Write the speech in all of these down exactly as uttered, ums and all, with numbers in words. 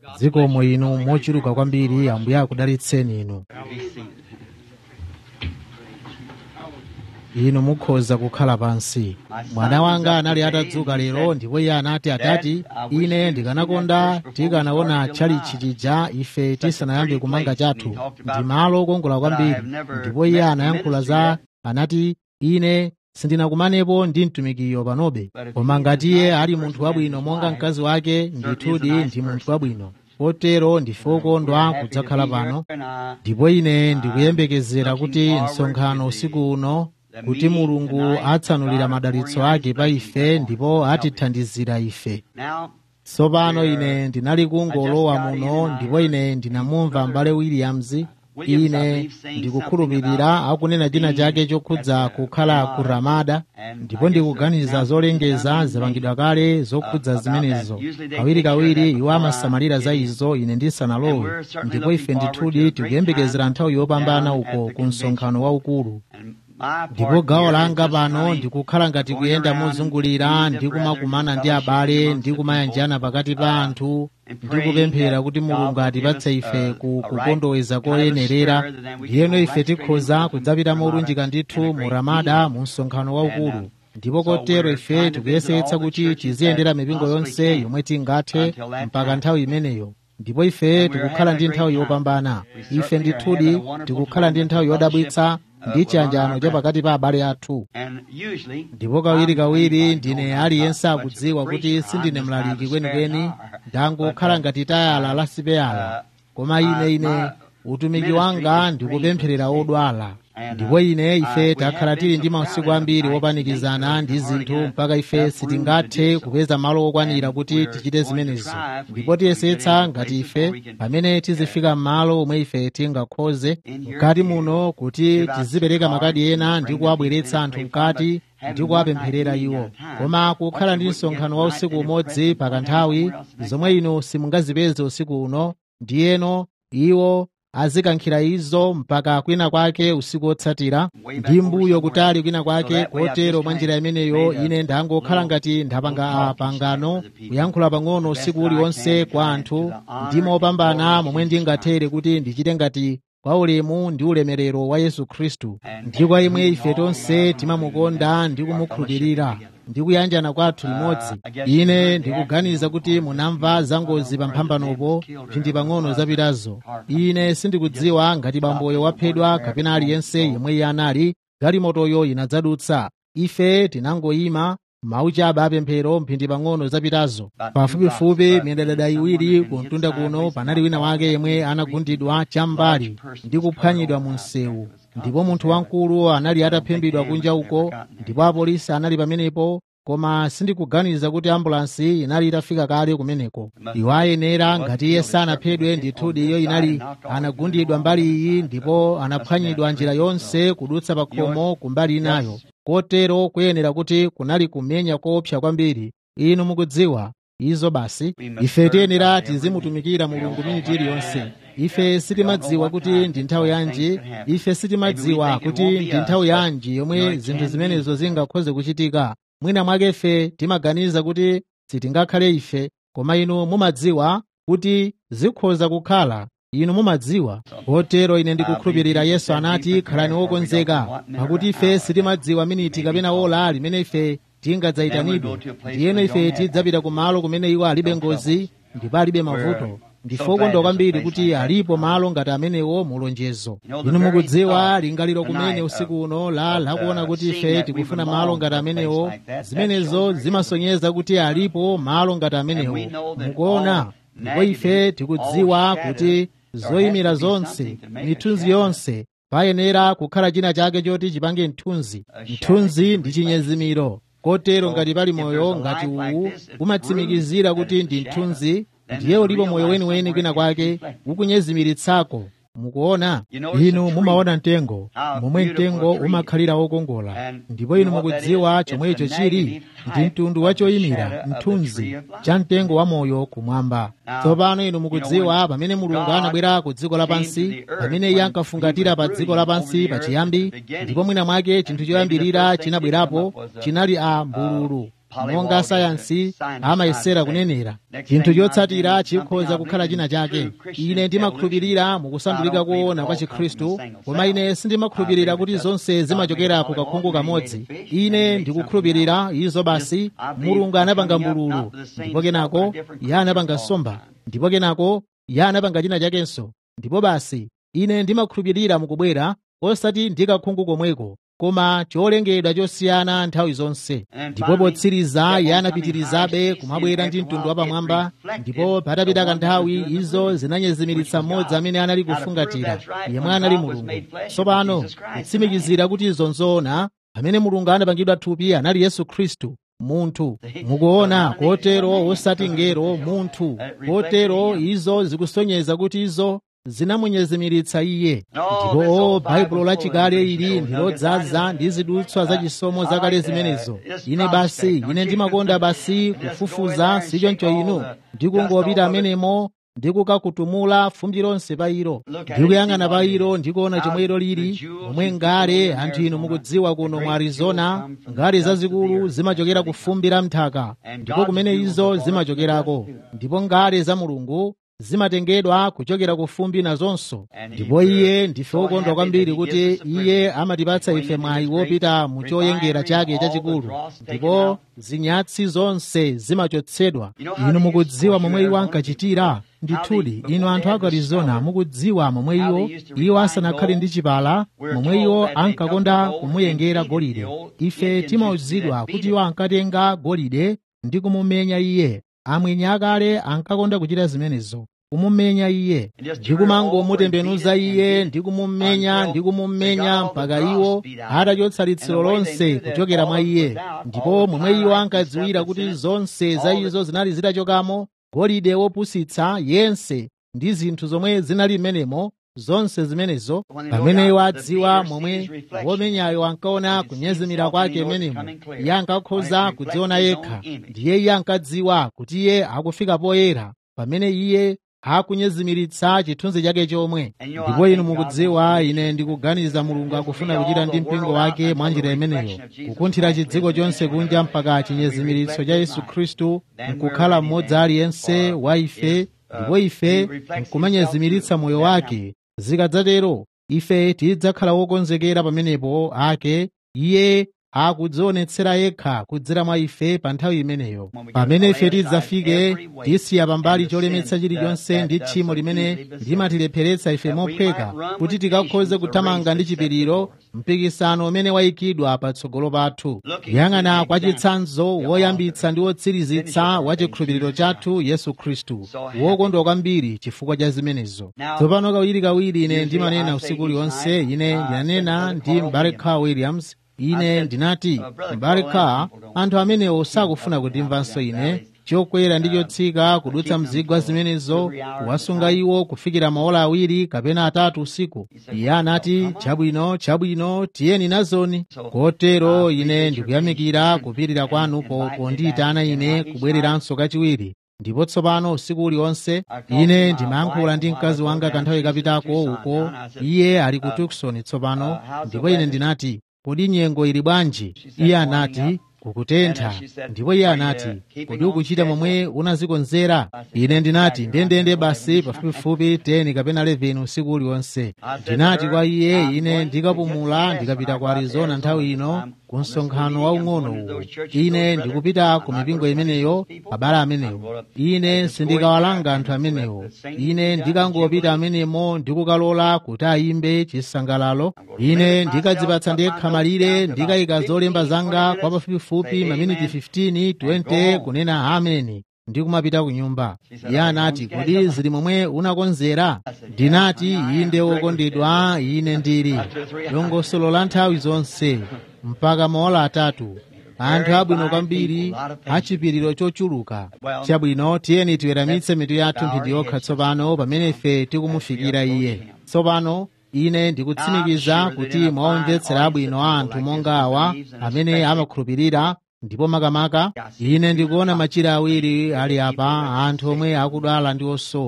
dzikomo inu mochuluka kwambiri. Ambuye akudalitseni inu. Inu mukhoza kukhala pansi. Mwana wanga anali atadzuka lero ndipo iye anati, atati, ine ndikanakonda tikanaona tchalitchi chija ife tisanayambe kumanga chathu. Ndi malo okongola kwambiri. Ndipo iye anayankhula za, anati, ine sindinakumanepo ndi mtumikiyo panobe. Koma ngati iye ali munthu wabwino monga mkazi wake, ndithudi ndi munthu wabwino. Potero ndife okondwa kudzakhala pano. Ndipo ine ndikuyembekezera kuti msonkhano usiku uno, kuti Mulungu atsanulira madalitso ake pa ife ndipo atithandizira ife. Tsopano ine ndinali kungolowa muno ndipo ine ndinamumva m'bale Williams. Ine ndikukhulupirira akunena china chake chokhudza kukhala ku Ramada, ndipo ndikuganiza zolengeza zapangidwa kale zokhudza zimenezo. Kawirikawiri iwo amasamalira za izo ine ndisanalowe, ndipo ife ndithudi tikuyembekezera nthawi yopambana uko ku msonkhano waukulu. Ndipo gawo langa pano ndikukhala ngati kuyenda mozungulira ndi kumakumana ndi abale ndi kumayanjana pakati pa anthu ndi kupemphera kuti Mulungu atipatse ife kukondoweza koyenerera. Ndiyeno ife tikhoza kudzapita molunjika ndithu mu Ramada mu msonkhano waukulu. Ndipo kotero ife tikuyesetsa kuti tiziyendera mipingo yonse yomwe tingathe mpaka nthawi imeneyo. Ndipo ife tikukhala ndi nthawi yopambana. Ife ndithudi tikukhala ndi nthawi yodabwitsa ndi chiyanjano cha pakati pa abale athu. Ndipo kawirikawiri ndine aliyense akudziwa kuti sindine mlaliki kwenikweni, ndangokhala ngati tayala la sipeyala. Koma ine ine utumiki wanga ndikupempherera odwala. Ndipo ine ife takhala tili ndi masiku ambiri wopanikizana ndi zinthu mpaka ife sitingathe kupeza malo okwanira kuti tichite zimenezo. Ndipo tiyesetsa ngati ife pamene tizifika m'malo omwe ife tingakhoze mkati muno kuti tizipereka makadi ena ndi kuwabweretsa anthu mkati ndi kuwapempherera iwo. Koma kukhala ndi msonkhano wa usiku umodzi pakanthawi zomwe inu simungazipeze usiku uno, ndiyeno iwo azikankhira izo mpaka kwina kwake usiku otsatira ndi mbuyo kutali kwina kwake. Kotero mwa njira imeneyo ine ndangokhala ngati ndapanga pangano kuyankhula pang'ono usiku uliwonse kwa anthu ndi mopambana momwe ndingathere kuti ndichite ngati kwa ulemu ndi ulemerero wa Yesu Khristu, ndi kwa imwe ife tonse timamukonda ndi kumukhulupirira ndi kuyanjana kwathu limodzi. Ine ndikuganiza kuti munamva za ngozi pa mphambanopo mphindi pang'ono zapitazo. Ine sindikudziwa ngati bamboyo waphedwa kapena aliyense yemwe iye anali, galimotoyo inadzadutsa. Ife tinangoyima mauchabe apemphero mphindi pang'ono zapitazo. Pafupifupi miyandadada iwiri kumtunda kuno panali wina wake yemwe anagundidwa cham'mbali ndi kuphwanyidwa mu msewu, ndipo munthu wamkulu anali ataphimbidwa kunja uko, ndipo apolisi anali pamenepo. Koma sindikuganiza kuti ambulansi inali itafika kale kumeneko. Iwo ayenera ngati iye sanaphedwe ndithudi iyo inali anagundidwa mbali iyi ndipo anaphwanyidwa njira yonse kudutsa pa khomo kumbali inayo. Kotero kuyenera kuti kunali kumenya koopsa kwambiri. Inu mukudziwa izo. Basi ife tiyenera tizimutumikira Mulungu miniti iliyonse. Ife sitimadziwa kuti ndi nthawi yanji, ife sitimadziwa kuti ndi nthawi yanji yomwe zinthu zimenezo zingakhoze kuchitika. Mwina mwake ife timaganiza kuti sitingakhale ife, koma inu mumadziwa kuti zikhoza kukhala. Inu mumadziwa. Kotero ine ndikukhulupirira Yesu anati, khalani wokonzeka, pakuti ife sitimadziwa miniti kapena ola limene ife tingadzayitanidwe. Ndiyeno ife tidzapita kumalo kumene iwo alibe ngozi ndipo alibe mavuto. Ndife okondwa kwambiri kuti alipo malo ngati amenewo mu lonjezo. Inu mukudziwa lingaliro kumene usiku uno la lakuona kuti ife tikufuna malo ngati amenewo. Zimenezo zimasonyeza kuti alipo malo ngati amenewo. Mukuona, ndipo ife tikudziwa kuti zoyimira zonse, mithunzi yonse, payenera kukhala china chake choti chipange mthunzi. Mthunzi ndi chinyezimiro. Kotero ngati pali moyo ngati uwu umatsimikizira kuti ndi mthunzi, ndiye ulipo moyo weniweni kwina kwake ukunyezimiritsako. Mukuona, inu mumaona mtengo momwe mtengo umakhalira wokongola, ndipo inu mukudziwa chomwecho chili ndi mtundu wachoyimira mthunzi cha mtengo wa moyo kumwamba. Tsopano inu mukudziwa pamene Mulungu anabwera ku dziko lapansi, pamene iye ankafungatira pa dziko lapansi pachiyambi, ndipo mwina mwake chinthu choyambirira chinabwerapo chinali a mbululu. monga sayansi amayesera kunenera. Chinthu chotsatira chikhoza kukhala china chake. Ine ndimakhulupirira mukusandulika kuona kwa Chikhristu, koma ine sindimakhulupirira kuti zonse zimachokera ku kakhungu kamodzi. Ine ndikukhulupirira izo basi Mulungu anapanga mbululu, ndipo kenako Iye anapanga nsomba, ndipo kenako Iye anapanga china chakenso. Ndipo basi ine ndimakhulupirira mukubwera, osati ndi kakhungu komweko, koma cholengedwa chosiyana nthawi zonse. Ndipo potsiriza Iye anapitirizabe kumabwera ndi mtundu wapamwamba, ndipo patapita kanthawi izo zinanyezimiritsa mmodzi amene anali kufungatira, yemwe anali Mulungu. Tsopano kutsimikizira kuti izo nzoona, amene Mulungu anapangidwa thupi anali Yesu Khristu, munthu. Mukuona, kotero osati ngero, munthu. Kotero izo zikusonyeza kuti izo zinamunyezimiritsa Iye. Ndipo o Baibulo lachikale ili ndilodzaza ndi zidutswa zachisomo zakale zimenezo. Ine basi ine ndimakonda basi kufufuza, sichoncho inu, ndikungopita amenemo ndikukakutumula fumbi lonse pa ilo, ndikuyang'ana pa ilo ndikuona chomwe ilo lili, momwe ngale anthu inu mukudziwa kuno mu Arizona, ngale zazikulu zimachokera ku fumbi la mthaka, ndipo kumene izo zimachokerako, ndipo ngale za Mulungu zimatengedwa kuchokera ku fumbi nazonso. Ndipo Iye ndife okondwa kwambiri kuti Iye amatipatsa ife mwayi wopita mu choyengera chake chachikulu, ndipo zinyatsi zonse zimachotsedwa. Inu mukudziwa momwe iwo ankachitira. Ndithudi, inu anthu a Arizona mukudziwa momwe iwo iwo asanakhale ndi chipala, momwe iwo ankakonda kumuyengera golide. Ife timauzidwa kuti iwo ankatenga golide ndi kumumenya Iye. Amwenye akale ankakonda kuchita zimenezo, kumumenya Iye ndi kumangomutembenuza Iye ndi kumumenya ndi kumumenya mpaka iwo atachotsa litsiro lonse kuchokera mwa Iye. Ndipo momwe iwo ankadziwira kuti zonse za izo zinali zitachokamo, golide wopusitsa yense ndi zinthu zomwe zinali m'menemo, zonse zimenezo, pamene iwo adziwa momwe womenyayo ankaona kunyezimira kwake m'menemo, Iye ankakhoza kudziona yekha. Ndiye Iye ankadziwa kuti Iye akufika poyera pamene Iye akunyezimiritsa chithunzi chake chomwe. Ndipo inu mukudziwa, ine ndikuganiza Mulungu akufuna kuchita ndi mpingo wake mwa njira imeneyo, kukunthira chidziko chonse kunja mpaka chinyezimiritso cha Yesu Khristu nkukhala mmodzi aliyense wa ife, ndipo ife nkumanyezimiritsa moyo wake. Zikadzatero ife tidzakhala wokonzekera pamenepo ake Iye akudzionetsera yekha kudzera mwa ife pa nthawi imeneyo. Pamene ife tidzafike tisiya pambali cholemetsa chilichonse ndi tchimo limene limatilepheretsa ife mophweka, kuti tikakhoze kuthamanga ndi chipiriro mpikisano umene wayikidwa patsogolo pathu. Yang'ana kwa chitsanzo woyambitsa ndi wotsirizitsa wa chikhulupiriro chathu, Yesu Khristu, wokondwa kwambiri chifukwa cha zimenezo. Tsopano kawirikawiri ine ndimanena usiku uliwonse, ine ndinanena ndi m'bale Carl Williams, ine ndinati, m'bale Carl, anthu amenewo sakufuna kundimvanso ine, chokwera ndi chotsika kudutsa mzigwa zimenezo, kuwasunga iwo kufikira maola awiri kapena atatu usiku. Iye anati, chabwino chabwino, tiyeni nazoni. Kotero ine ndikuyamikira kupirira kwanu pondiyitana ine kubwereranso kachiwiri. Ndipo tsopano usiku uliwonse ine ndimayankhula ndi mkazi wanga kanthawi kapitako uko, iye ali ku Tucson tsopano, ndipo ine ndinati, kodi nyengo ili bwanji? Iye anati, kukutentha. Ndipo iye anati, kodi ukuchita momwe unazikonzera? Ine ndinati, ndendende basi pafupifupi teni kapena eleveni usiku uliwonse. Ndinati kwa iye, ine ndikapumula ndikapita ku Arizona nthawi ino ku msonkhano waung'ono uwo. Ine ndikupita ku mipingo imeneyo, abale amenewo. Ine sindikawalanga anthu amenewo. Ine ndikangopita amenemo ndikukalola kuti ayimbe chisangalalo. Ine ndikadzipatsa ndekha malire, ndikayika zolemba zanga kwa pafupifupi maminiti fifteen twenty kunena ameni, ndikumapita ku nyumba. Iye anati, kodi zili momwe unakonzera? Ndinati, inde wokondedwa, ine ndili. Dongosolo la nthawi zonse mpaka maola atatu. Anthu abwino kwambiri, achipiriro chochuluka. Chabwino, tiyeni tiweramitse mitu yathu mphindi yokha tsopano pamene ife tikumufikira Iye. Tsopano ine ndikutsimikiza kuti mwaomvetsera abwino a anthu monga awa amene amakhulupirira, ndipo makamaka ine ndikuona machira awiri ali apa, anthu omwe akudwala ndi osowa.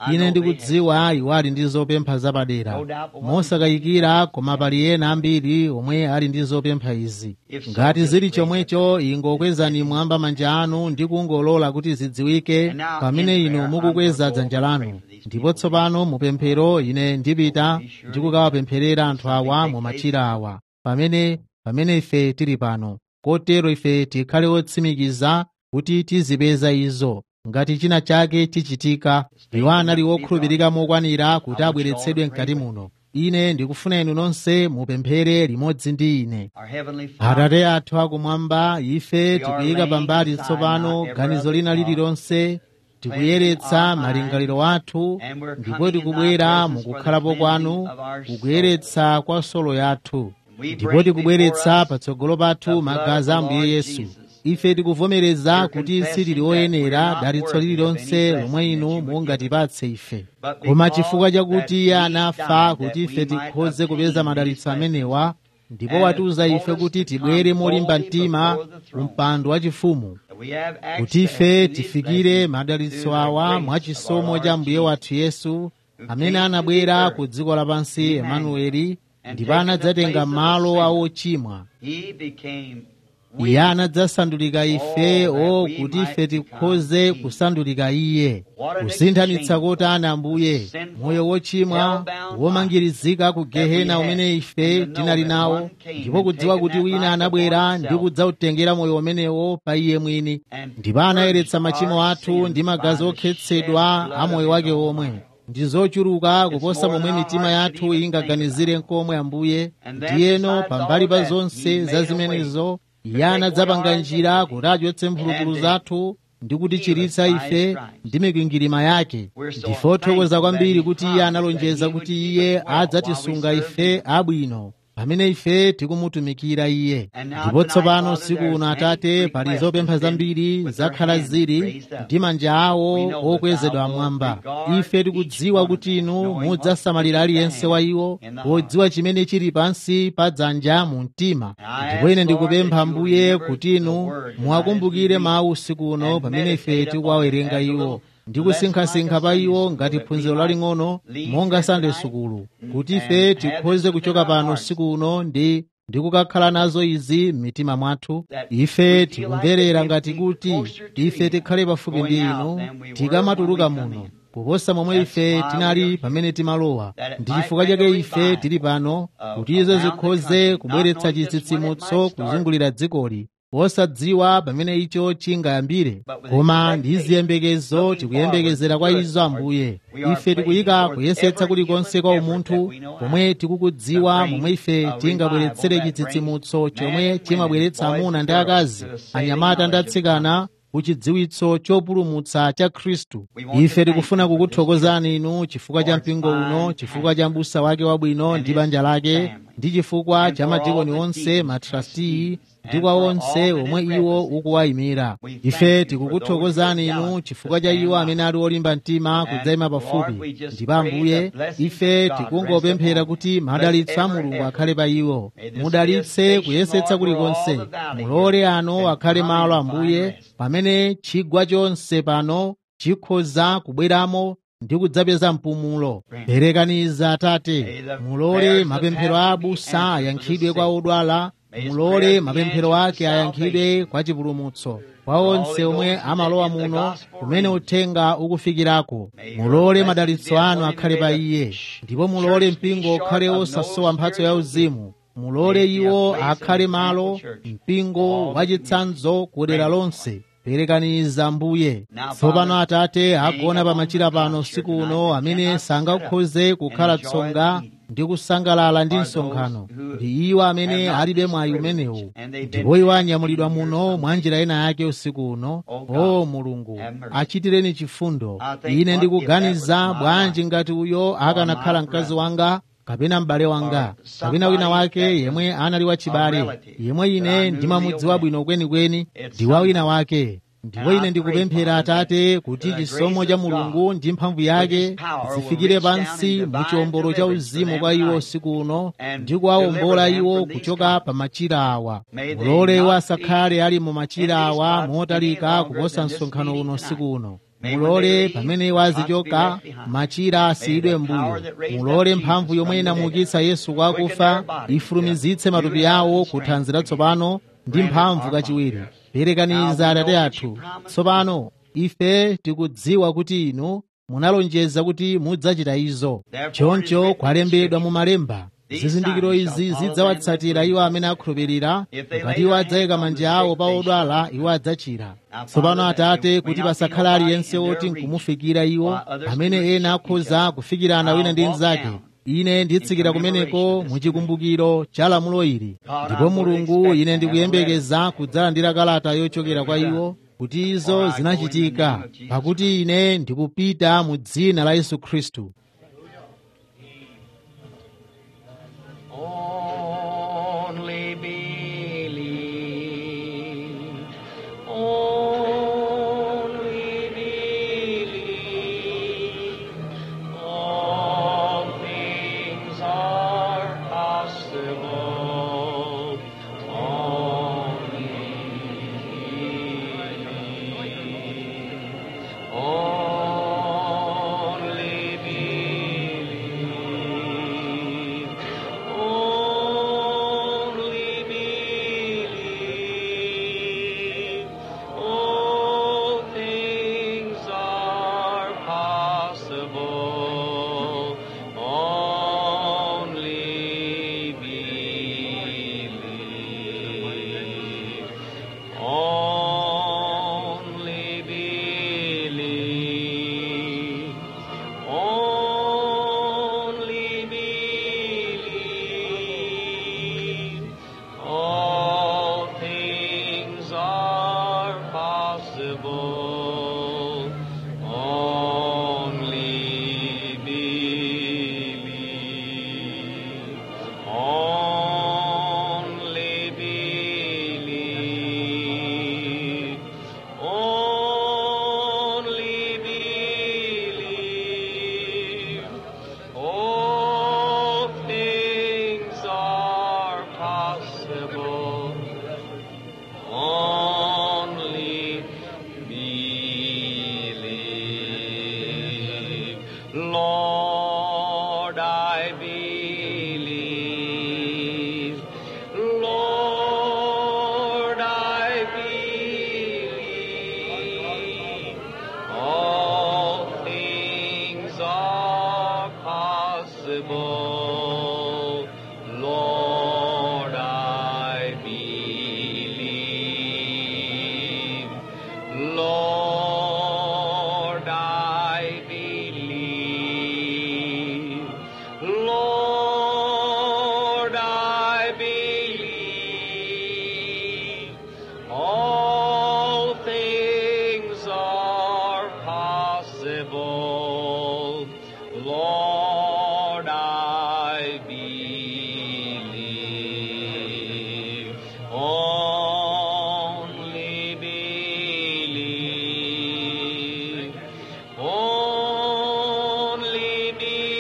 ine ndikudziwa iwo ali ndi zopempha zapadera mosakayikira, koma pali ena ambiri omwe ali ndi zopempha izi. Ngati zili chomwecho, ingokwezani mwamba manja anu ndi kungolola kuti zidziwike pamene inu mukukweza dzanja lanu. Ndipo tsopano mupemphero ine ndipita ndikukawapempherera anthu awa mu machira awa pamene pamene ife tili pano, kotero ife tikhale otsimikiza kuti tizipeza izo ngati china chake chichitika. Iwo anali okhulupirika mokwanira kuti abweretsedwe mkati muno. Ine ndikufuna inu nonse mupemphere limodzi ndi ine. Atate athu akumwamba, ife tikuyika pambali tsopano ganizo lina lililonse, tikuyeretsa malingaliro athu, ndipo tikubwera mukukhalapo kwanu, kukuyeretsa kwa solo yathu, ndipo tikubweretsa patsogolo pathu magazi a Ambuye Yesu. Ife tikuvomereza kuti sitili oyenera dalitso lililonse lomwe inu mungatipatse ife, koma chifukwa chakuti Iye anafa kuti ife tikhoze kupeza madalitso amenewa, ndipo watiuza ife kuti tibwere molimba mtima ku mpando wachifumu, kuti ife tifikire madalitso awa mwachisomo cha Mbuye wathu Yesu, amene anabwera ku dziko lapansi, Emanueli, ndipo anadzatenga malo a ochimwa. Iye anadzasandulika ife o kuti ife tikhoze kusandulika Iye. Kusinthanitsa kotani Ambuye moyo wochimwa womangirizika ku gehena umene ife tinali nawo, ndipo kudziwa kuti wina anabwera ndi kudzawutengera moyo umenewo pa Iye mwini, ndipo anayeretsa machimo athu ndi magazi okhetsedwa a moyo wake omwe. Ndi zochuluka kuposa momwe mitima yathu ingaganizire nkomwe Ambuye. Ndiyeno pambali pa zonse za zimenezo, Iye anadzapanga njira kuti achotse mphulupulu zathu ndi kutichiritsa ife ndi mikwingwirima yake. Ndife othokoza kwambiri kuti Iye analonjeza kuti Iye adzatisunga ife abwino pamene ife tikumutumikira Iye. Ndipo tsopano usiku uno Atate, pali zopempha zambiri zakhala zili ndi manja awo okwezedwa amwamba. Ife tikudziwa kuti inu mudzasamalira aliyense wa iwo, podziwa chimene chili pansi pa dzanja mu mtima. Ndipo ine ndikupempha Ambuye kuti inu muwakumbukire mawu usiku uno pamene ife tikuwawerenga iwo ndi kusinkhasinkha pa iwo ngati phunziro laling'ono monga Sunday sukulu, kuti ife tikhoze kuchoka pano usiku uno ndi ndi kukakhala nazo izi m'mitima mwathu. Ife tikumverera ngati kuti ife tikhale pafupi ndi inu tikamatuluka muno kuposa momwe ife tinali pamene timalowa. Ndi chifukwa chake ife tili pano, kuti izo zikhoze kubweretsa chitsitsimutso kuzungulira dzikoli, wosadziwa pamene icho chingayambire, koma ndi ziyembekezo tikuyembekezera kwa izo Ambuye. Ife tikuyika kuyesetsa kulikonse kwa umunthu pomwe tikukudziwa momwe ife tingabweretsere chitsitsimutso chomwe chimabweretsa amuna ndi akazi, anyamata ndi atsikana ku chidziwitso chopulumutsa cha Khristu. Ife tikufuna kukuthokozani inu chifukwa cha mpingo uno, chifukwa cha m'busa wake wabwino ndi banja lake, ndi chifukwa cha madikoni onse, matrasti ndi kwa onse omwe iwo ukuwayimira. Ife tikukuthokozani inu chifukwa cha iwo amene ali olimba mtima kudzayima pafupi. Ndipo Ambuye, ife tikungopemphera kuti madalitso a Mulungu akhale pa iwo. Mudalitse kuyesetsa kulikonse, mulole ano akhale malo Ambuye pamene chigwa chonse pano chikhoza kubweramo ndi kudzapeza mpumulo. Perekaniza Atate, mulole mapemphero a abusa ayankhidwe kwa odwala, mulole mapemphero ake ayankhidwe kwa chipulumutso kwa onse omwe amalowa muno kumene uthenga ukufikirako. Mulole madalitso anu akhale pa iye, ndipo mulole mpingo ukhale osasowa mphatso ya uzimu. Mulole iwo akhale malo mpingo wachitsanzo kudera lonse. Perekaniza Ambuye. Tsopano Atate agona pa machira pano usiku uno amene sangakhoze kukhala tsonga ndi kusangalala ndi msonkhano, ndi iwo amene alibe mwayi umenewu, ndipo iwo anyamulidwa muno mwa njira ina yake usiku uno. O Mulungu, achitireni chifundo. Ine ndikuganiza bwanji ngati uyo akanakhala mkazi wanga kapena m'bale wanga kapena wina wake yemwe anali wachibale, yemwe ine ndimamudziwa bwino kwenikweni ndi wa wina wake. Ndipo ine ndikupemphera Atate kuti chisomo cha Mulungu ndi mphamvu yake zifikire pansi mu chiwombolo cha uzimu kwa iwo usiku uno ndi kuwawombola iwo kuchoka pa machira awa. Mulole iwo asakhale ali mu machira awa motalika kuposa msonkhano uno usiku uno. mulole pamene wazichoka machira asiyidwe mbuyo, mulole mphamvu yomwe inamuukitsa Yesu kwa akufa ifulumizitse matupi awo ku thanzi latsopano ndi mphamvu kachiwiri. Perekaniza Atate athu. Tsopano ife tikudziwa kuti inu munalonjeza kuti mudzachita izo. Choncho kwalembedwa mu malemba, zizindikiro izi zidzawatsatira iwo amene akhulupirira, ngati iwo adzayika manja awo pa odwala iwo adzachira. Tsopano Atate, kuti pasakhale aliyense woti nkumufikira iwo, amene ena akhoza kufikirana wina ndi mnzake, ine nditsikira kumeneko muchikumbukiro cha lamulo ili. Ndipo Mulungu, ine ndikuyembekeza kudzalandira kalata yochokera kwa iwo kuti izo zinachitika, pakuti ine ndikupita mu dzina la Yesu Khristu. Only believe, only believe, all things are possible. Only believe, only believe. Only believe, all things are possible. Only believe, only believe, only believe. All things are possible. Only believe. Only believe. Only believe. All things are possible. Only believe. Lord, I believe. Lord, I believe. All things are possible. Lord, I believe. Lord, I believe. Lord, I believe. All things are possible. Lord, I believe. Only believe. Only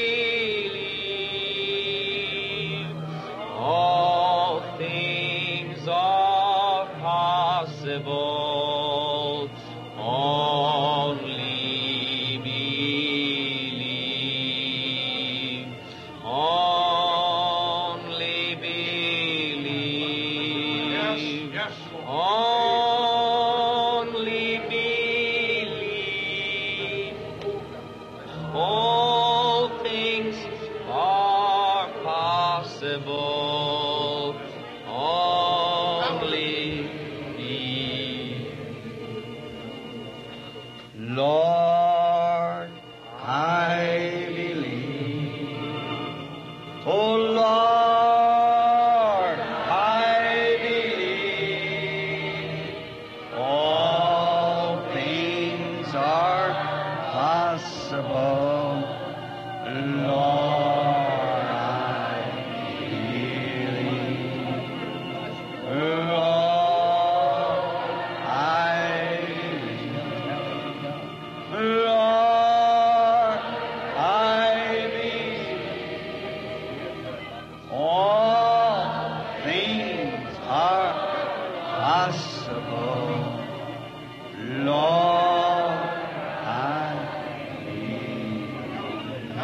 believe. All things are possible. Only believe. Only believe. Yes, Lord. Only believe. All things are possible. Only believe. Lord, I believe. Oh Lord, I believe. All things are possible. Lord, I believe. Lord, I believe. Lord, I believe. All things are possible. Lord, I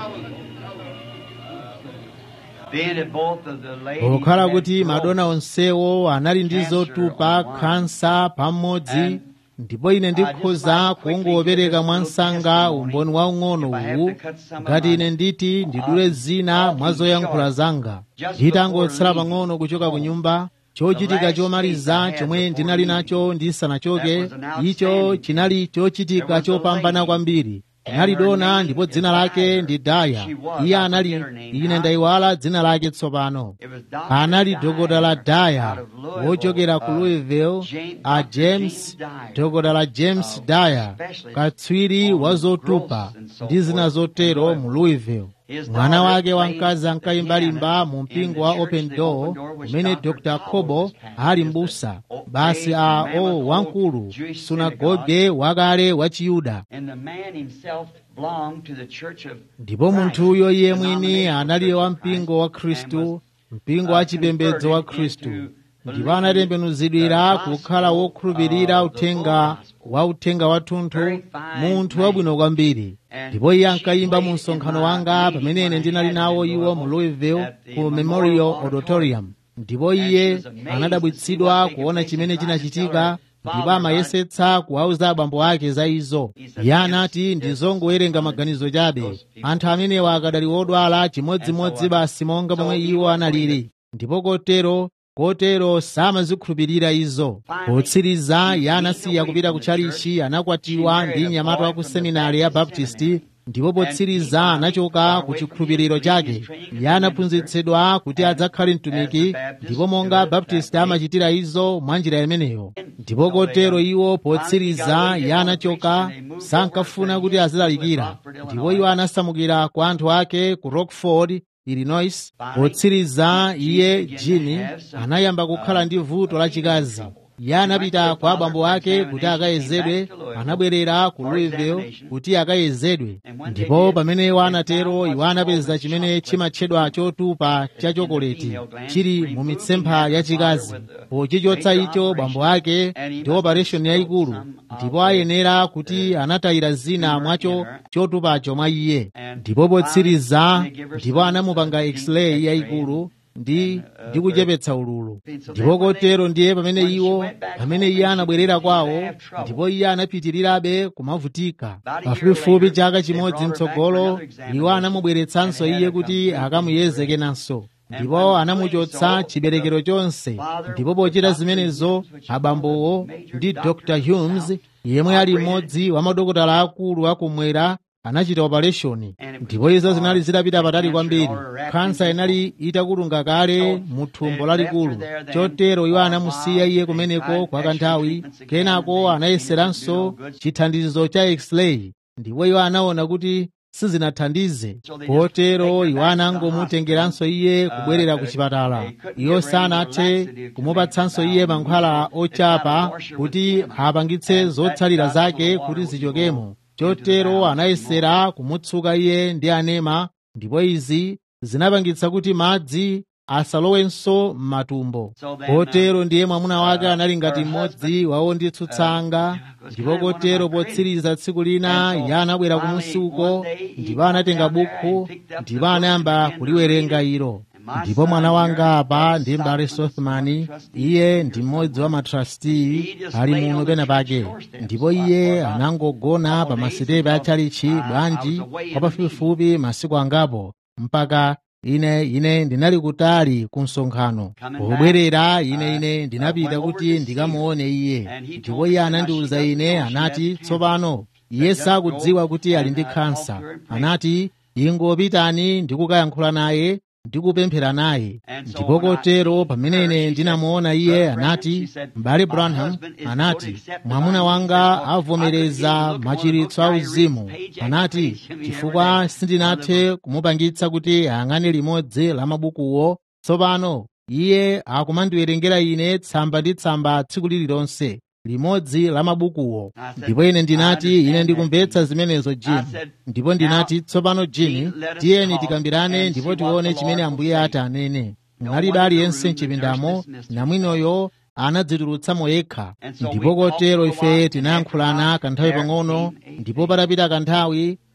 Being that both of the ladies pokhala had kuti growth, madona onsewo anali ndi cancer zotupa on one, khansa pamodzi, and ndipo ine I just ndikhoza like quickly kungopereka give this mwansanga little umboni waung'ono if I have uwu to cut some of ngati my, ine nditi ndidule uh, zina talking mwa zoyankhula short, zanga just nditangotsala before pang'ono leaving kuchoka ku home. nyumba. The chochitika last chomaliza thing I had chomwe before ndinali leaving. nacho ndisanachoke, That was an icho outstanding chinali thing. chochitika There was a chopambana lady, kwambiri. and Inali her dona name ndipo is dzina lake Dyer. ndi Daya. She was, Iye I anali, forget her name ine now. ndayiwala dzina lake tsopano. It was Doctor Anali Dyer dokotala Daya out of Louisville, wochokera ku uh, Louisville, James, a Doctor James, Dyer, dokotala James uh, Dyer, especially katswiri on wa growths zotupa and so ndi zina forth zotero in mu Louisville. Louisville. His Mwana daughter wake played wamkazi the ankayimbalimba piano mu in mpingo the wa church, Open the Door Open Door, which umene Doctor Dr Cobbo Kobo was pastor, ali just m'busa. a Basi big a mammoth o old wamkulu Jewish sunagoge wakale wa Chiyuda. And the man himself belonged to the Church of Ndipo Christ, munthuyo iye mwini denominational anali Church wa of Christ, mpingo wa and was, Khristu, mpingo uh, wa chipembedzo wa converted Khristu, into ndipo believing anatembenuzidwira the kukhala gospel wokhulupirira of the full uthenga gospel. wa uthenga wathunthu, Very fine munthu man. wabwino kwambiri. And Ndipo iye she ankayimba mu played in msonkhano my wanga meeting pamene when ine I ndinali had nawo in iwo mu Louisville Louisville at the ku Memorial Memorial Auditorium. Auditorium. Ndipo And she iye was amazed to see anadabwitsidwa what taken kuona place chimene and trying to tell chinachitika, her ndipo father about it. amayesetsa kuwauza abambo ake za izo. He said, Iye "It's anati just ndizongowerenga maganizo chabe. those people." Anthu amenewa akadali wodwala And chimodzimodzi so, uh, basi monga so momwe he iwo wouldn't believe analili. it. Ndipo kotero kotero samazikhulupirira izo. Finally, Potsiriza he iye moved anasiya away kupita from ku the church. chalichi, anakwatiwa She ndi married a mnyamata boy wa ku from the seminari ya Baptist Baptisti. seminary. Ndipo And he potsiriza finally anachoka got ku away from his chikhulupiriro previous chake. training to Iye be a minister. anaphunzitsidwa kuti And adzakhale as mtumiki, the Baptists ndipo do monga it Baptisti that way. amachitira izo mwa njira imeneyo. Ndipo So they, kotero uh, iwo finally he got potsiriza away, iye didn't want to preach, anachoka, and they moved over sankafuna to kuti his azilalikira. Rockford, Ndipo Illinois. iwo anasamukira kwa anthu ake ku Rockford, Illinois. Finally, Potsiriza iye began to Jini have some, anayamba kukhala uh, ndi vuto uh, lachikazi. trouble. Iye anapita He went to kwa the abambo father ake for kuti examination, akayezedwe, came back to Louisville anabwerera ku for Louisville examination. kuti akayezedwe. And when they Ndipo did, pamene iwo they anatero, found iwo what's anapeza called chimene chocolate chimatchedwa chotupa cha in the chokoleti female gland, chili mu removed mitsempha and ya had the chikazi. father with a Pochichotsa major icho operation, bambo ake and he ndi must operation have yayikulu, spilled some of ndipo the, ayenera kuti uh, anatayira zina tumor mwacho in her. chotupacho mwa iye. And Ndipo potsiriza finally, they give her ndipo some, anamupanga uh, x-ray X-ray yayikulu ndi and, uh, ndi kuchepetsa ululu. So then Ndipo when they- kotero ndiye pamene when she iwo went back pamene home, iye and she anabwerera continued to kwawo, have trouble. ndipo iye anapitirirabe kumavutika. About a year Pafupifupi later, chaka they chimodzi brought her back for mtsogolo, another examination, iwo anamubweretsanso and they iye had her kuti complete akamuyeze correct. kenanso. And Ndipo when doing anamuchotsa so, chiberekero the chonse. father Ndipo with pochita Doctor zimenezo, Humes, which is abambowo one of the major ndi doctors Doctor of the Humes, South, yemwe ali operated mmodzi wa madokotala akulu akumwera, anachita operation. And it was Ndipo izo far zinali zitapita the patali cancer kwambiri. had already wrapped Kansa into inali itakulunga kale So, mu they thumbo left her lalikulu. there then Chotero iwo for a anamusiya while. iye They kumeneko tried kwa extra kanthawi, treatments again, kenako and they anayeseranso didn't do no good. chithandizo cha x-ray, ndipo iwo anaona kuti sizinathandize. So they just Kotero take her iwo back to the anangomutengeranso iye hospital. kubwerera Uh, ku they chipatala. couldn't Iwo give her any sanathe laxative to kumupatsanso make iye her mankhwala bowel move. They ochapa tried to wash her with kuti venom, apangitse and zotsalira that got some zake of the kuti water zichokemo. would go into the Chotero bowels anayesera kumutsuka iye ndi anema, ndipo izi zinapangitsa kuti madzi asalowenso m'matumbo. So then, Kotero ndiye mwamuna wake uh, anali ngati her mmodzi husband, wawo nditsutsanga, uh, was ndipo kind of one of kotero my potsiriza tsiku lina And so iye anabwera finally, kumusi uko, one day, he ndipo walked anatenga down there and buku, picked up the ndipo book and anayamba began to kuliwerenga read it. ilo. And my Ndipo son mwana here, wanga apa Ed ndi mbale Sothmann, Sothman, one of the trustees iye here ndi mmodzi wa somewhere. matrustee He just ali laid muno on the pena church pake, doorsteps ndipo for iye about anangogona a pa couple days masitepe a until chalichi I, I was bwanji away in kwa the meeting. pafupifupi masiku angapo, mpaka ine ine ndinali kutali ku msonkhano. Coming back, Pobwerera ine uh, ine uh, ndinapita went over kuti to see ndikamuone iye, And he ndipo told me, iye said, now she anandiwuza doesn't ine, know she has anati cancer. tsopano iye But just sakudziwa go kuti ali and ndi uh, talk to khansa. her and pray. Anati ingopitani ndi kukayankhula naye ndi kupemphera naye. And so Ndipo when I kotero seen pamene her, ine she said, ndinamuona iye, Brother Branham, anati she said, m'bale my Branham, husband is anati totally accepted by mwamuna me. He wanga said, well, I couldn't even avomereza look at one of the books. machiritso a Now he reads uzimu. page after Anati page. I mean, every chifukwa day. sindinathe kumupangitsa kuti ayang'ane limodzi la mabukuwo, tsopano iye akumandiwerengera ine tsamba ndi tsamba tsiku lililonse limodzi la mabukuwo. I said, Ndipo ine I ndinati ine understand ndikumvetsa that. zimenezo I Jim. said, Ndipo ndinati now, tsopano Jim, let us tiyeni talk tikambirane and ndipo see what tione the chimene Lord will Ambuye say. ati anene. No Munalibe one in the aliyense room, the nurse m'chipindamo, dismissed namwinoyo anadzitulutsamo yekha. And so we Ndipo talked kotero for a while, ife and tinayankhulana after kanthawi there pang'ono, came a ndipo patapita kanthawi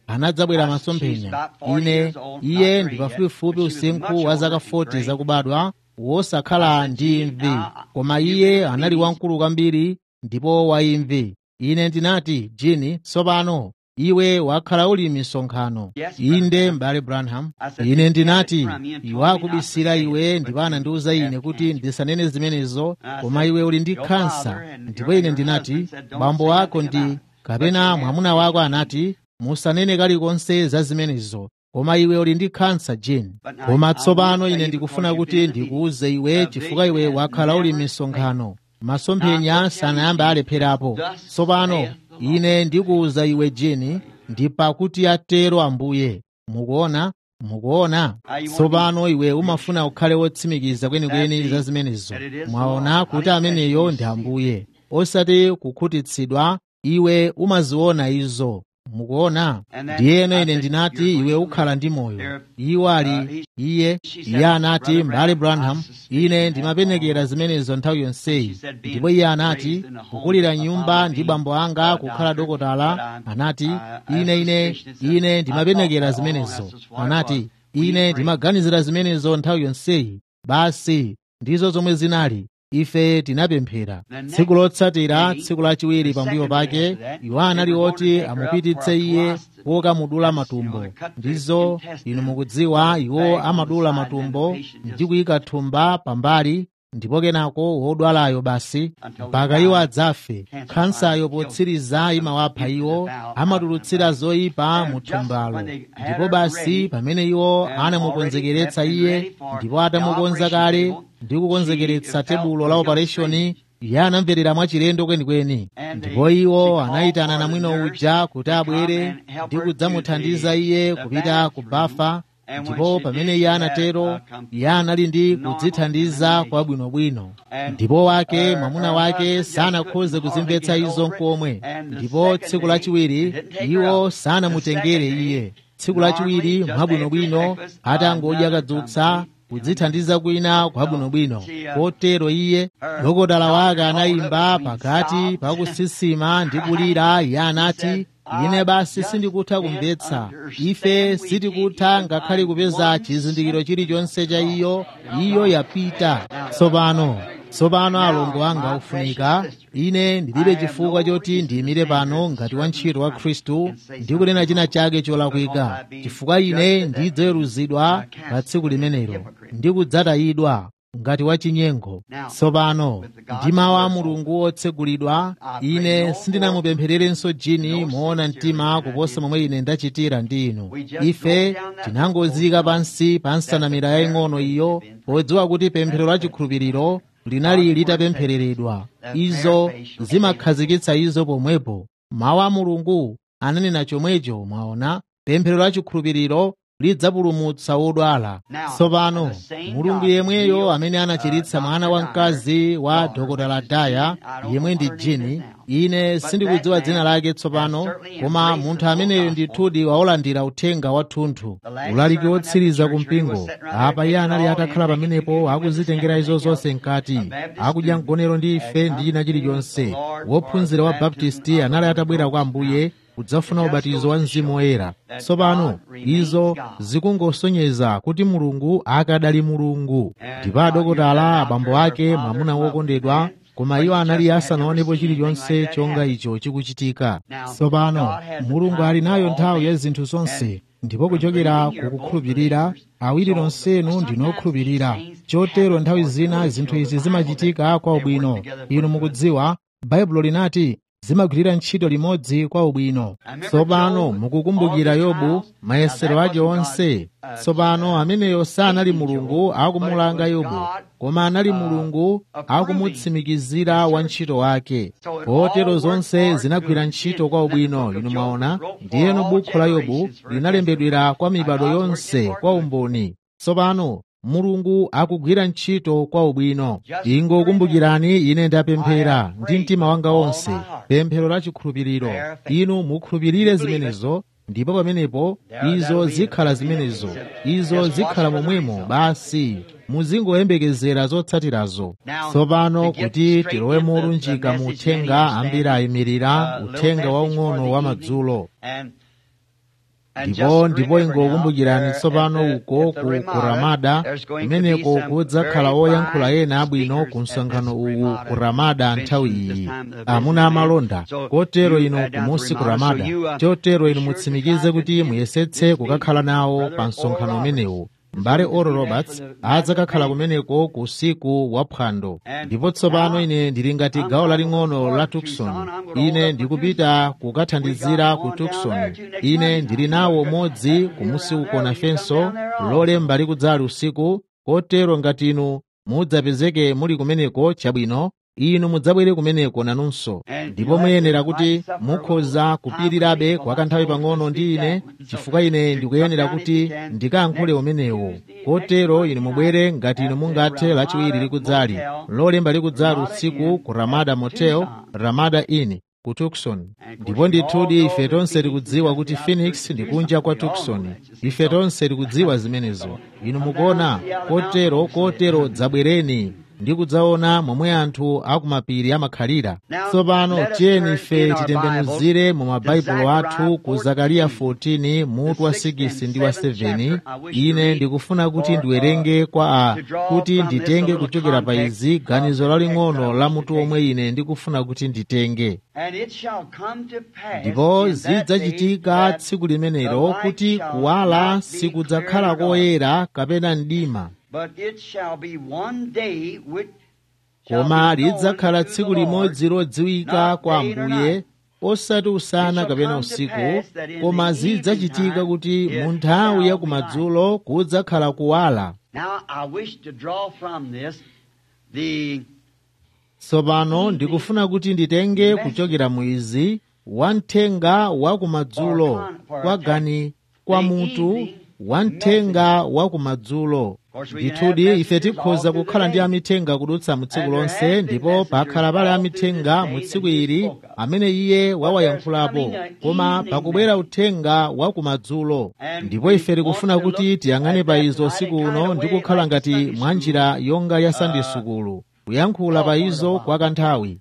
anadzabwera masomphenya. Ine iye ndi pafupifupi usinkhu wa zaka forty zakubadwa, wosakhala ndi imvi, koma iye anali wamkulu kwambiri ndipo wa imvi. Ine ndinati, Jini, tsopano iwe wakhala uli m'misonkhano. Inde m'bale Branham. Ine ndinati, iwe akubisira iwe ndipo anandiwuza ine kuti ndisanene zimenezo, koma iwe uli ndi khansa. Ndipo ine ndinati, bambo wako ndi kapena mwamuna wako anati musanene kalikonse za zimenezo, koma iwe uli ndi khansa Jini. Koma tsopano ine ndikufuna kuti ndikuwuze iwe chifukwa iwe wakhala uli m'misonkhano. Masomphenya sanayambe alepherapo. Tsopano ine ndikuwuza iwe Jini, ndi pakuti atero Ambuye. Mukuona, mukuona. Tsopano iwe umafuna ukhale wotsimikiza kwenikweni za zimenezo. Mwaona kuti ameneyo ndi Ambuye, osati kukhutitsidwa. Iwe umaziona izo. Mukuona. Ndiyeno ine ndinati iwe ukhala ndi moyo. Iwo ali iye iye anati, m'bale Branham, ine ndimapenekera zimenezo nthawi yonseyi. Ndipo iye anati, kukulira nyumba ndi bambo anga kukhala dokotala. Anati, ine ine ine ndimapenekera zimenezo. Anati, ine ndimaganizira zimenezo nthawi yonseyi. Basi ndizo zomwe zinali. Ife tinapemphera. Tsiku lotsatira, tsiku lachiwiri pambuyo pake, iwo anali oti amupititse iye wokamudula matumbo. Ndizo inu mukudziwa, iwo amadula matumbo ndi kuyika thumba pambali, ndipo kenako wodwalayo basi mpaka iwo adzafe. Khansayo potsiriza imawapha iwo, amatulutsira zoyipa mu thumbalo. Ndipo basi pamene iwo anamukonzekeretsa iye, ndipo atamukonza kale ndi kukonzekeretsa tebulo la opereshoni, iye anamverera mwachilendo kwenikweni. Ndipo iwo anayitana namwino uja kuti abwere ndi kudzamuthandiza iye kupita ku Bafa. Ndipo pamene iye anatero, iye anali ndi kudzithandiza kwa bwinobwino. Ndipo wake mwamuna wake sanakhoze kuzimvetsa izo nkomwe. Ndipo tsiku lachiwiri iwo sanamutengere iye. Tsiku lachiwiri mwabwinobwino atangodya kadzutsa kudzithandiza kwina kwa bwinobwino. Kotero iye dokotala wake anayimba pakati pakusisima ndi kulira. Iye anati, ine basi sindikutha kumvetsa. Ife sitikutha ngakhale kupeza chizindikiro chilichonse cha iyo. Iyo yapita. Tsopano tsopano alongo anga ofunika, ine ndilibe chifukwa choti ndiyimire pano ngati wantchito wa Khristu ndi kunena china chake cholakwika, chifukwa ine ndidzaweruzidwa pa tsiku limenelo ndi kudzatayidwa ngati wachinyengo. Tsopano ndi mawu a Mulungu otsegulidwa, ine sindinamupemphererenso Jini moona mtima kuposa momwe ine ndachitira ndi inu. Ife tinangozika pansi pa nsanamira yaying'ono iyo, podziwa kuti pemphero la chikhulupiriro linali litapemphereredwa. Izo zimakhazikitsa izo pomwepo. Mawu a Mulungu ananena chomwecho. Mwaona, pemphero la chikhulupiriro lidzapulumutsa wodwala. Tsopano Mulungu yemweyo amene anachiritsa mwana wamkazi wa dokotala Daya, yemwe ndi Jini, ine sindikudziwa dzina lake tsopano, koma munthu ameneyo ndithudi waolandira uthenga wathunthu, ulaliki wotsiriza ku mpingo. Apa iye anali atakhala pamenepo akuzitengera izo zonse mkati, akudya mgonero ndi ife ndi china chilichonse. Wophunzira wa Baptisti anali atabwera kwa Ambuye kudzafuna ubatizo wa Mzimu Woyera. Tsopano izo zikungosonyeza kuti Mulungu akadali Mulungu. Ndipo adokotala abambo ake mwamuna wokondedwa, koma iwo anali asanaonepo chilichonse chonga icho chikuchitika. Tsopano Mulungu ali nayo nthawi ya zinthu zonse, ndipo kuchokera kukukhulupirira, awiri nonsenu ndinokhulupirira. Chotero nthawi zina zinthu izi zimachitika kwa ubwino. Inu mukudziwa, Baibulo linati zimagwirira ntchito limodzi kwa ubwino. Tsopano mukukumbukira Yobu, mayesero ake onse. Tsopano ameneyo sanali Mulungu akumulanga Yobu, koma anali Mulungu akumutsimikizira wantchito wake. Kotero zonse zinagwira ntchito kwa ubwino. Inu mwaona, ndiyeno bukhu la Yobu linalembedwera kwa mibado yonse kwa umboni. Tsopano Mulungu akugwira ntchito kwa ubwino. Ingokumbukirani, ine ndapemphera ndi mtima wanga wonse pemphero la chikhulupiriro. Inu mukhulupirire zimenezo, ndipo pamenepo izo zikhala zimenezo. Izo zikhala momwemo basi. Muzingoyembekezera zotsatirazo. Tsopano kuti tilowe molunjika mu uthenga ambiri ayimirira, uthenga waung'ono wa madzulo. ndipo ndipo ingokumbukirani tsopano uko ku ku Ramada kumeneko kudzakhala oyankhula ena abwino ku msonkhano uwu ku Ramada nthawi iyi, amuna amalonda. Kotero inu kumusi ku Ramada, chotero inu mutsimikize kuti muyesetse kukakhala nawo pa msonkhano umenewu. Mbale Oral Roberts adzakakhala kumeneko ku usiku wa phwando. Ndipo tsopano ine ndili ngati gawo laling'ono la Tucson. Ine ndikupita kukathandizira ku Tucson. Ine ndili nawo umodzi kumusi uko nafenso lolemba likudzali usiku. Kotero ngati inu mudzapezeke muli kumeneko chabwino, inu mudzabwere kumeneko nanunso. Ndipo muyenera kuti mukhoza kupirirabe kwa kanthawi pang'ono ndi ine, chifukwa ine ndikuyenera kuti ndikayankhule umenewo. Kotero inu mubwere ngati inu mungathe lachiwiri likudzali lolemba likudzali usiku ku Ramada Motel, Ramada Inn ku Tucson. Ndipo ndithudi ife tonse tikudziwa kuti Phoenix ndi kunja kwa Tucson. Ife tonse tikudziwa zimenezo. Inu mukuona. Kotero kotero dzabwereni ndi kudzaona momwe anthu akumapiri amakhalira. Tsopano tiyeni ife titembenuzire mu mabaibulo athu ku Zakariya fourteen mutu wa six ndi wa seven. Ine ndikufuna kuti ndiwerenge kwa a kuti nditenge kuchokera pa izi ganizo laling'ono la mutu omwe ine ndikufuna kuti nditenge. Ndipo zidzachitika tsiku limenelo kuti kuwala sikudzakhala koyera kapena mdima, koma lidzakhala tsiku limodzi lodziwika kwa Ambuye, osati usana kapena usiku, koma zidzachitika kuti mu nthawi ya kumadzulo kudzakhala kuwala. Tsopano ndikufuna kuti nditenge kuchokera mu izi wamthenga wa kumadzulo kwa gani kwa mutu wamthenga wa kumadzulo. Ndithudi ife tikhoza kukhala ndi amithenga kudutsa mu tsiku lonse, ndipo pakhala pali amithenga mu tsiku ili amene iye wawayankhulapo, koma pakubwera uthenga wa kumadzulo. Ndipo ife tikufuna kuti tiyang'ane pa izo usiku uno ndi kukhala ngati mwanjira yonga ya Sunday Sukulu, kuyankhula pa izo kwa kanthawi.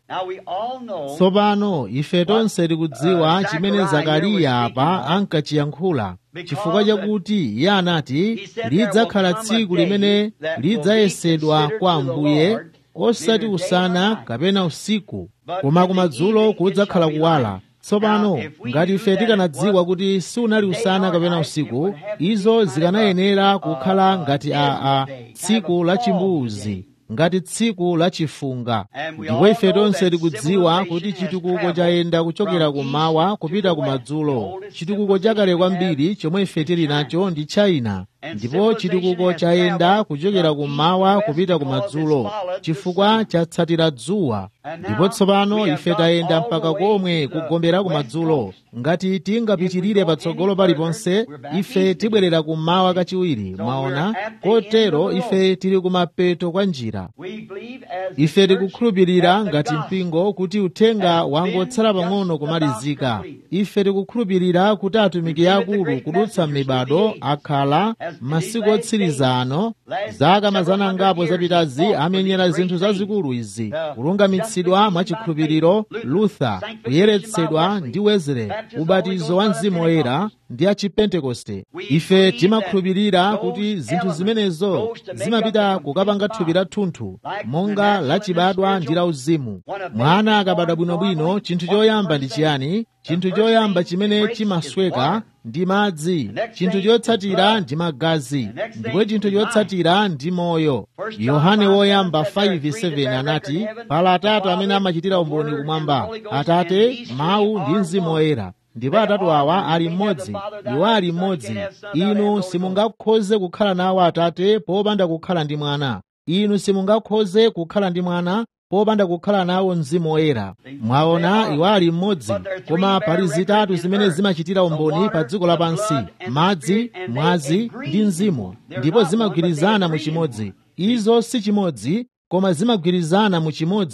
Tsopano ife tonse tikudziwa chimene Zakariya apa ankachiyankhula, chifukwa chakuti iye anati lidzakhala tsiku limene lidzayesedwa kwa Ambuye, osati usana kapena usiku, koma kumadzulo kudzakhala kuwala. Tsopano ngati ife tikanadziwa kuti siunali usana kapena usiku, izo zikanayenera kukhala ngati a a tsiku la chimbuzi, ngati tsiku la chifunga. Ndipo ife tonse tikudziwa kuti chitukuko chayenda kuchokera kummawa kupita kumadzulo. Chitukuko chakale kwambiri chomwe ife tili nacho ndi China, ndipo chitukuko chayenda kuchokera kummawa kupita kumadzulo chifukwa chatsatira dzuwa. Ndipo tsopano ife tayenda mpaka komwe kugombera kumadzulo. Ngati tingapitirire patsogolo paliponse, ife tibwerera kummawa kachiwiri, mwaona. Kotero ife tili kumapeto kwa njira. Ife tikukhulupirira ngati mpingo kuti uthenga wangotsala pang'ono kumalizika. Ife tikukhulupirira kuti atumiki akulu kudutsa m'mibado akhala masiku otsiriza ano, zaka mazana angapo zapitazi, amenyera zinthu zazikulu izi: kulungamitsidwa mwachikhulupiriro, Luther, kuyeretsedwa ndi Wesley, ubatizo wa Mzimu Woyera ndi a Chipentekoste. Ife timakhulupirira kuti zinthu zimenezo zimapita kukapanga thupi la thunthu, monga lachibadwa ndi la uzimu. Mwana akabadwa bwinobwino, chinthu choyamba ndi chiyani? Chinthu choyamba chimene chimasweka ndi madzi, chinthu chotsatira ndi magazi, ndipo chinthu chotsatira ndi moyo. Yohane woyamba five seven anati, pali atatu amene amachitira umboni kumwamba: Atate, Mawu ndi Mzimu Woyera. Ndipo atatu awa ali mmodzi, iwo ali mmodzi. Inu simungakhoze kukhala nawo Atate popanda kukhala ndi Mwana. Inu simungakhoze kukhala ndi Mwana popanda kukhala nawo Mzimu Woyera. Mwaona, iwo ali mmodzi, koma pali zitatu zimene zimachitira umboni pa dziko lapansi: madzi, mwazi ndi mzimu, ndipo zimagwirizana mu chimodzi. Izo si chimodzi, koma zimagwirizana mu chimodzi.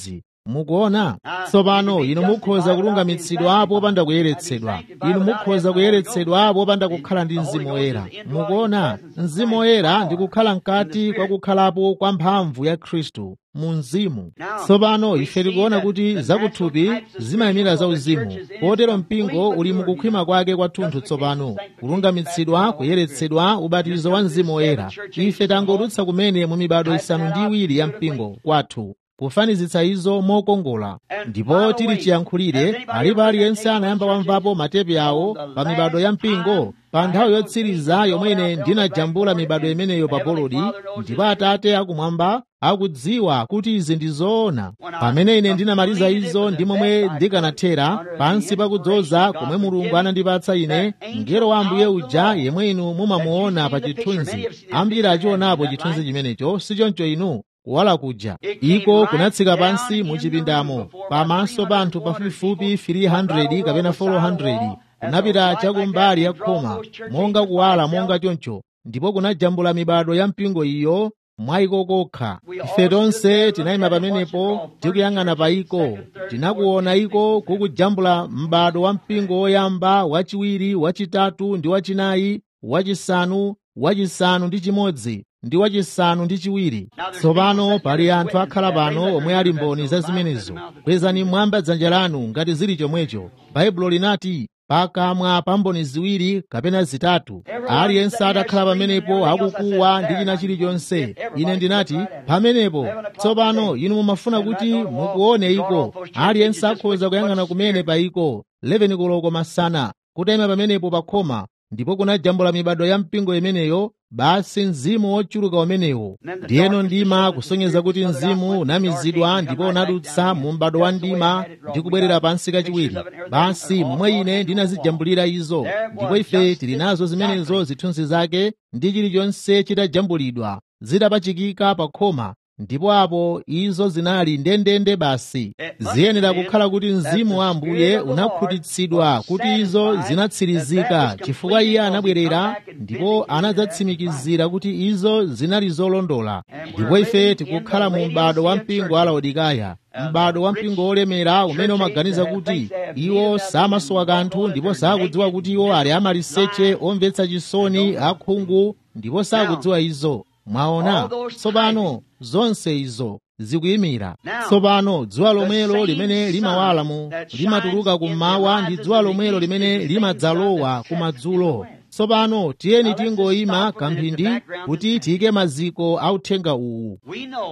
mukuona. Tsopano inu mukhoza kulungamitsidwa popanda kuyeretsedwa, inu mukhoza kuyeretsedwa popanda kukhala ndi mzimu woyera. Mukuona, mzimu woyera ndi kukhala mkati kwa kukhalapo kwa mphamvu ya Khristu mu mzimu. Tsopano ife tikuona kuti zakuthupi zimayimira za uzimu, potero mpingo uli mukukhwima kwake kwathunthu. Tsopano kulungamitsidwa, kuyeretsedwa, ubatizo wa mzimu woyera, ife tangodutsa kumene mu mibado isanu ndi iwiri ya mpingo kwathu, kufanizitsa izo mokongola. Ndipo tili chiyankhulire, alipo aliyense anayamba wamvapo matepe awo pa mibado ya mpingo pa nthawi yotsiriza yomwe ine ndinajambula mibado imeneyo pa bolodi, ndipo Atate akumwamba akudziwa kuti izi ndi zoona. Pamene ine ndinamaliza izo ndi momwe ndikanathera, pansi pakudzoza komwe Mulungu anandipatsa ine, mngelo wa Ambuye uja yemwe inu mumamuona pa chithunzi, ambiri achionapo chithunzi chimenecho, sichoncho inu kuwala kuja iko kunatsika pansi mu chipindamo pamaso pa anthu pafupifupi three hundred kapena four hundred, kunapita chakumbali ya khoma monga kuwala monga choncho, ndipo kunajambula mibado ya mpingo iyo mwaiko kokha. Ife tonse tinayima pamenepo tikuyang'ana pa iko, tinakuona iko kukujambula m'bado wa mpingo woyamba, wachiwiri, wachitatu ndi wachinayi, wachisanu, wachisanu ndi chimodzi ndi wachisanu ndi chiwiri. Tsopano pali anthu akhala pano omwe ali mboni za zimenezo. Kwezani mwamba dzanja lanu ngati zili chomwecho. Baibulo linati pakamwa pa mboni ziwiri kapena zitatu, aliyense atakhala pamenepo akukuwa ndi china chilichonse. Ine ndinati pamenepo. Tsopano inu mumafuna kuti mukuone iko, aliyense akhoza kuyang'ana kumene pa iko eleven koloko masana, kutayima pamenepo pa khoma, ndipo kunajambula mibado ya mpingo imeneyo. Basi mzimu wochuluka umenewo ndiyeno ndima kusonyeza kuti mzimu unamizidwa ndipo unadutsa mu m'bado wa ndima ndi kubwerera pansi kachiwiri. Basi momwe ine ndinazijambulira izo, ndipo ife tili nazo zimenezo zithunzi zake ndi chilichonse chitajambulidwa zitapachikika pa khoma, ndipo apo izo zinali ndendende. Basi ziyenera kukhala kuti mzimu wa Ambuye unakhutitsidwa kuti izo zinatsirizika, chifukwa iye anabwerera ndipo anadzatsimikizira kuti izo zinali zolondola. Ndipo ife tikukhala mu m'bado wa mpingo wa Laodikaya, m'bado wa mpingo wolemera umene umaganiza kuti iwo samasowa kanthu, ndipo sakudziwa kuti iwo ali amaliseche omvetsa chisoni, akhungu, ndipo sakudziwa izo. Mwaona, tsopano zonse izo zikuyimira. Tsopano dzuwa lomwelo limene limawala mu limatuluka kummawa ndi dzuwa lomwelo limene limadzalowa kumadzulo. Tsopano tiyeni tingoyima kamphindi kuti tiyike maziko a uthenga uwu.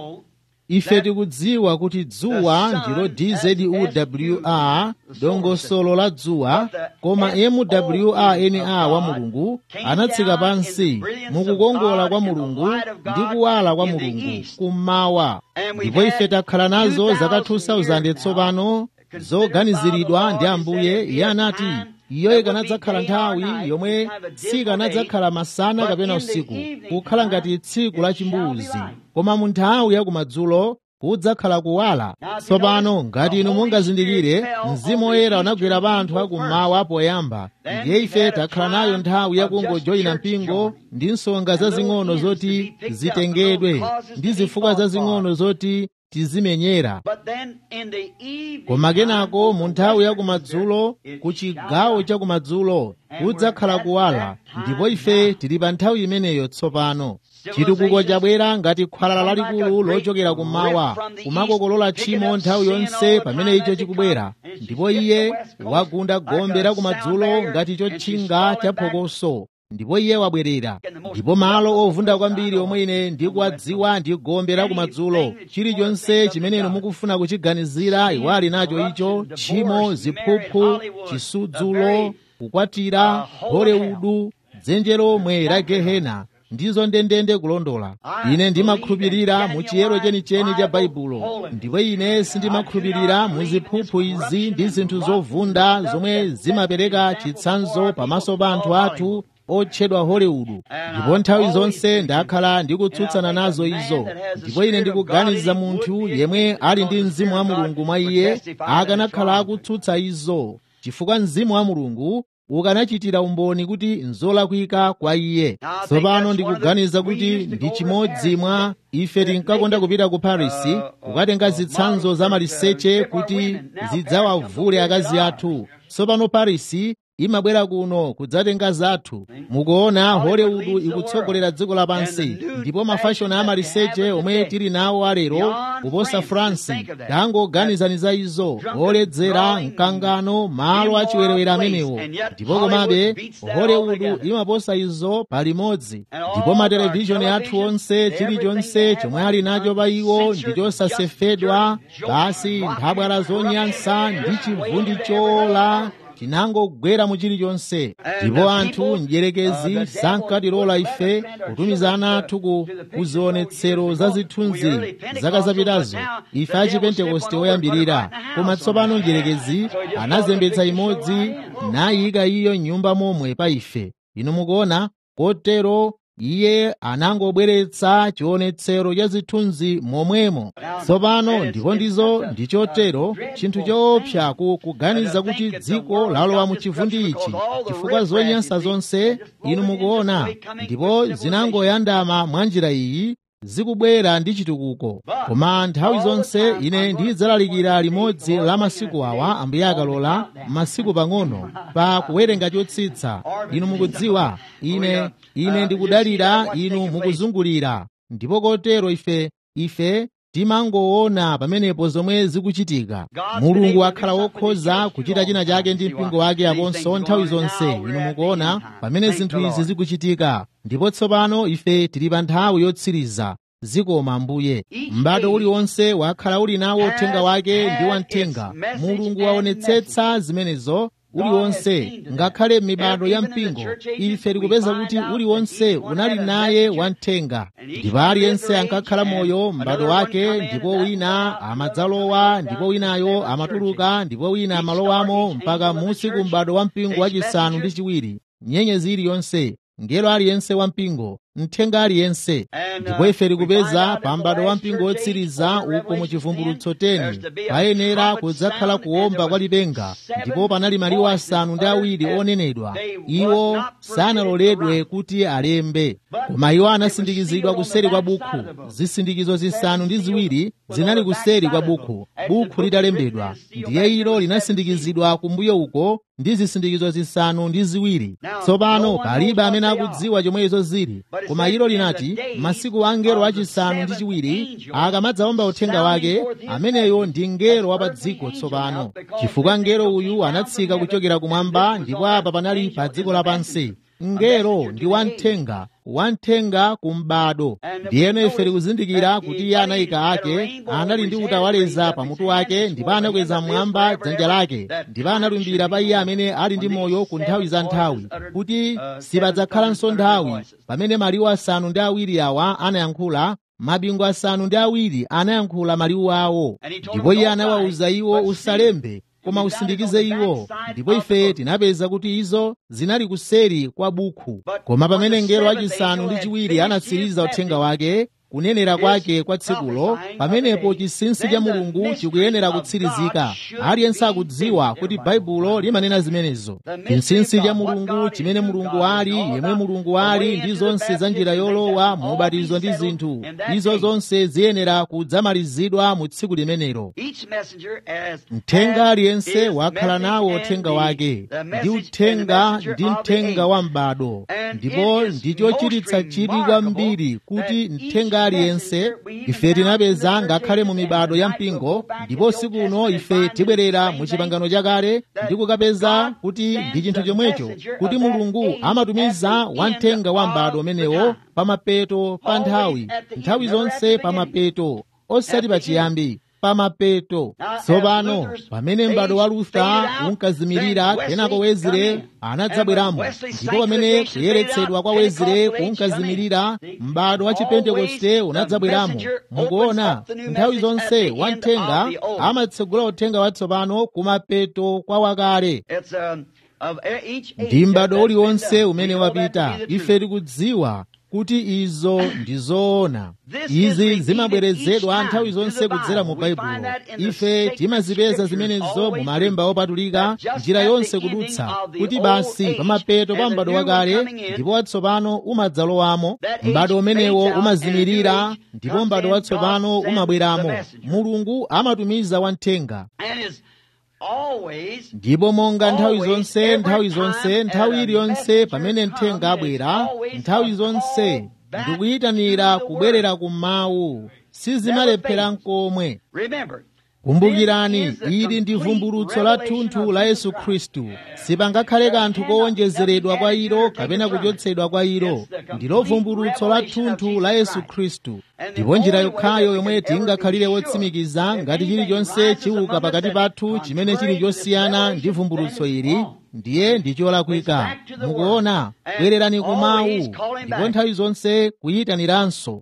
Ife tikudziwa kuti dzuwa ndilo D Z U W R, dongosolo la dzuwa, koma M W R N A wa Mulungu anatsika pansi mukukongola kwa Mulungu ndi kuwala kwa Mulungu kummawa. Ndipo ife takhala nazo zaka two thousand tsopano zoganiziridwa ndi Ambuye. Iye anati iyo ikanadzakhala nthawi yomwe sikanadzakhala masana kapena usiku, kukhala ngati tsiku la chimbuzi, koma mu nthawi ya kumadzulo kudzakhala kuwala. Tsopano ngati inu mungazindikire, Mzimu Woyera unagwera pa anthu akummawa poyamba, ndiye ife takhala nayo nthawi yakungojoyina mpingo ndi nsonga zazing'ono zoti zitengedwe ndi zifukwa zazing'ono zoti tizimenyera. Koma kenako mu nthawi ya kumadzulo, ku chigawo cha kumadzulo kudzakhala kuwala, ndipo ife tili pa nthawi imeneyo tsopano. Chitukuko chabwera ngati khwalala lalikulu lochokera kummawa, kumakokolola tchimo nthawi yonse pamene icho chikubwera, ndipo iye wagunda gombe la kumadzulo ngati chotchinga cha phokoso, ndipo iye wabwerera. Ndipo malo ovunda kwambiri omwe ine ndikuwadziwa ndi gombe la kumadzulo. Chilichonse chimene inu mukufuna kuchiganizira iwo ali nacho icho: tchimo, ziphuphu, chisudzulo, kukwatira, Hollywood, dzenje lomwe la Gehena, ndizo ndendende kulondola. Ine ndimakhulupirira mu chiyero chenicheni cha Baibulo, ndipo ine sindimakhulupirira mu ziphuphu izi ndi zinthu zovunda zomwe zimapereka chitsanzo pamaso pa anthu athu otchedwa Hollywood. Ndipo nthawi zonse ndakhala ndikutsutsana nazo izo. Ndipo ine ndikuganiza munthu yemwe ali ndi mzimu wa Mulungu mwa iye akanakhala akutsutsa izo, chifukwa mzimu wa Mulungu ukanachitira umboni kuti nzolakwika kwa iye. Tsopano ndikuganiza kuti ndi chimodzi mwa ife tinkakonda kupita ku Parisi kukatenga zitsanzo za maliseche kuti zidzawavule akazi athu. Tsopano Parisi imabwera kuno kudzatenga zathu. Mukuona Hollywood ikutsogolera dziko lapansi, ndipo mafashoni a maliseche omwe tili nawo alero kuposa France. Tangoganizani za izo, oledzera, mkangano, malo achiwerewere amenewo. Ndipo komabe Hollywood imaposa izo palimodzi. Ndipo matelevishoni athu onse, chilichonse chomwe ali nacho pa iwo ndi chosasefedwa, basi nthabwala zonyansa ndi chivundi chola chinangogwera mu chilichonse. Ndipo anthu mdierekezi sankatilola ife kutumiza ana athu ku kuzionetsero za zithunzi zaka zapitazo, ife achipentekoste oyambirira. Koma tsopano mdierekezi anazembetsa imodzi nayika iyo nyumba momwe pa ife. Inu mukuona, kotero iye anangobweretsa chionetsero cha zithunzi momwemo. Tsopano ndipo ndizo ndichotero chinthu choopsa kuganiza kuti dziko lalowa mu chivundi ichi chifukwa zonyansa zonse inu mukuona, ndipo zinangoyandama mwa njira iyi zikubwera ndi chitukuko. Koma nthawi zonse ine ndidzalalikira limodzi la masiku awa, Ambuye akalola, masiku pang'ono, pa kuwerenga chotsitsa. Inu mukudziwa, ine ine ndikudalira inu mukuzungulira, ndipo kotero ife ife timangoona pamenepo zomwe zikuchitika. Mulungu akhala wokhoza kuchita china chake ndi mpingo wake aponso nthawi zonse. Inu mukuona pamene zinthu izi zikuchitika, ndipo tsopano ife tili pa nthawi yotsiriza. Zikoma Ambuye. M'bado uliwonse wakhala uli nawo uthenga wake ndi wamthenga. Mulungu waonetsetsa zimenezo uliwonse, ngakhale m'mibado ya mpingo ife tikupeza kuti uliwonse unali naye wamthenga. Ndipo aliyense ankakhala moyo m'bado wake, ndipo wina amadzalowa, ndipo winayo amatuluka, ndipo wina amalowamo mpaka musi ku m'bado wa mpingo wachisanu ndi chiwiri. Nyenyezi iliyonse, ngelo aliyense wa mpingo, mthenga aliyense. Ndipo ife tikupeza pa m'bado wa mpingo wotsiriza uko mu chivumbulutso teni payenera kudzakhala kuwomba kwa lipenga, ndipo panali maliwu asanu ndi awiri onenedwa. Iwo sanaloledwe kuti alembe, koma iwo anasindikizidwa kuseri kwa bukhu. Zisindikizo zisanu ndi ziwiri zinali kuseri kwa bukhu, bukhu litalembedwa. Ndiye ilo linasindikizidwa kumbuyo uko ndi zisindikizo zisanu ndi ziwiri. Tsopano palibe amene akudziwa chomwe izo zili, koma ilo linati masiku a ngelo wachisanu ndi chiwiri akamadzawomba uthenga wake, ameneyo ndi ngelo wa pa dziko tsopano, chifukwa ngelo uyu anatsika kuchokera kumwamba, ndipo apa panali pa dziko lapansi. Ngelo ndi wamthenga, wamthenga kumbado. Ndiyeno ife tikuzindikira kuti iye anayika ake anali ndi utawaleza pamutu wake, ndipo anakweza mmwamba dzanja lake, ndipo analumbira pa iye amene ali ndi moyo ku nthawi za nthawi, kuti sipadzakhalanso nthawi pamene maliwu asanu ndi awiri awa anayankhula. Mabingu asanu ndi awiri anayankhula maliwu awo, ndipo iye anawawuza iwo usalembe koma usindikize iwo. Ndipo ife tinapeza kuti izo zinali kuseri kwa bukhu. Koma pamene ngelo wachisanu ndi chiwiri anatsiriza uthenga wake, kunenera kwake kwa tsikulo, pamenepo chinsinsi cha Mulungu chikuyenera kutsirizika. Aliyense akudziwa kuti Baibulo limanena zimenezo. Chinsinsi cha Mulungu, chimene Mulungu ali, yemwe Mulungu ali, ndi zonse za njira yolowa mu ubatizo ndi zinthu, izo zonse ziyenera kudzamalizidwa mu tsiku limenelo. Mthenga aliyense wakhala nawo uthenga wake, ndi uthenga ndi mthenga wa m'bado. Ndipo ndichochititsa chidwi kwambiri kuti mthenga aliyense, ife tinapeza ngakhale mu mibado ya mpingo, ndipo siku uno ife tibwerera mu chipangano chakale ndi kukapeza kuti ndi chinthu chomwecho, kuti Mulungu amatumiza wamthenga wa m'bado umenewo pamapeto pa nthawi, nthawi zonse pamapeto, osati pachiyambi, pamapeto. Tsopano pamene m'bado wa Luther unkazimirira, kenako Wesley anadzabweramo, ndipo pamene kuyeretsedwa kwa Wesley kunkazimirira, m'bado wa Chipentekoste unadzabweramo. Mukuona, nthawi zonse wamthenga amatsegula uthenga watsopano kumapeto kwa wakale. Ndi m'bado uliwonse umene wapita, ife tikudziwa kuti izo ndi zoona. Izi zimabwerezedwa nthawi zonse kudzera mu Baibulo. Ife timazipeza zimenezo mu malemba opatulika njira yonse kudutsa, kuti basi pamapeto pa m'bado wakale ndipo watsopano umadzalowamo, m'bado umenewo umazimirira ndipo m'bado watsopano umabweramo. Mulungu amatumiza wamthenga. Ndipo monga nthawi zonse nthawi zonse nthawi iliyonse pamene mthenga abwera, nthawi zonse ndikuyitanira kubwerera ku mawu, sizimalephera n'komwe. Kumbukirani, ili ndi vumbulutso la thunthu la Yesu Khristu. Sipangakhale kanthu kowonjezeredwa kwa ilo kapena kuchotsedwa kwa ilo. Ndilo vumbulutso la thunthu la Yesu Khristu. Ndipo njira yokhayo yomwe tingakhalire wotsimikiza ngati chilichonse chiuka pakati pathu chimene chili chosiyana ndi vumbulutso ili, ndiye ndi cholakwika. Mukuona, bwererani ku mawu, ndipo nthawi zonse kuyitaniranso.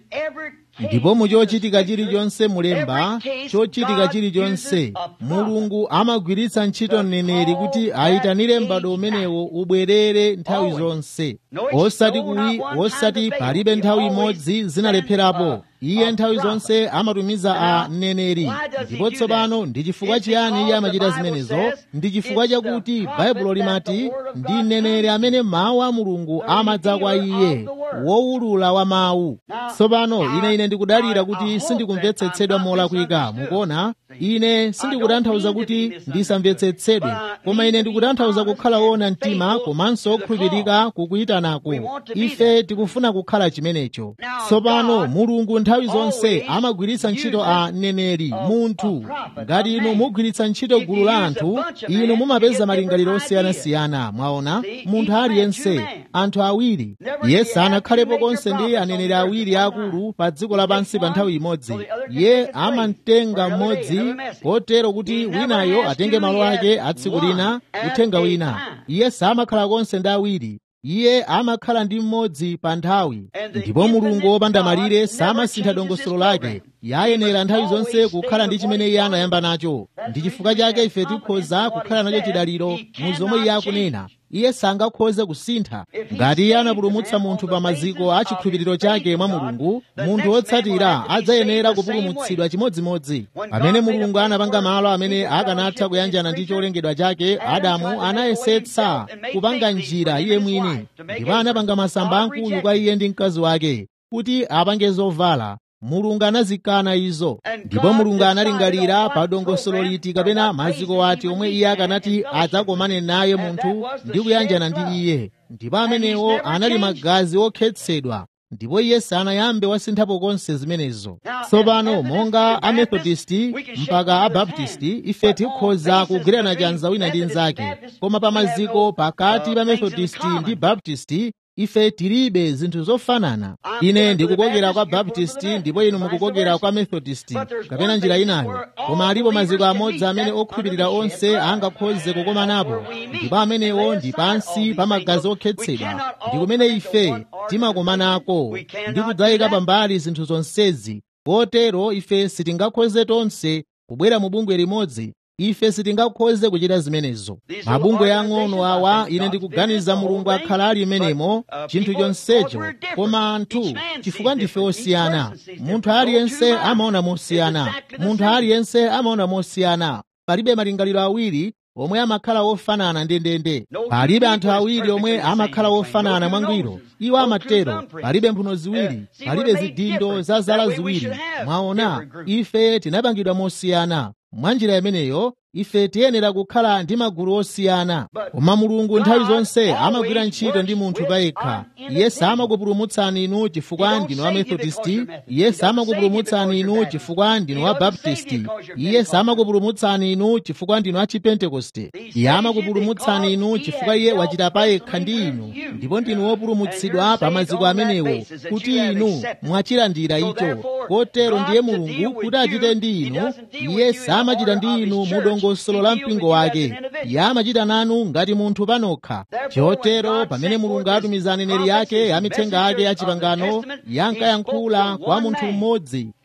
Ndipo mu chochitika chilichonse mulemba, chochitika chilichonse, Mulungu amagwiritsa ntchito mneneri kuti ayitanire m'bado umenewo ubwerere nthawi zonse. Osati kuwi, osati palibe nthawi imodzi zinalepherapo. Iye nthawi zonse amatumiza a mneneri. Ndipo tsopano ndi chifukwa chiyani iye amachita zimenezo? Ndi chifukwa chakuti Baibulo limati ndi mneneri amene mawu a Mulungu amadza kwa iye, wowulula wa mawu. Tsopano ine ine ndikudalira kuti sindikumvetsetsedwa molakwika. Mukuona, ine sindikutanthauza kuti ndisamvetsetsedwe, koma ine ndikutanthauza kukhala woona mtima komanso okhulupirika kukuyitanako. Ife tikufuna kukhala chimenecho. Tsopano Mulungu nthawi zonse amagwiritsa ntchito a mneneri, munthu. Ngati inu mugwiritsa ntchito gulu la anthu, inu mumapeza malingaliro osiyanasiyana. Mwaona, munthu aliyense, anthu awiri. Iye sanakhalepo konse ndi aneneri awiri akulu pa dziko lapansi pa nthawi imodzi. Iye amamtenga mmodzi kotero kuti winayo atenge malo ake a tsiku lina, uthenga wina. Iye samakhala konse ndi awiri. Iye amakhala ndi mmodzi pa nthawi. Ndipo Mulungu wopanda malire samasintha dongosolo lake. Yayenera nthawi zonse kukhala ndi chimene iye anayamba nacho. Ndi chifukwa chake ife tikhoza kukhala nacho chidaliro mu zomwe iye akunena. Iye sangakhoze kusintha. Ngati iye anapulumutsa munthu pa maziko a chikhulupiriro chake mwa Mulungu, munthu wotsatira adzayenera kupulumutsidwa chimodzimodzi. Pamene Mulungu anapanga malo amene akanatha kuyanjana ndi cholengedwa chake, Adamu anayesetsa kupanga njira iye mwini, ndipo anapanga masamba ankulu kwa iye ndi mkazi wake kuti apange zovala. Mulungu anazikana izo. Ndipo Mulungu analingalira pa dongosolo liti kapena maziko ati omwe iye akanati adzakomane naye munthu ndi kuyanjana ndi iye. Ndipo amenewo anali magazi okhetsedwa. Ndipo iye sanayambe wasinthapo konse zimenezo. Tsopano monga amethodisti mpaka abaptisti, ife tikhoza kugwirana chanza wina ndi nzake, koma pa maziko pakati pa methodisti ndi baptisti ife tilibe zinthu zofanana. Ine ndikukokera kwa baptisti ndipo inu mukukokera kwa methodisti kapena njira inayo, koma alipo maziko amodzi amene okhulupirira onse angakhoze kukomanapo, ndipo amenewo ndi pansi pa magazi okhetsedwa. Ndi kumene ife timakomanako ndi kudzayika pambali zinthu zonsezi. Kotero ife sitingakhoze tonse kubwera mu bungwe limodzi. Ife sitingakhoze kuchita zimenezo. Mabungwe ang'ono awa, ine ndikuganiza Mulungu akhala ali menemo chinthu chonsecho, koma anthu, chifukwa ndife osiyana. Munthu aliyense amaona mosiyana. Munthu aliyense amaona mosiyana. Palibe malingaliro awiri omwe amakhala ofanana ndendende. Palibe anthu awiri omwe amakhala ofanana mwangwiro. Iwo amatero. Palibe mphuno ziwiri, palibe zidindo za zala ziwiri. Mwaona, ife tinapangidwa mosiyana. Mwanjira imeneyo ife tiyenera kukhala ndi magulu osiyana. Koma Mulungu nthawi zonse amagwira ntchito ndi munthu payekha. Iye samakupulumutsani inu chifukwa ndinu wa Methodisti. Iye samakupulumutsani inu chifukwa ndinu wa Baptisti. Iye samakupulumutsani inu chifukwa ndinu wa Chipentekoste. Iye amakupulumutsani inu chifukwa iye wachita payekha ndi inu, ndipo ndinu wopulumutsidwa pa maziko amenewo kuti inu mwachilandira icho. Kotero ndiye Mulungu kuti achite ndi inu. Iye samachita ndi inu mu dongosolo la mpingo wake. Iye amachita nanu ngati munthu panokha. Chotero pamene Mulungu atumiza aneneri yake amithenga ake a chipangano, yankayankhula kwa munthu mmodzi.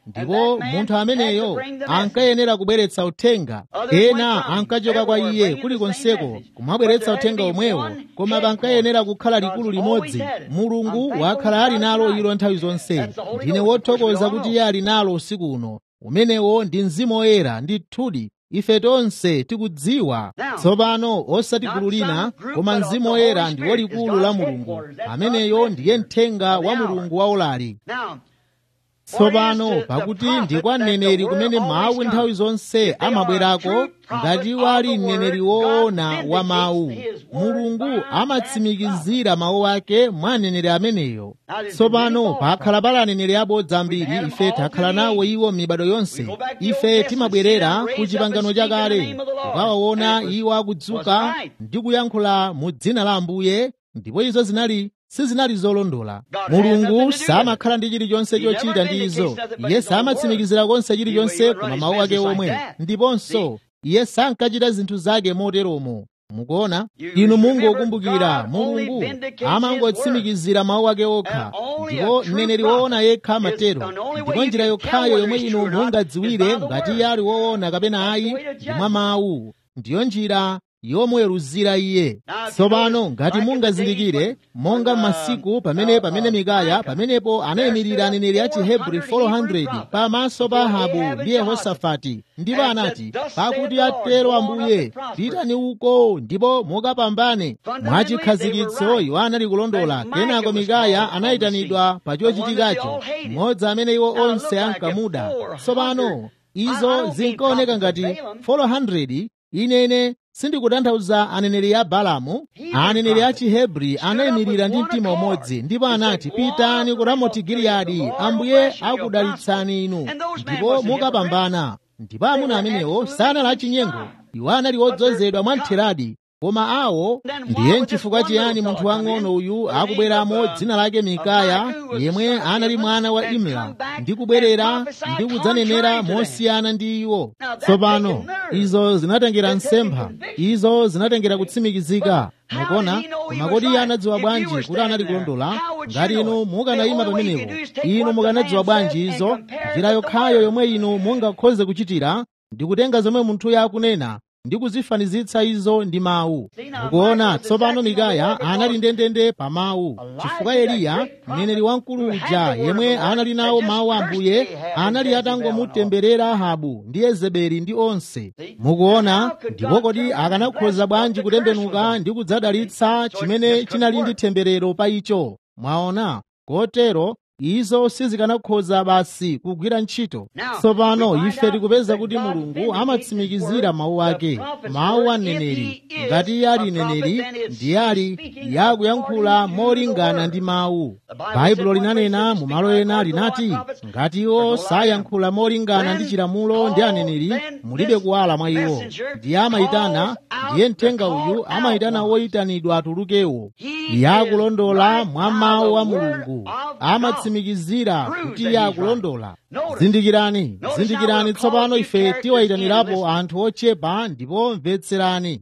ndipo munthu ameneyo ankayenera kubweretsa uthenga. Ena ankachoka kwa iye kulikonseko kumabweretsa uthenga omwewo, koma pankayenera kukhala likulu limodzi. Mulungu wakhala ali nalo ilo nthawi zonse. Ndine wothokoza kuti iye ali nalo usiku uno. Umenewo ndi Mzimu Woyera ndithudi. Ife tonse tikudziwa tsopano, osati gulu lina, koma Mzimu Woyera ndi walikulu la Mulungu. Ameneyo ndiye mthenga wa Mulungu waulali. Tsopano pakuti ndi kwa mneneri kumene mawu nthawi zonse amabwerako, ngati wali mneneri woona wa mawu. Mulungu amatsimikizira mawu ake mwa aneneri ameneyo. Tsopano pakhala pala aneneri abodza ambiri, ife takhala nawo iwo m'mibado yonse. Ife timabwerera ku chipangano chakale kukawaona iwo akudzuka ndi kuyankhula mu dzina la Ambuye, ndipo izo zinali sizinali zolondola. Mulungu samakhala ndi chilichonse chochita ndi izo. Iye samatsimikizira konse chilichonse koma mawu ake omwe, ndiponso iye sankachita zinthu zake moteromo. Mukuona, inu mungokumbukira, Mulungu amangotsimikizira mawu ake okha, ndipo mneneri woona yekha amatero. Ndipo njira yokhayo yomwe inu mungadziwire ngati iye ali woona kapena ayi ndi mwa mawu. Ndiyo njira yomuweruzira iye. Tsopano ngati mungazindikire, monga masiku pamene pamene Mikaya pamenepo anayimirira aneneri a Chihebri four hundred pamaso pa Ahabu ndi Yehosafati, ndipo anati, pakuti atero Ambuye, pitani uko ndipo mukapambane. Mwachikhazikitso iwo anali kulondola. Kenako Mikaya anayitanidwa pa chochitikacho, mmodzi amene iwo onse ankamuda. Tsopano izo zinkaoneka ngati four hundred. Inene sindikutanthauza aneneri a Balamu. Aneneri a Chihebri anayimirira ndi mtima umodzi, ndipo anati, pitani ku Ramoti Giliyadi, Ambuye akudalitsani inu ndipo mukapambana. Ndipo amuna amenewo sanali achinyengo, iwo anali odzozedwa mwamtheradi. Koma awo ndiye nchifukwa chiyani munthu wang'ono uyu akubweramo dzina lake Mikaya, yemwe anali mwana wa Imla, ndi kubwerera ndi kudzanenera mosiyana ndi iwo? Tsopano izo zinatengera nsempha, izo zinatengera kutsimikizika. Mukuona, koma kodi iye anadziwa bwanji kuti anali kulondola? Ngati inu mukanayima pamenepo, inu mukanadziwa bwanji izo? Njira yokhayo yomwe inu mungakhoze kuchitira ndi kutenga zomwe munthuyo akunena ndi kuzifanizitsa izo ndi mawu. Mukuona, tsopano Mikaya anali ndendende pa mawu, chifukwa Eliya mneneri wamkulu uja yemwe anali nawo mawu a Ambuye anali atangomutemberera Ahabu ndi Yezebeli ndi onse. Mukuona, ndipo kodi akanakhoza bwanji kutembenuka ndi kudzadalitsa chimene chinali ndi temberero pa icho? Mwaona, kotero izo sizikanakhoza basi kugwira ntchito. Tsopano ife tikupeza kuti Mulungu amatsimikizira mawu ake, mawu a mneneri. Ngati iye ali mneneri, ndiye ali yakuyankhula molingana ndi mawu. Baibulo linanena mu malo ena linati, ngati iwo sayankhula molingana ndi chilamulo ndi aneneri, mulibe kuwala mwa iwo. Ndiye amayitana, ndiye mthenga uyu amayitana woyitanidwa atulukewo. Yakulondola mwa mawu a Mulungu, amatsimikizira kuti iye akulondola. Zindikirani, zindikirani tsopano ife tiwayitanirapo anthu ochepa, ndipo mvetserani.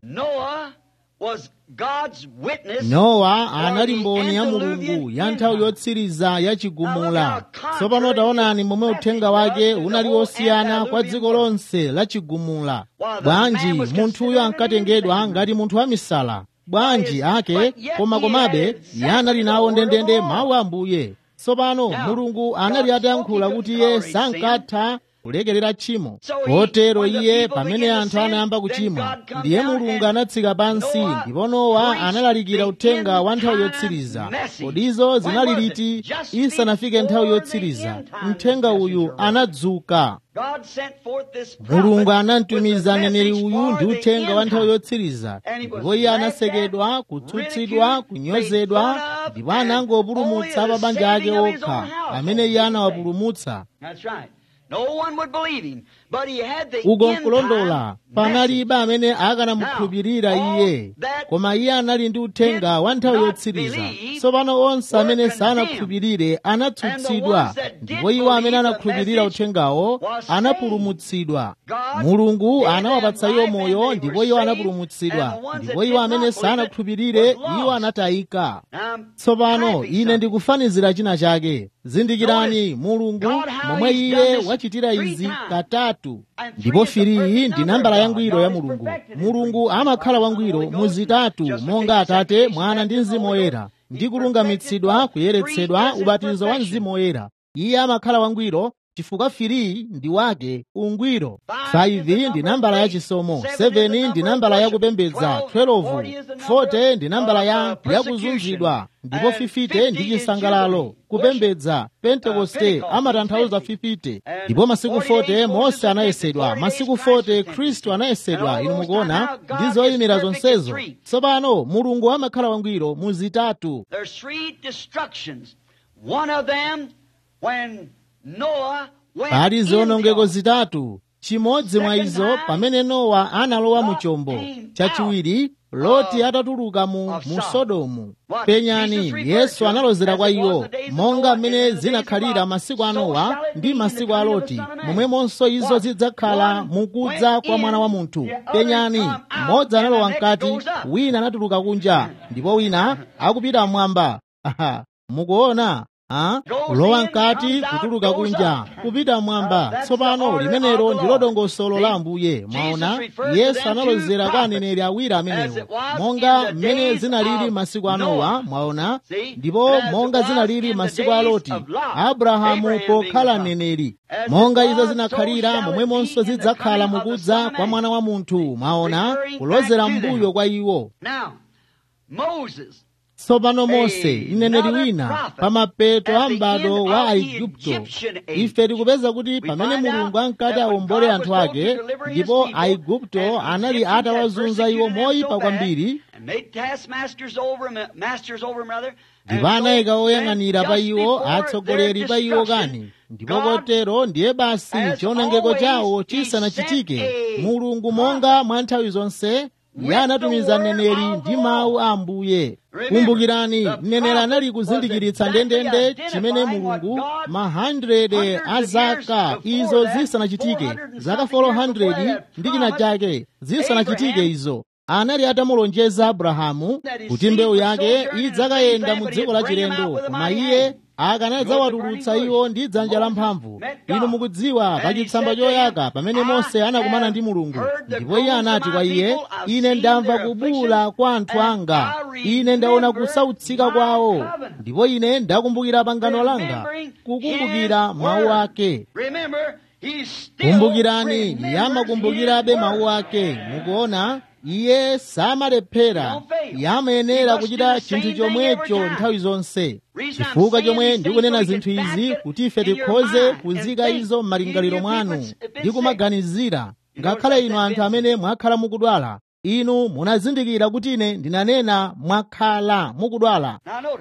Nowa anali mboni ya Mulungu ya nthawi yotsiriza ya chigumula. Tsopano taonani momwe uthenga wake unali wosiyana kwa dziko lonse la chigumula. Bwanji munthuyo ankatengedwa ngati munthu wamisala, bwanji ake, koma komabe iye anali nawo ndendende mawu a Ambuye. Tsopano Mulungu anali atayankhula kuti iye sankatha kulekerera tchimo. Kotero iye pamene anthu anayamba kuchimwa, ndiye Mulungu anatsika pansi, ndipo Nowa analalikira uthenga wa nthawi yotsiriza. Kodi izo zinali liti? Isanafike nthawi yotsiriza, uthenga uyu anadzuka. Mulungu anamtumiza mneneri uyu ndi uthenga wa nthawi yotsiriza, ndipo iye anasekedwa, kutsutsidwa, kunyozedwa, ndipo anangopulumutsa pa banja ake okha amene iye anawapulumutsa. Uko nkulondola, panalibe amene akanamukhulupirira iye, koma iye anali ndi uthenga wa nthawi yotsiriza. Tsopano onse amene sanakhulupirire anatsutsidwa, ndipo iwo amene anakhulupirira uthengawo anapulumutsidwa. Mulungu anawapatsa iwo moyo, ndipo iwo anapulumutsidwa, ndipo iwo amene sanakhulupirire iwo anatayika. Tsopano ine ndikufanizira china chake. zindikirani mulungu momwe iye wachitira izi katatu, ndipo firiyi ndi nambala yangwiro ya mulungu. Mulungu amakhala wangwiro mu zitatu, monga Atate, Mwana ndi Mzimu Woyera, ndi kulungamitsidwa, kuyeretsedwa, ubatizo wa Mzimu Woyera. Iye amakhala wangwiro chifukwa firiyi ndi wake ungwiro. five ndi nambala ya chisomo, seven ndi nambala ya kupembedza, twelve, forty ndi nambala ya yakuzunzidwa, ndipo fifty ndi chisangalalo, kupembedza. Pentekoste amatanthauza fifty, ndipo masiku forty Mose anayesedwa, masiku forty Khristu anayesedwa. Inu mukuona ndi zoyimira zonsezo. Tsopano mulungu amakhala wangwiro mu zitatu. There's three destructions. One of them when Noah went Pali in ziwonongeko the zitatu. Chimodzi mwa izo pamene Nowa analowa mu chombo. Chachiwiri Loti atatuluka mu, mu Sodomu. Penyani, Yesu analozera kwa iwo monga mmene zinakhalira masiku a Nowa ndi masiku a Loti, momwemonso izo zidzakhala mukudza kwa Mwana wa Munthu. Penyani, mmodzi analowa mkati, wina anatuluka kunja, ndipo wina akupita mmwamba. Aha, mukuona? Ah, kulowa mkati, kutuluka kunja, kupita mwamba. Tsopano limenelo ndilo dongosolo la Ambuye. Mwaona, Yesu analozera kwa aneneri awiri amenewo, monga mmene zinalili masiku a Nowa, mwaona, ndipo monga zinalili masiku a Loti, Abrahamu pokhala mneneri. Monga izo zinakhalira, momwemonso zidzakhala mukudza kwa Mwana wa Munthu. Mwaona, kulozera mbuyo kwa iwo. Now, Moses, Tsopano Mose, mneneri wina, pamapeto a m'bado wa Aigupto. Ife tikupeza kuti pamene Mulungu ankati awombole anthu ake, ndipo Aigupto anali atawazunza iwo moyipa kwambiri, ndipo anayika oyang'anira pa iwo, atsogoleri pa iwo kani. Ndipo kotero ndiye basi chiwonongeko chawo chisanachitike, Mulungu monga mwa nthawi zonse iye anatumiza mneneri ndi mawu a Ambuye. Kumbukirani, mneneri anali kuzindikiritsa ndendende chimene Mulungu ma hundred a zaka izo zisanachitike, zaka four hundred ndi china chake zisanachitike izo, anali atamulonjeza Abrahamu kuti mbewu yake idzakayenda mu dziko la chilendo, koma iye akanadzawatulutsa iwo ndi dzanja lamphamvu. Inu mukudziwa pa chitsamba choyaka pamene Mose anakumana ndi Mulungu, ndipo iye anati kwa iye, ine ndamva kubula kwa anthu anga, ine ndaona kusautsika kwawo, ndipo ine ndakumbukira pangano langa, kukumbukira mawu ake. Kumbukirani, iye amakumbukirabe mawu ake. Mukuona, iye samalephera, iye amayenera kuchita chinthu chomwecho nthawi zonse. Chifukwa chomwe ndikunena zinthu izi kuti ife tikhoze kuzika izo m'malingaliro mwanu ndi kumaganizira. Ngakhale inu anthu amene mwakhala mukudwala, inu munazindikira kuti ine ndinanena mwakhala mukudwala.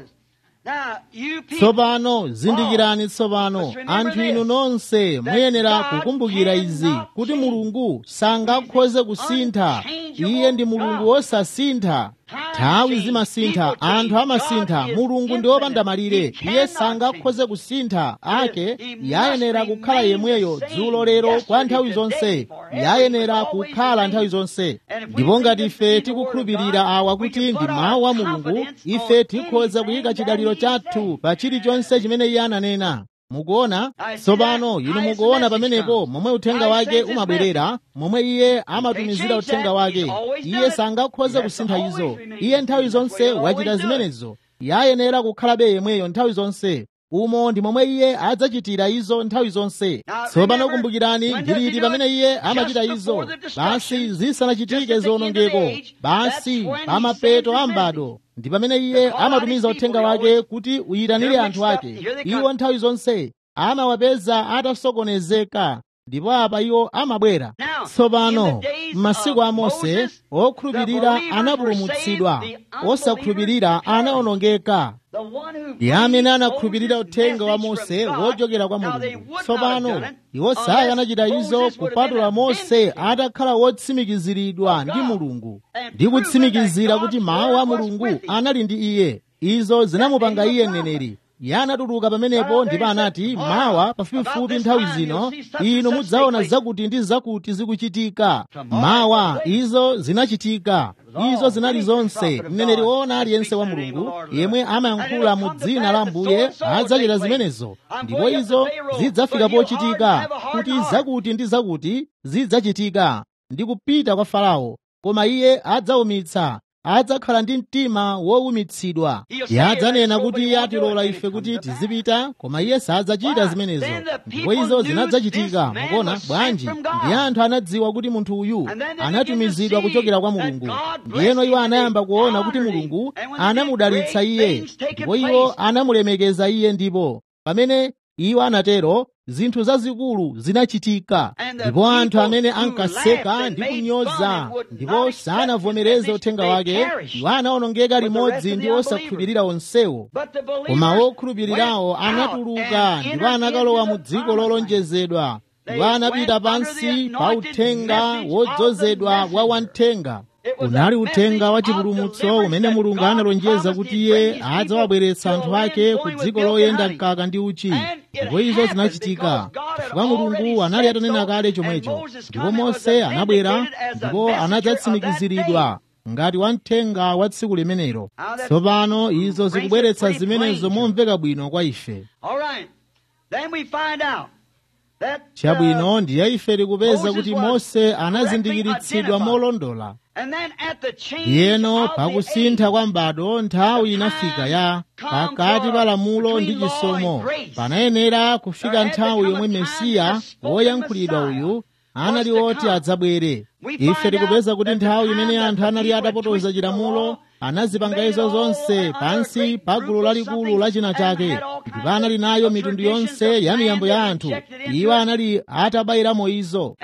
Tsopano zindikirani, tsopano anthu inu nonse muyenera kukumbukira izi, kuti Mulungu sangakhoze kusintha. Iye ndi Mulungu wosasintha. Nthawi zimasintha, anthu amasintha, Mulungu ndi wopanda malire. Iye sangakhoze kusintha ake. Yayenera kukhala yemweyo dzulo lero kwa nthawi zonse, yayenera kukhala nthawi zonse. Ndipo ngati ife tikukhulupirira awa kuti ndi mawu a Mulungu, ife tikhoza kuyika chidaliro chathu pa chilichonse chimene iye ananena. Mukuona? Tsopano inu mukuona pamenepo momwe uthenga wake umabwerera, momwe iye amatumizira uthenga wake. Iye sangakhoze kusintha izo. Iye nthawi zonse wachita zimenezo. Yayenera kukhalabe yemweyo nthawi zonse. Umo ndi momwe iye adzachitira izo nthawi zonse. Tsopano kumbukirani, ndiliti pamene iye amachita izo, basi zisanachitike ziwonongeko, basi pamapeto a m'bado, ndi pamene iye amatumiza uthenga wake kuti uyitanire anthu ake. Iwo nthawi zonse amawapeza atasokonezeka, ndipo apa iwo amabwera. Tsopano m'masiku a Mose, okhulupirira anapulumutsidwa, osakhulupirira anawonongeka. Ndi amene anakhulupirira uthenga wa Mose wochokera kwa Mulungu. Tsopano iwo sakanachita izo kupatula Mose atakhala wotsimikiziridwa ndi Mulungu ndi kutsimikizira kuti mawu a Mulungu anali ndi iye. Izo zinamupanga iye mneneri. iye anatuluka pamenepo ndipo anati, mawa pafupifupi nthawi zino inu mudzaona zakuti ndi zakuti zikuchitika. Mawa izo zinachitika. Izo zinali zonse. Mneneri woona aliyense wa Mulungu yemwe amayankhula mu dzina la Ambuye adzachita zimenezo, ndipo izo zidzafika pochitika, kuti zakuti ndi zakuti zidzachitika. Ndi kupita kwa Farao, koma iye adzaumitsa, adzakhala ndi mtima wowumitsidwa. Iye adzanena kuti iye atilola ife kuti tizipita, koma iye sadzachita zimenezo. Ndipo izo zinadzachitika. Mukuona bwanji? Ndi anthu anadziwa kuti munthu uyu anatumizidwa kuchokera kwa Mulungu. Ndiyeno iwo anayamba kuona kuti Mulungu anamudalitsa iye, ndipo iwo anamulemekeza iye. Ndipo pamene iwo anatero, zinthu zazikulu zinachitika. Ndipo anthu amene ankaseka ndi kunyoza ndipo sanavomereze uthenga wake, iwo anaonongeka limodzi ndi osakhulupirira onsewo. Koma okhulupirirawo anatuluka ndipo anakalowa mu dziko lolonjezedwa. Iwo anapita pansi pa uthenga wodzozedwa wa wamthenga. Unali uthenga wa chipulumutso umene Mulungu analonjeza kuti iye adzawabweretsa anthu ake ku dziko loyenda mkaka ndi uchi. Ndipo izo zinachitika chifukwa Mulungu anali atanena kale chomwecho. Ndipo Mose anabwera ndipo anadzatsimikiziridwa ngati wamthenga wa tsiku limenelo. Tsopano izo zikubweretsa zimenezo momveka bwino kwa ife. Chabwino ndiye ife tikupeza kuti Mose anazindikiritsidwa molondola. Yeno pakusintha kwa m'bado, nthawi inafika ya pakati pa lamulo ndi chisomo. Panayenera kufika nthawi yomwe Mesiya woyankhulidwa uyu anali woti adzabwere. Ife tikupeza kuti nthawi imene anthu anali atapotoza chilamulo, anazipanga izo zonse pansi pa gulu lalikulu la china chake, ndipo anali nayo mitundu yonse ya miyambo ya anthu. Iwo anali atabayiramo izo.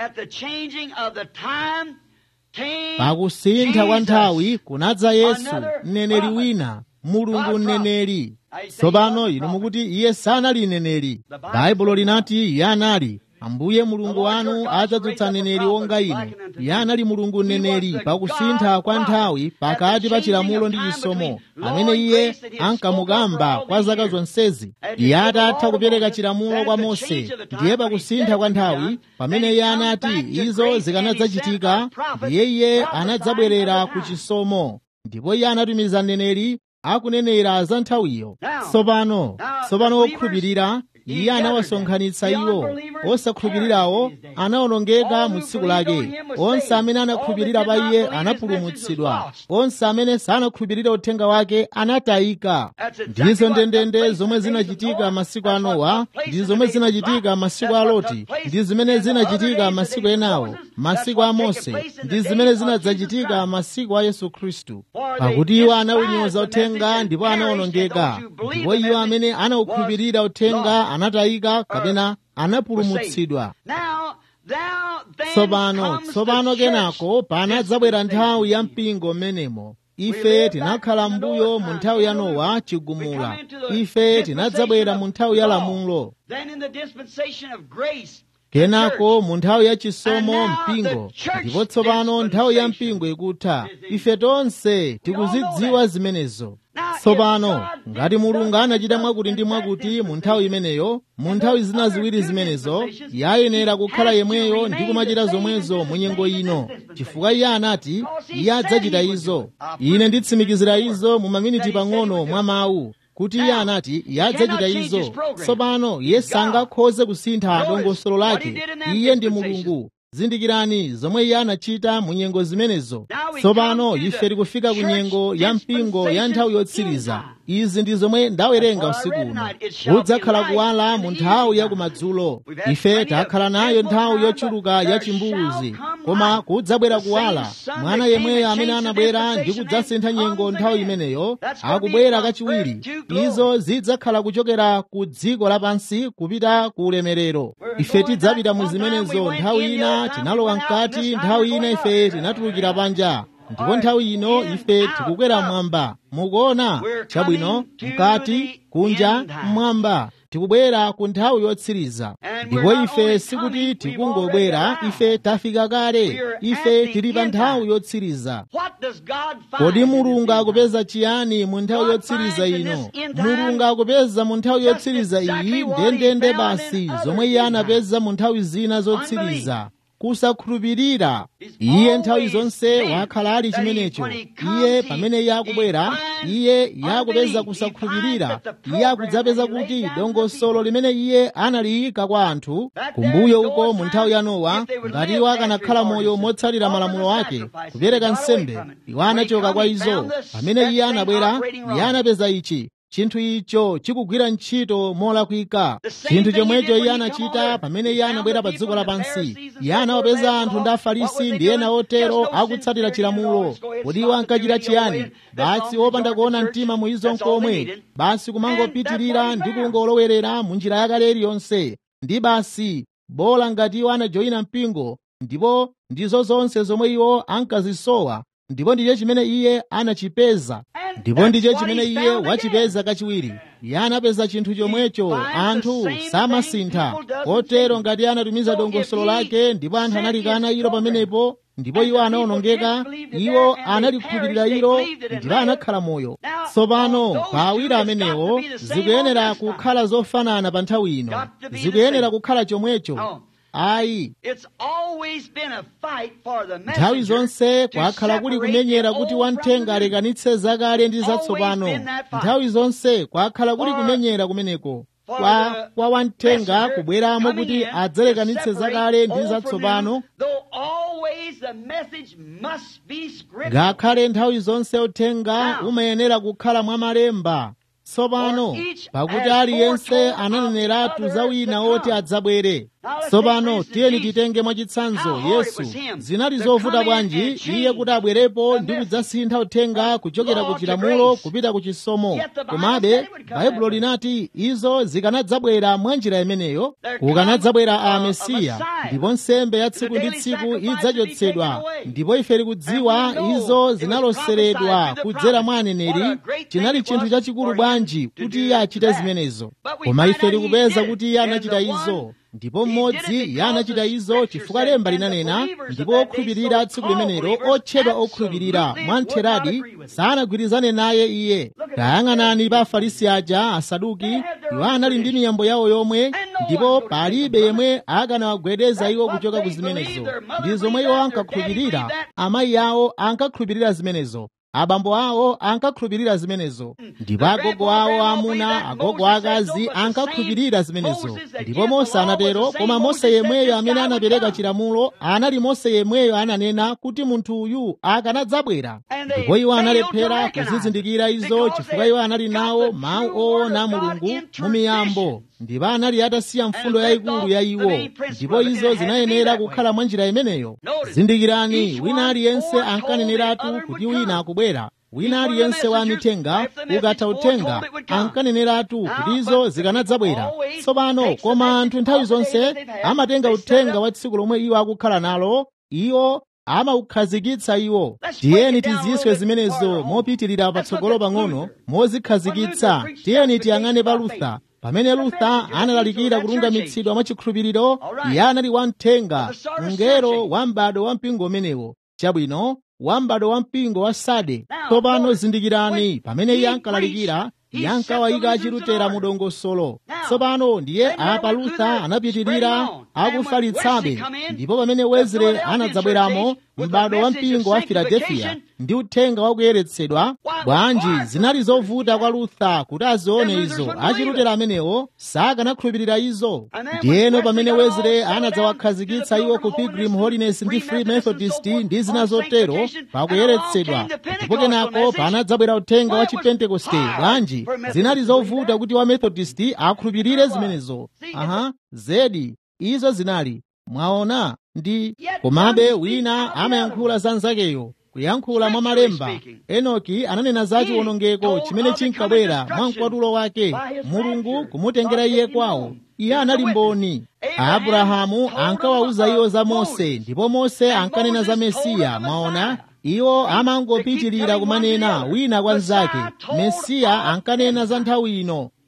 Pakusintha kwa nthawi kunadza Yesu, mneneri wina, Mulungu mneneri. Tsopano inu mukuti iye sanali mneneri. Baibulo linati iye anali. Ambuye Mulungu wanu adzadzutsa mneneri wonga ine. Iye anali Mulungu mneneri pakusintha kwa nthawi pakati pa chilamulo ndi chisomo, amene iye ankamukamba kwa zaka zonsezi. Iye atatha kupereka chilamulo kwa Mose, ndiye pakusintha kwa nthawi, pamene iye anati izo zikanadzachitika, ndiye iye anadzabwerera ku chisomo, ndipo iye anatumiza mneneri akunenera za nthawiyo. Tsopano, tsopano okhulupirira iye anawasonkhanitsa iwo. Osakhulupirirawo anawonongeka mu tsiku lake. Onse amene anakhulupirira pa iye anapulumutsidwa. Onse amene sanakhulupirira uthenga wake anatayika. Ndizo ndendende zomwe zinachitika masiku a Nowa, ndi zomwe zinachitika masiku a Loti, ndi zimene zinachitika masiku enawo, masiku a Mose, ndi zimene zinadzachitika masiku a Yesu Khristu. Pakuti iwo anawunyoza uthenga ndipo anawonongeka, ndipo iwo amene anawukhulupirira uthenga anatayika kapena anapulumutsidwa. Tsopano, tsopano kenako panadzabwera nthawi ya mpingo mmenemo. Ife tinakhala mbuyo mu nthawi ya Nowa chigumula. Ife tinadzabwera mu nthawi ya lamulo. Kenako mu nthawi ya chisomo mpingo. Ndipo tsopano nthawi ya mpingo ikutha. Ife tonse tikuzidziwa zimenezo. Tsopano ngati Mulungu anachita mwakuti ndi mwakuti mu nthawi imeneyo, mu nthawi zina ziwiri zimenezo, yayenera kukhala yemweyo ndi kumachita zomwezo mu nyengo ino, chifukwa iye anati iye adzachita izo. Ine nditsimikizira izo mu maminiti pang'ono mwa mawu kuti iye anati iye adzachita izo. Tsopano iye sangakhoze kusintha dongosolo lake. Iye ndi Mulungu. Zindikirani zomwe iye anachita mu nyengo zimenezo. Tsopano ife tikufika ku nyengo ya mpingo ya nthawi yotsiriza. Izi ndi zomwe ndawerenga usiku uno. Kudzakhala kuwala mu nthawi ya kumadzulo. Ife takhala nayo nthawi yochuluka ya chimbuzi, koma kudzabwera kuwala. Mwana yemweyo amene anabwera ndi kudzasintha nyengo nthawi imeneyo akubwera kachiwiri. Izo zidzakhala kuchokera ku dziko lapansi kupita ku ulemerero. Ife tidzapita mu zimenezo. Nthawi ina tinalowa mkati, nthawi ina ife tinatulukira panja, ndipo nthawi ino ife tikukwera mwamba. Mukuona? Chabwino, mkati, kunja, mwamba. tikubwera ku nthawi yotsiriza, ndipo ife sikuti tikungobwera, ife tafika kale, ife tili pa nthawi yotsiriza. Kodi Mulungu akupeza chiyani mu nthawi yotsiriza ino? Mulungu akupeza mu nthawi yotsiriza iyi ndendende basi zomwe Iye anapeza mu nthawi zina zotsiriza: kusakhulupirira. Iye nthawi zonse wakhala ali chimenecho. Iye pamene Iye akubwera, Iye yakupeza kusakhulupirira. Iye akudzapeza kuti dongosolo limene Iye analiyika kwa anthu kumbuyo uko mu nthawi ya Nowa, ngati iwo akanakhala moyo motsatira malamulo ake kupereka nsembe, iwo anachoka kwa izo. Pamene Iye anabwera, Iye anapeza ichi: chinthu icho chikugwira ntchito molakwika. Chinthu chomwecho Iye anachita pamene Iye anabwera pa dziko lapansi. Iye anawapeza anthu ndi Afarisi ndi ena otero akutsatira chilamulo. Kodi iwo ankachita chiyani? Basi opanda kuona mtima mu izo nkomwe, basi kumangopitirira ndi kungolowerera mu njira yakale iliyonse. Ndi basi bola ngati iwo anajoyina mpingo, ndipo ndizo zonse zomwe iwo ankazisowa. Ndipo ndicho chimene Iye anachipeza, ndipo ndicho chimene Iye wachipeza kachiwiri. Iye anapeza chinthu chomwecho, anthu samasintha. Kotero ngati anatumiza dongosolo lake ndipo anthu analikana ilo pamenepo, ndipo iwo anawonongeka, iwo analikhulupirira ilo ndipo anakhala moyo. Tsopano pa awiri amenewo zikuyenera kukhala zofanana pa nthawi ino, zikuyenera kukhala chomwecho. Ayi, nthawi zonse kwakhala kuli kumenyera kuti wamthenga alekanitse zakale ndi zatsopano. Nthawi zonse kwakhala kuli kumenyera kumeneko kwa, kwa wamthenga kubweramo kuti adzalekanitse zakale ndi zatsopano. Ngakhale nthawi zonse uthenga umayenera kukhala mwa malemba. Tsopano pakuti aliyense ananeneratu za wina woti adzabwere. Tsopano tiyeni titenge mwachitsanzo Yesu. Zinali zovuta bwanji Iye kuti abwerepo ndi kudzasintha uthenga kuchokera ku chilamulo kupita ku chisomo. Komabe Baibulo linati izo zikanadzabwera mwa njira imeneyo. Kukanadzabwera a Mesiya, ndipo nsembe ya tsiku ndi tsiku idzachotsedwa. Ndipo ife tikudziwa izo zinaloseredwa kudzera mwa aneneri. Chinali chinthu chachikulu bwanji kuti Iye achite zimenezo. Koma ife tikupeza kuti Iye anachita izo. Ndipo mmodzi Iye anachita izo chifukwa lemba linanena, ndipo okhulupirira tsiku limenelo, otchedwa okhulupirira mwamtheradi, sanagwirizane naye Iye. Tayang'anani pa Afarisi aja, Asaduki. Iwo anali ndi miyambo yawo yomwe, ndipo palibe yemwe akanawagwedeza iwo kuchoka ku zimenezo. Ndi zomwe iwo ankakhulupirira. Amayi awo ankakhulupirira zimenezo, abambo awo ankakhulupirira zimenezo, ndipo agogo awo amuna, agogo akazi ankakhulupirira zimenezo. Ndipo Mose anatero, koma Mose yemweyo amene anapereka chilamulo anali Mose yemweyo ananena kuti munthu uyu akanadzabwera. Ndipo iwo analephera kuzizindikira izo chifukwa iwo anali nawo mawu oona Mulungu mu miyambo, ndipo anali atasiya mfundo yayikulu ya iwo, ndipo izo zinayenera kukhala mwa njira imeneyo. Zindikirani, wina aliyense ankaneneratu kuti wina akubwera. Wina aliyense wa mithenga ukatha uthenga ankaneneratu kuti izo zikanadzabwera. Tsopano koma anthu nthawi zonse amatenga uthenga wa tsiku lomwe iwo akukhala nalo, iwo amaukhazikitsa iwo. Tiyeni tiziswe zimenezo mopitirira patsogolo pang'ono mozikhazikitsa. Tiyeni tiyang'ane pa Luther. Pamene Luther analalikira kulungamitsidwa mwa chikhulupiriro, iye anali wamthenga, mngelo wa m'bado wa mpingo umenewo. Chabwino, wa m'bado wa mpingo wa Sade. Tsopano zindikirani, pamene iye ankalalikira, iye ankawayika achilutera mu dongosolo. Tsopano ndiye apa Luther anapitirira akufalitsabe, ndipo pamene Wesley anadzabweramo, m'bado wa mpingo wa Philadelphia ndi uthenga wa kuyeretsedwa, bwanji zinali zovuta kwa Luther kuti azione izo. Achilutera amenewo sakanakhulupirira izo. Ndiyeno pamene Wesley anadzawakhazikitsa iwo ku Pilgrim Holiness ndi Free Methodist ndi zina zotero pakuyeretsedwa, ndipo kenako panadzabwera uthenga wa Chipentekoste, bwanji zinali zovuta kuti wa Methodist akhulupirire zimenezo. Aha, zedi izo zinali, mwaona. Ndi komabe wina amayankhula za nzakeyo, kuyankhula mwa malemba. Enoki ananena za chiwonongeko chimene chinkabwera mwa mkwatulo wake, Mulungu kumutengera iye kwawo. Iye anali mboni. Abrahamu ankawauza iwo za Mose, ndipo Mose ankanena za Mesiya. Mwaona, iwo amangopitirira kumanena wina kwa nzake. Mesiya ankanena za nthawi ino.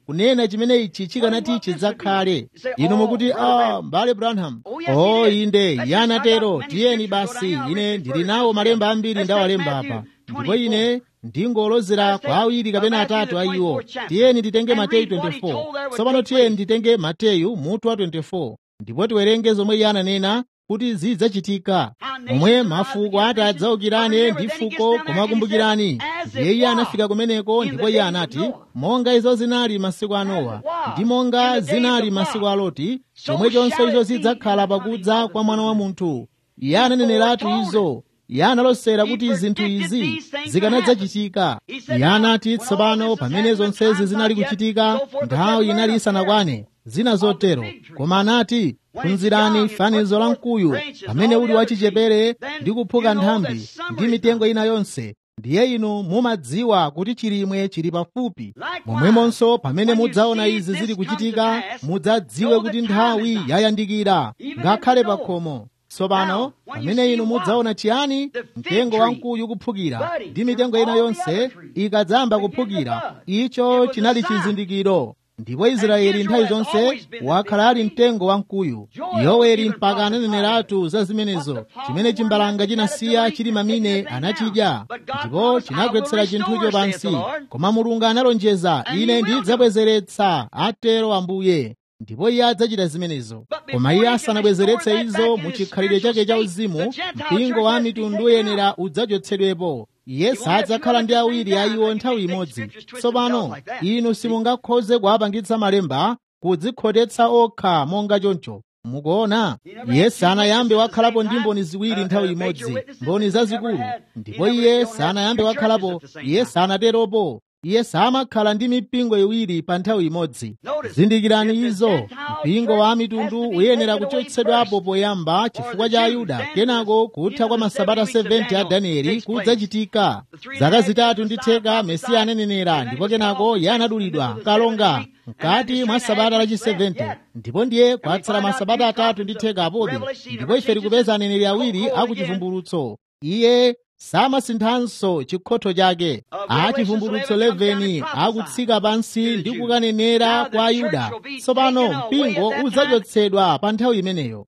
kunena chimene ichi chikanati chidzakhale. Inu mukuti ah, mbale Branham, oh inde iye anatero. Tiyeni basi, ine ndili nawo malemba ambiri ndawalemba apa, ndipo ine ndingolozera kwa awiri kapena atatu a iwo. Tiyeni titenge Mateyu twenty-four. Tsopano tiyeni titenge Mateyu mutu wa twenty-four, ndipo tiwerenge zomwe iye ananena kuti zidzachitika, momwe mafuko atadzaukirane ndi fuko. Koma kumbukirani, ndiye iye anafika kumeneko, ndipo iye anati, monga izo zinali masiku a Nowa ndi monga zinali masiku a Loti, chomwechonso izo zidzakhala pakudza kwa Mwana wa Munthu. Iye ananeneratu izo. Iye analosera kuti zinthu izi zikanadzachitika. Iye anati tsopano pamene zonsezi zinali kuchitika, nthawi inali isanakwane, zina zotero. Koma anati, phunzirani fanizo la mkuyu pamene uli wachichepere ndi kuphuka nthambi ndi mitengo ina yonse, ndiye inu mumadziwa kuti chilimwe chili pafupi. Momwemonso pamene mudzaona izi zili kuchitika, mudzadziwe kuti nthawi yayandikira, ngakhale pa khomo. Tsopano pamene inu mudzaona chiyani? Mtengo wamkuyu kuphukira ndi mitengo ina yonse ikadzamba kuphukira, icho chinali chizindikiro. Ndipo Israeli nthawi zonse wakhala ali mtengo wamkuyu. Yoweli mpaka ananeneratu za zimenezo. Chimene chimbalanga chinasiya chili mamine anachidya, ndipo chinagwetsera chinthucho pansi. Koma Mulungu analonjeza, ine ndidzabwezeretsa, atero Ambuye. Ndipo iye adzachita zimenezo. Koma iye asanabwezeretse izo mu chikhalidwe chake cha uzimu, mpingo wa mitundu yenera udzachotsedwepo. Iye sadzakhala ndi awiri a iwo nthawi imodzi. Tsopano inu simungakhoze kuwapangitsa malemba kudzikhotetsa okha monga choncho. Mukuona, iye sanayambe wakhalapo ndi mboni ziwiri nthawi imodzi, mboni zazikulu. Ndipo iye sanayambe wakhalapo, iye sanateropo. Iye samakhala ndi mipingo iwiri pa nthawi imodzi. Zindikirani izo, mpingo wa mitundu uyenera kuchotsedwapo poyamba chifukwa cha Ayuda, kenako kutha kwa masabata seventy a Danieli kudzachitika. Zaka zitatu ndi theka Mesiya ananenera, ndipo kenako iye anadulidwa kalonga mkati mwa sabata lachi seventy, ndipo ndiye kwatsala masabata atatu ndi theka apobe. Ndipo ife tikupeza aneneri awiri akuchivumbulutso. Iye samasinthanso chikhotho chake. Achivumbulutso eleven akutsika pansi ndi kukanenera kwa Ayuda. Tsopano mpingo udzachotsedwa pa nthawi imeneyo.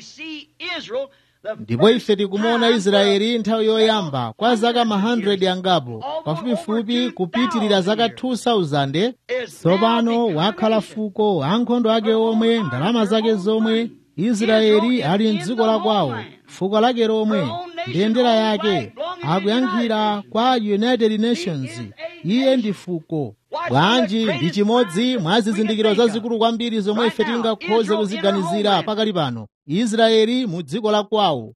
Ndipo ife tikumuona Israeli nthawi yoyamba kwa zaka ma one hundred yangapo, pafupifupi kupitirira zaka two thousand. Tsopano wakhala fuko, ankhondo ake omwe, ndalama zake zomwe. Israeli ali mdziko la kwawo, fuko lake lomwe, mbendera yake, akuyankhira kwa United Nations. Iye ndi fuko. Bwanji ndi chimodzi mwa zizindikiro zazikulu kwambiri zomwe ife tingakhoze kuziganizira pakali pano. Israeli mu dziko la kwawo.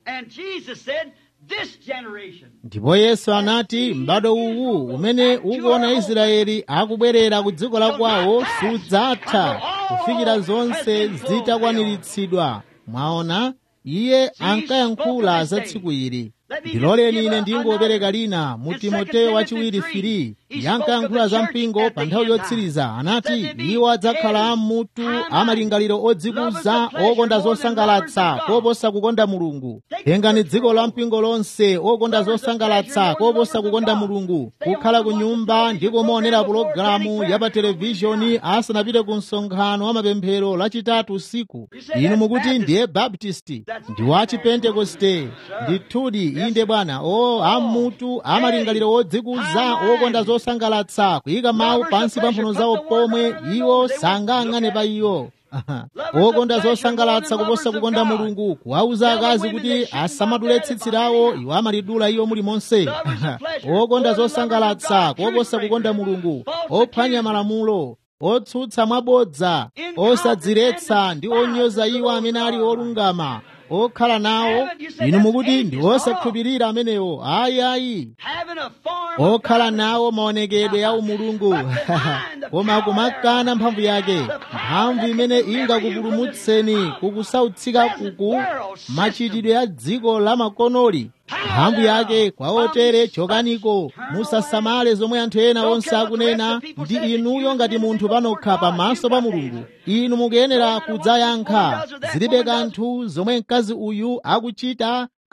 Ndipo Yesu anati, m'bado uwu umene ukuona Israeli akubwerera ku dziko la kwawo sudzatha kufikira zonse zitakwaniritsidwa. Mwaona, iye ankayankhula za tsiku ili. Ndiloleni ine ndingopereka lina mu Timoteyo wachiwiri three. Yankayankhula za mpingo pa nthawi yotsiriza. Anati, iwo adzakhala mutu amalingaliro odzikuza, okonda zosangalatsa koposa kukonda Mulungu. Tengani dziko la mpingo lonse, okonda zosangalatsa koposa kukonda Mulungu, kukhala ku nyumba ndi kumaonera pulogalamu ya pa televishoni asanapite ku msonkhano wa mapemphero lachitatu usiku. Inu mukuti ndiye Baptisti, ndi wa Chipentekoste. Ndithudi, inde Bwana. O amutu amalingaliro odzikuza, okonda zosangalatsa, kuyika mawu pansi pa mphuno zawo pomwe iwo sangayang'ane pa iwo. Okonda zosangalatsa kuposa kukonda Mulungu, kuwauza akazi kuti asamadule tsitsi lawo, iwo amalidula iyo muli monse. Okonda zosangalatsa kuposa kukonda Mulungu, ophwanya malamulo, otsutsa mwabodza, osadziretsa ndi onyoza iwo amene ali olungama, okhala nawo. Inu mukuti ndi osakhulupirira amenewo. Ayi ayi, okhala nawo maonekedwe ya umulungu koma kumakana mphamvu yake, mphamvu imene ingakupulumutseni kukusautsika kuku machitidwe ya dziko la makonoli. Mphamvu yake kwa otere chokaniko. Musasamale zomwe anthu ena onse akunena. Ndi inuyo ngati munthu panokha pamaso pa Mulungu, inu mukuyenera kudzayankha. Zilibe kanthu zomwe mkazi uyu akuchita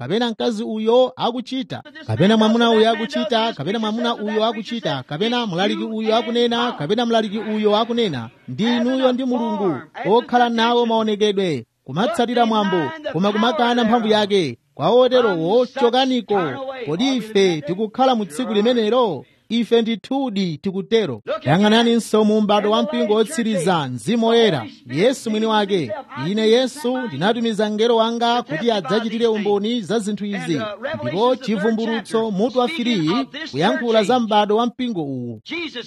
kapena mkazi uyo akuchita, kapena mwamuna uyo akuchita, kapena mwamuna uyo akuchita, kapena mlaliki uyo akunena, kapena mlaliki uyo akunena. Ndi inuyo ndi Mulungu okhala nawo maonekedwe, kumatsatira mwambo, koma kumakana mphamvu yake. Kwa oterowo chokaniko. Kodi ife tikukhala mu tsiku limenelo? Ife ndithudi tikutero. Yang'ananinso mu m'bado wa mpingo wotsiriza, Mzimu Woyera, Yesu mwini wake. Ine Yesu ndinatumiza mngelo wanga kuti adzachitire umboni za zinthu izi. Ndipo chivumbulutso mutu wa firi kuyankhula za m'bado wa mpingo uwu.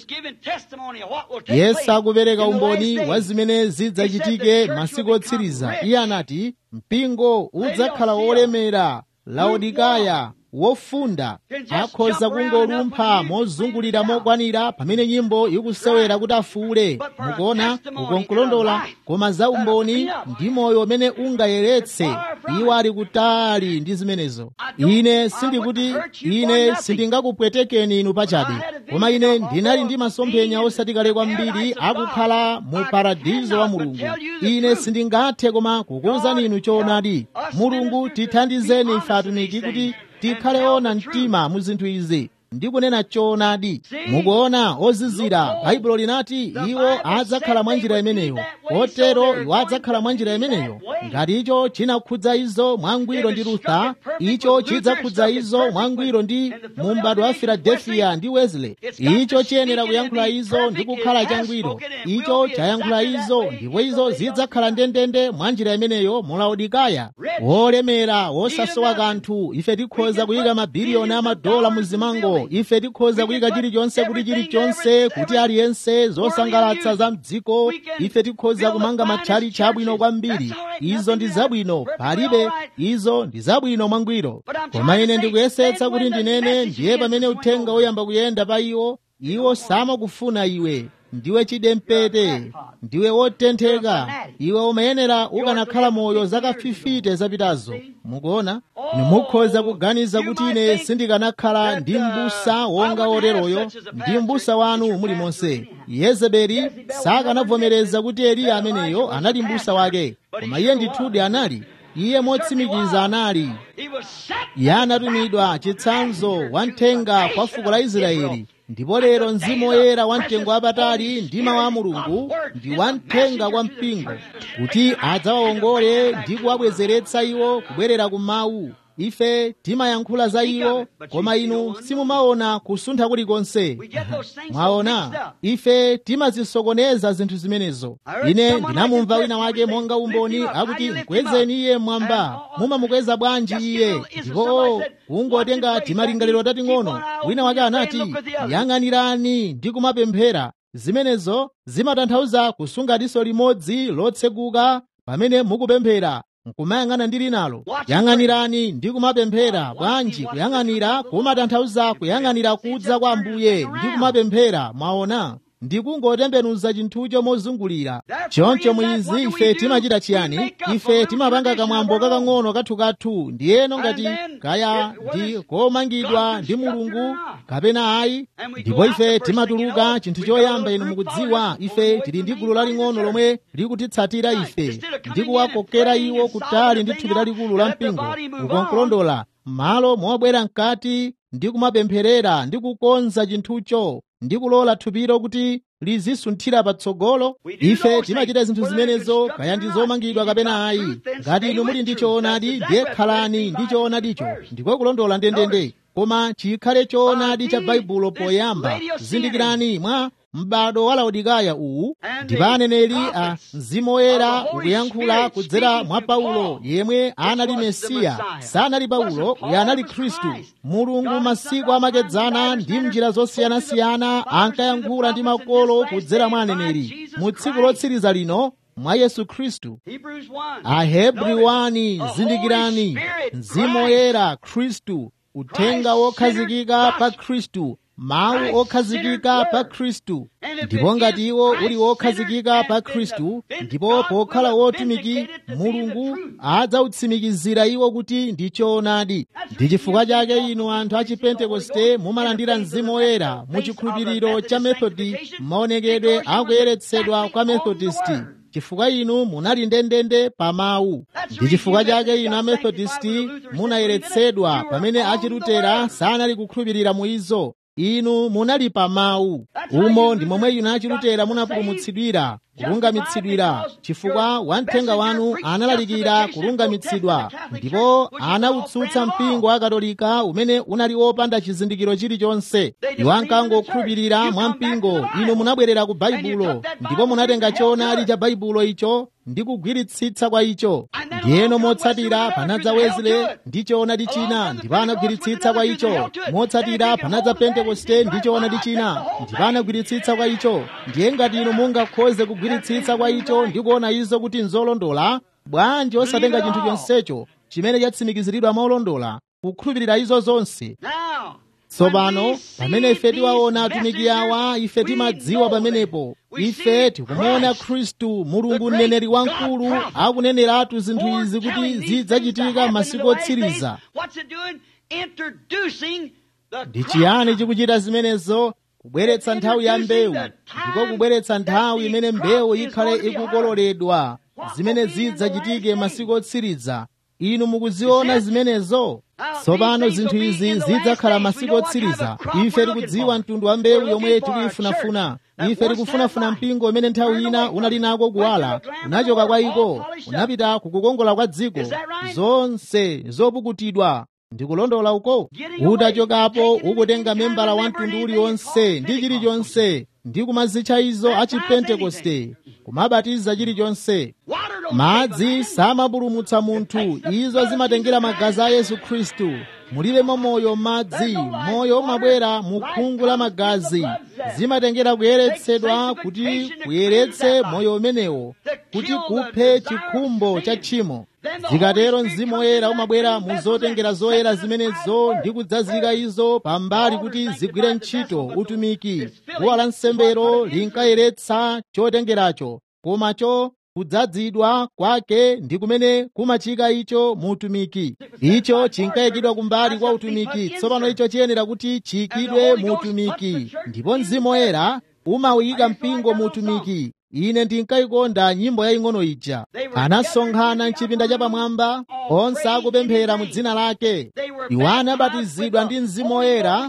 Yesu akupereka umboni wa zimene zidzachitike masiku otsiriza. Iye anati mpingo udzakhala wolemera, Laodikaya, wofunda, akhoza kungolumpha mozungulira mokwanira pamene nyimbo ikusewera kuti afuule. Mukuona ukonkulondola, koma za umboni ndi moyo umene ungayeretse iwo ali kutali ndi zimenezo. Ine sindikuti ine sindingakupwetekeni inu pachabe, koma ine ndinali ndi masomphenya osati kale kwambiri akukhala mu paradizo wa Mulungu. Ine sindingathe koma kukuwuzani inu choonadi. Mulungu tithandizeni ife atumiki kuti tikhale ona mtima mu zinthu izi ndi kunena choonadi. Mukuona ozizira, Baibulo linati iwo adzakhala mwa njira imeneyo. Otero iwo adzakhala mwa njira imeneyo. Ngati icho chinakhudza izo mwangwiro ndi Luther, icho chidzakhudza izo mwangwiro ndi mu m'bado wa Philadelphia ndi Wesley. Icho chiyenera kuyankhula izo ndi kukhala changwiro. Icho chayankhula izo ndipo izo zidzakhala ndendende mwa njira imeneyo mu Laodikaya. Wolemera, wosasowa kanthu, ife tikhoza kuyika mabiliyoni amadola mu zimango. Ife tikhoza kuyika chilichonse kuti chilichonse kuti aliyense zosangalatsa za mdziko. Ife tikhoza kumanga matchali chabwino kwambiri. Izo ndi zabwino, palibe. Izo ndi zabwino mwangwiro. Koma ine ndikuyesetsa kuti ndinene, ndiye pamene uthenga uyamba kuyenda pa iwo, iwo samakufuna iwe. Ndiwe chidempete, ndiwe wotentheka, iwe umayenera ukanakhala moyo zaka fifite zapitazo. Mukuona, nimukhoza kuganiza kuti ine sindikanakhala ndi mbusa wonga oteroyo, ndi mbusa wanu muli monse. Yezebeli sakanavomereza kuti Eliya ameneyo anali mbusa wake, koma iye ndithudi anali. Iye motsimikiza anali. Iye anatumidwa chitsanzo wamthenga kwa fuko la Israeli. Ndipo lero Mzimu Woyera wamtengo wapatali ndi mawu a Mulungu ndi wamthenga kwa mpingo kuti adzawawongole ndi kuwabwezeretsa iwo kubwerera ku mawu. Ife timayankhula za iwo, koma inu simumaona kusuntha kulikonse. Mwaona, ife timazisokoneza zinthu zimenezo. Ine ndinamumva wina wake monga umboni akuti mkwezeni iye mwamba. Mumamukweza bwanji iye? Ndipo kungotenga timalingaliro tating'ono. Wina wake anati yang'anirani ndi kumapemphera. Zimenezo zimatanthauza kusunga diso limodzi lotseguka pamene mukupemphera. Nkumayang'ana ndili nalo. Yang'anirani ndi kumapemphera. Bwanji kuyang'anira kumatanthauza kuyang'anira kudza kwa Ambuye ndi kumapemphera. Mwaona, ndi kungotembenuza chinthucho mozungulira. Choncho mwizi ife timachita chiyani? Ife timapanga kamwambo kakang'ono kathukathu, ndiyeno ngati kaya ndi komangidwa ndi Mulungu kapena ayi. Ndipo ife timatuluka. Chinthu choyamba inu mukudziwa, ife tili ndi gulu laling'ono lomwe likutitsatira ife ndi kuwakokera iwo kutali ndi thupi lalikulu la mpingo. Ukonkulondola, malo mobwera mkati ndi kumapempherera ndi kukonza chinthucho ndi kulola thupiro kuti lizisunthira patsogolo. Ife timachita zinthu zimenezo kaya ndi zomangidwa kapena ayi. Ngati inu muli ndi choonadi, ndiye khalani ndi choonadicho. Ndiko kulondola ndendende, koma chikhale choonadi cha Baibulo poyamba. Zindikirani, mwa m'bado wa Laodikaya uwu ndipo aneneri a Mzimu Woyera ukuyankhula kudzera mwa Paulo, yemwe anali Mesiya. Sanali Paulo, uye anali Khristu. Mulungu masiku amakedzana ndi njira zosiyanasiyana ankayankhula ndi makolo kudzera mwa aneneri. Mu tsiku lotsiriza lino mwa Yesu Khristu. Ahebri wani, zindikirani, Mzimu Woyera, Khristu, uthenga wokhazikika pa Khristu, mawu okhazikika pa Khristu. Ndipo ngati iwo uli wokhazikika pa Khristu, ndipo pokhala wotumiki, Mulungu adzawutsimikizira iwo kuti ndi choonadi. Ndi chifukwa chake inu anthu a Chipentekoste mumalandira Mzimu Woyera mu chikhulupiriro cha Methodi, maonekedwe akuyeretsedwa kwa Methodisti. chifukwa inu munali ndendende pa mawu. Ndi chifukwa chake inu Amethodisti munayeretsedwa pamene Achilutera sanali kukhulupirira mu izo. Inu munali pa mawu. Umo ndi momwe inu Achilutera munapulumutsidwira, kulungamitsidwira, chifukwa wamthenga wanu analalikira kulungamitsidwa, ndipo anautsutsa mpingo wa Katolika umene unali wopanda chizindikiro chilichonse. Iwo ankangokhulupirira mwa mpingo. Inu munabwerera ku Baibulo, ndipo munatenga choonadi cha Baibulo icho ndi kugwiritsitsa kwa icho. Ndiyeno motsatira panadza Wesley ndi choonadi china, ndipo anagwiritsitsa kwa icho. Motsatira panadza Pentekoste ndi choonadi china, ndipo anagwiritsitsa kwa icho. Ndiye ngati inu mungakhoze kugwiritsitsa kwa icho ndi kuona izo kuti nzolondola, bwanji osatenga chinthu chonsecho chimene chatsimikiziridwa maolondola, kukhulupirira izo zonse? Tsopano pamene ife tiwaona atumiki awa, ife timadziwa pamenepo ife tikumuona Khristu, Mulungu mneneri wamkulu, akuneneratu zinthu izi kuti zidzachitika masiku otsiriza. Ndi chiyani chikuchita zimenezo? Kubweretsa nthawi ya mbewu, ndiko kubweretsa nthawi imene mbewu ikhale ikukololedwa, zimene zidzachitike masiku otsiriza. Inu mukuziona zimenezo? Tsopano zinthu izi zidzakhala masiku otsiriza. Ife tikudziwa mtundu wa mbewu yomwe tikuyifunafuna. Ife tikufunafuna mpingo umene nthawi ina unali nako kuwala, unachoka kwa iko, unapita kukukongola kwa dziko, zonse zopukutidwa. Ndikulondola uko? Utachokapo ukutenga membala wa mtundu uliwonse ndi chilichonse, ndi kumazitcha izo achipentekoste, kumabatiza chilichonse. Madzi samapulumutsa munthu, izo zimatengera magazi a Yesu Khristu. Mulibemo moyo madzi, moyo umabwera mu khungu la magazi. Zimatengera kuyeretsedwa kuti kuyeretse moyo umenewo, kuti kuphe chikhumbo cha tchimo. Zikatero Mzimu Woyera umabwera mu zotengera zoyera zimenezo ndi kudzazika izo pambali kuti zigwire ntchito utumiki. Guwa lansembero linkayeretsa chotengeracho, komacho kudzazidwa kwake ndi kumene kumachika icho mu utumiki. Icho chinkayikidwa kumbali kwa utumiki, tsopano icho chiyenera kuti chiyikidwe mu utumiki, ndipo Mzimu Woyera umawuyika mpingo mu utumiki. Ine ndinkayikonda nyimbo yaying'ono ija. Anasonkhana mchipinda chapamwamba, onse akupemphera mu dzina lake. Iwo anabatizidwa ndi Mzimu Woyera,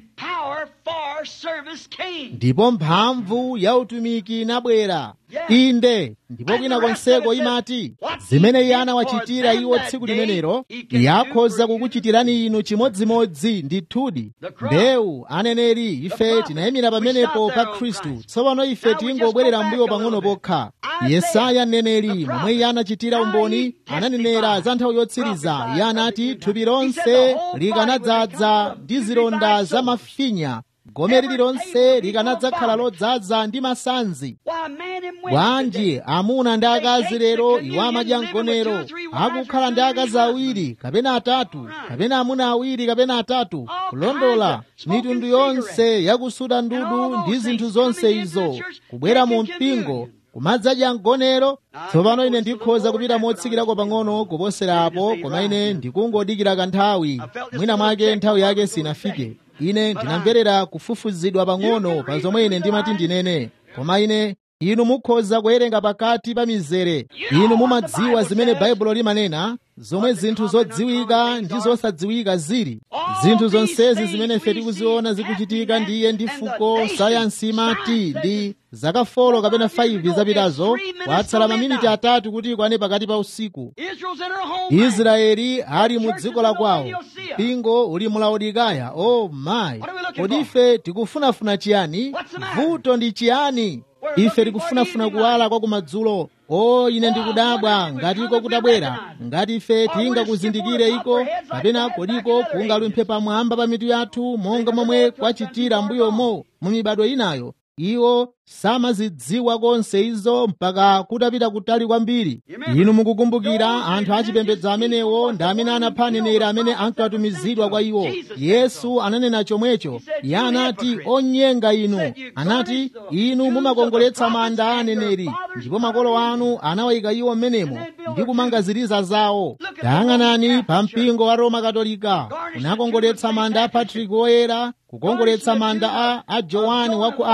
ndipo mphamvu ya utumiki inabwera. Inde, ndipo kwina konseko imati, zimene Iye anawachitira iwo tsiku limenelo, Iye akhoza kukuchitirani inu chimodzimodzi. Ndithudi, mbewu, aneneri, ife tinayimira pamenepo pa Khristu. Tsopano ife tingobwerera mbuyo pang'ono pokha. Yesaya mneneri, momwe Iye anachitira umboni, ananenera za nthawi yotsiriza. Iye anati thupi lonse likanadzaza ndi zilonda za mafinya, gome lililonse likanadzakhala lodzaza ndi masanzi. Bwanji amuna ndi akazi lero iwo amadya mgonero, akukhala ndi akazi awiri kapena atatu, kapena amuna awiri kapena atatu, kulondola mitundu yonse yakusuda ndudu ndi zinthu zonse izo, kubwera mu mpingo kumadzadya mgonero. Tsopano ine ndikhoza kupita motsikirako pang'ono kuposera apo, koma ine ndikungodikira kanthawi, mwina mwake nthawi yake sinafike. Ine ndinamverera kufufuzidwa pang'ono pa zomwe ine ndimati ndinene, koma ine inu mukhoza kuwerenga pakati pa mizere. Inu mumadziwa zimene Baibulo limanena, zomwe zinthu zodziwika ndi zosadziwika zili. Zinthu zonsezi zimene ife tikuziona zikuchitika ndiye ndi fuko sayansi imati ndi zaka folo kapena faivi zapitazo, kwatsala maminiti atatu kuti ikwane pakati pa usiku. Israeli ali mu dziko la kwawo, mpingo uli mu Laodikaya. Oh my, kodi ife tikufunafuna chiyani? Vuto ndi chiyani? Ife tikufunafuna kuwala kwa kumadzulo. O, ine ndikudabwa ngati iko kutabwera, ngati ife tingakuzindikire iko, kapena kodiko kungalumphe pamwamba pa mitu yathu monga momwe kwachitira mbuyomo mu mibado inayo. Iwo samazidziwa konse izo mpaka kutapita kutali kwambiri. Inu mukukumbukira anthu achipembedzo amenewo ndi amene anapha aneneri amene ankatumizidwa kwa iwo. Yesu ananena chomwecho. Iye anati, onyenga inu, anati inu mumakongoletsa manda a aneneri, ndipo makolo anu anawayika iwo mmenemo ndi kumanga ziliza zawo. Tayang'anani pa mpingo wa Roma Katolika, unakongoletsa manda a Patrick Woyera, kukongoletsa manda a, a Johani wa ku Ark,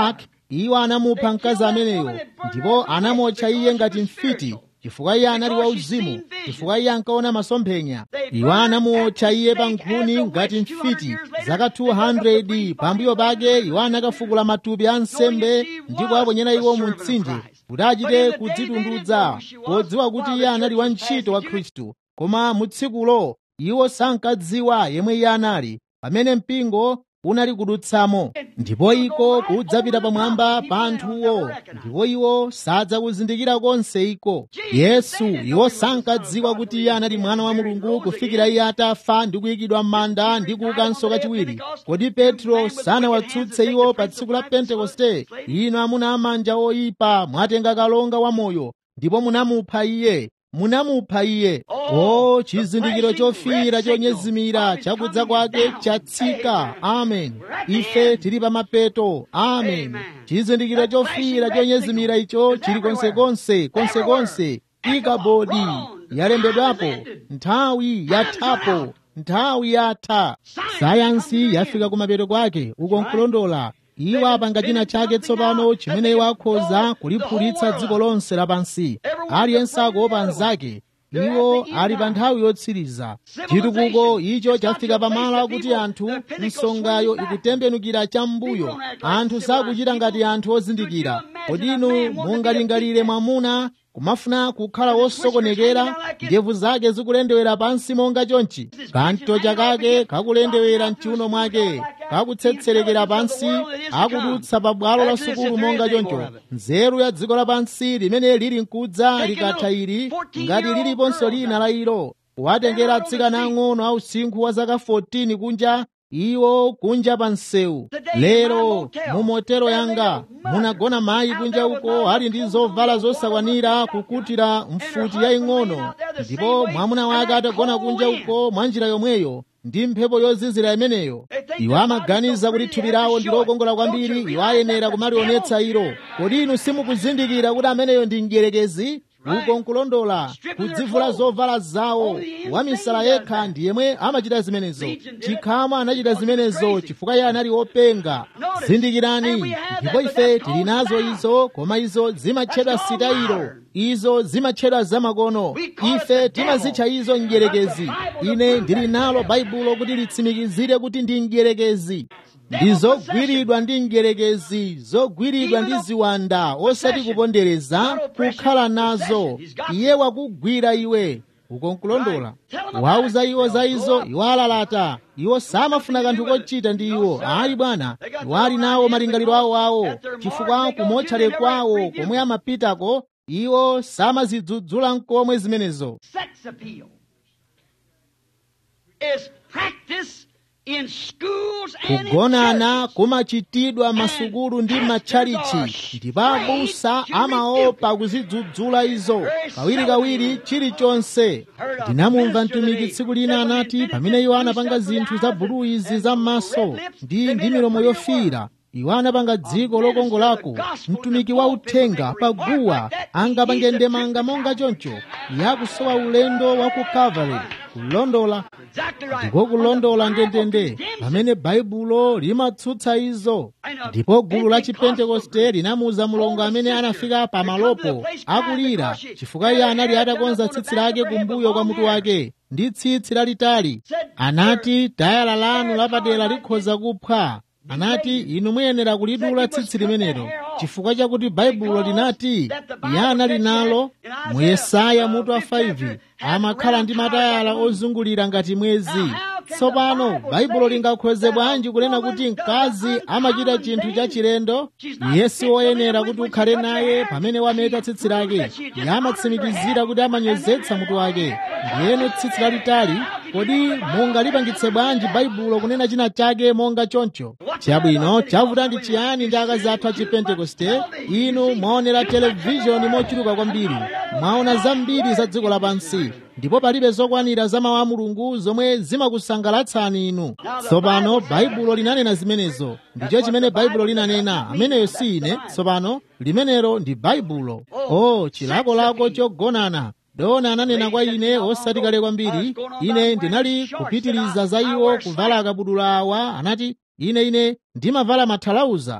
iwo anamupha mkazi ameneyo ndipo anamotcha iye ngati mfiti chifukwa iye anali wauzimu, chifukwa iye ankaona masomphenya. Iwo anamuotcha iye pa nkhuni ngati mfiti zaka two hundred. Pambuyo pake iwo anakafukula matupi a nsembe ndi kuwaponyera iwo mu mtsinje kuti achite kudzitundudza podziwa kuti iye anali wantchito wa Khristu. Koma mu tsikulo iwo sankadziwa yemwe iye anali pamene mpingo unali kudutsamo, ndipo iko kudzapita pamwamba pa anthuwo, ndipo iwo sadzakuzindikira konse iko. Yesu iwo sankadziwa kuti iye anali mwana wa Mulungu kufikira iye atafa ndi kuyikidwa m'manda ndi kuukanso kachiwiri. Kodi Petro sanawatsutse iwo pa tsiku la Pentekoste? Inu amuna amanja oyipa, mwatenga kalonga wa moyo ndipo munamupha iye, munamupha iye. O, chizindikiro chofira chonyezimira chakudza kwake chatsika. Amen. Ife tili pa mapeto. Amen. Chizindikiro chofira chonyezimira icho chili konsekonse, konsekonse. Ikabodi yalembedwapo, nthawi yathapo, nthawi yatha. Sayansi yafika kumapeto kwake, uko nkulondola. Iwo apanga china chake tsopano chimene iwo akhoza kuliphulitsa dziko lonse lapansi. Aliyense akuopa anzake. Iwo ali pa nthawi yotsiriza. Chitukuko icho chafika pamalo akuti anthu msongayo ikutembenukira cham'mbuyo. Anthu sakuchita ngati anthu ozindikira. Kodi inu mungalingalire mwamuna kumafuna kukhala wosokonekera, ndevu zake zikulendewera pansi monga chonchi, kantocha kake kakulendewera mchiuno mwake, kakutsetserekera pansi, akudutsa pa bwalo la sukulu monga choncho. Nzeru ya dziko lapansi limene lili nkudza likatha ili ngati liliponso lina la ilo, watengera atsikana ang'ono a usinkhu wa zaka fourteen kunja, iwo kunja pa msewu. Lero mu motero yanga munagona mayi kunja uko ali ndi zovala zosakwanira kukutira mfuti yaying'ono, ndipo mwamuna wake atagona kunja uko mwa njira yomweyo ndi mphepo yozizira imeneyo. Iwo amaganiza kuti thupi lawo ndi lokongola kwambiri, iwo ayenera kumalionetsa ilo. Kodi inu simukuzindikira kuti ameneyo ndi mdierekezi? Uko nkulondola, kudzivula zovala zawo. Wamisala yekha ndi yemwe amachita zimenezo. Chikhama anachita zimenezo chifukwa iye anali wopenga. Zindikirani, ndipo ife tili nazo izo, koma izo zimatchedwa sitayiro, izo zimatchedwa zamakono. Ife timazitcha izo mdierekezi. Ine ndili nalo baibulo kuti litsimikizire kuti ndi mdierekezi. Ndi zogwiridwa ndi mdierekezi, zogwiridwa ndi ziwanda, osati kupondereza, kukhala nazo. Iye wakugwira iwe. Uko nkulondola. Wauza iwo za izo, iwo alalata. Iwo samafuna kanthu kochita ndi iwo. Ayi bwana, iwo ali nawo malingaliro awo awo. Chifukwa kumotchale kwawo komwe amapitako, iwo samazidzudzula nkomwe zimenezo. Sex appeal is practice in schools and in kugonana kumachitidwa masukulu ndi matchalichi, ndipo abusa amaopa kuzidzudzula izo kawirikawiri chilichonse. Ndinamumva mtumiki tsiku lina anati pamene iwo anapanga zinthu za bulu izi za m'maso ndi ndi milomo yofiira, iwo anapanga dziko lokongolako. Mtumiki wa uthenga paguwa angapange ndemanga monga choncho, yakusowa ulendo wa ku Calvary. Kulondola ndiko kulondola ndendende pamene baibulo limatsutsa izo. Ndipo gulu la Chipentekoste linamuuza mlongo amene anafika pamalopo akulira chifukwa iye anali atakonza tsitsi lake kumbuyo kwa mutu wake ndi tsitsi lalitali. Anati tayala lanu lapadera likhoza kuphwa. Anati inu muyenera kulidula tsitsi limenelo chifukwa chakuti baibulo linati iye anali nalo. Mu Yesaya mutu wa five amakhala ndi matayala ozungulira ngati mwezi. Tsopano baibulo lingakhoze bwanji kunena kuti mkazi amachita chinthu cha chilendo? Yesu woyenera kuti ukhale naye pamene wameta tsitsi lake. Iye amatsimikizira kuti amanyozetsa mutu wake. Ndiyeno tsitsi lalitali, kodi mungalipangitse bwanji baibulo kunena china chake monga choncho? Chabwino chavuta ndi chiyani ndi akazi athu a Chipentekoste? Inu mwaonera televishoni mochuluka kwambiri, mwaona zambiri za dziko lapansi, ndipo palibe zokwanira za mawu a Mulungu zomwe zimakusangalatsani inu. Tsopano baibulo linanena zimenezo. Ndicho chimene baibulo linanena, ameneyo si ine. Tsopano limenelo ndi baibulo. Oh, chilakolako chogonana. Dona ananena kwa ine osati kale kwambiri, ine ndinali kupitiriza za iwo kuvala akabudula awa. Anati ine ine ndimavala mathalauza.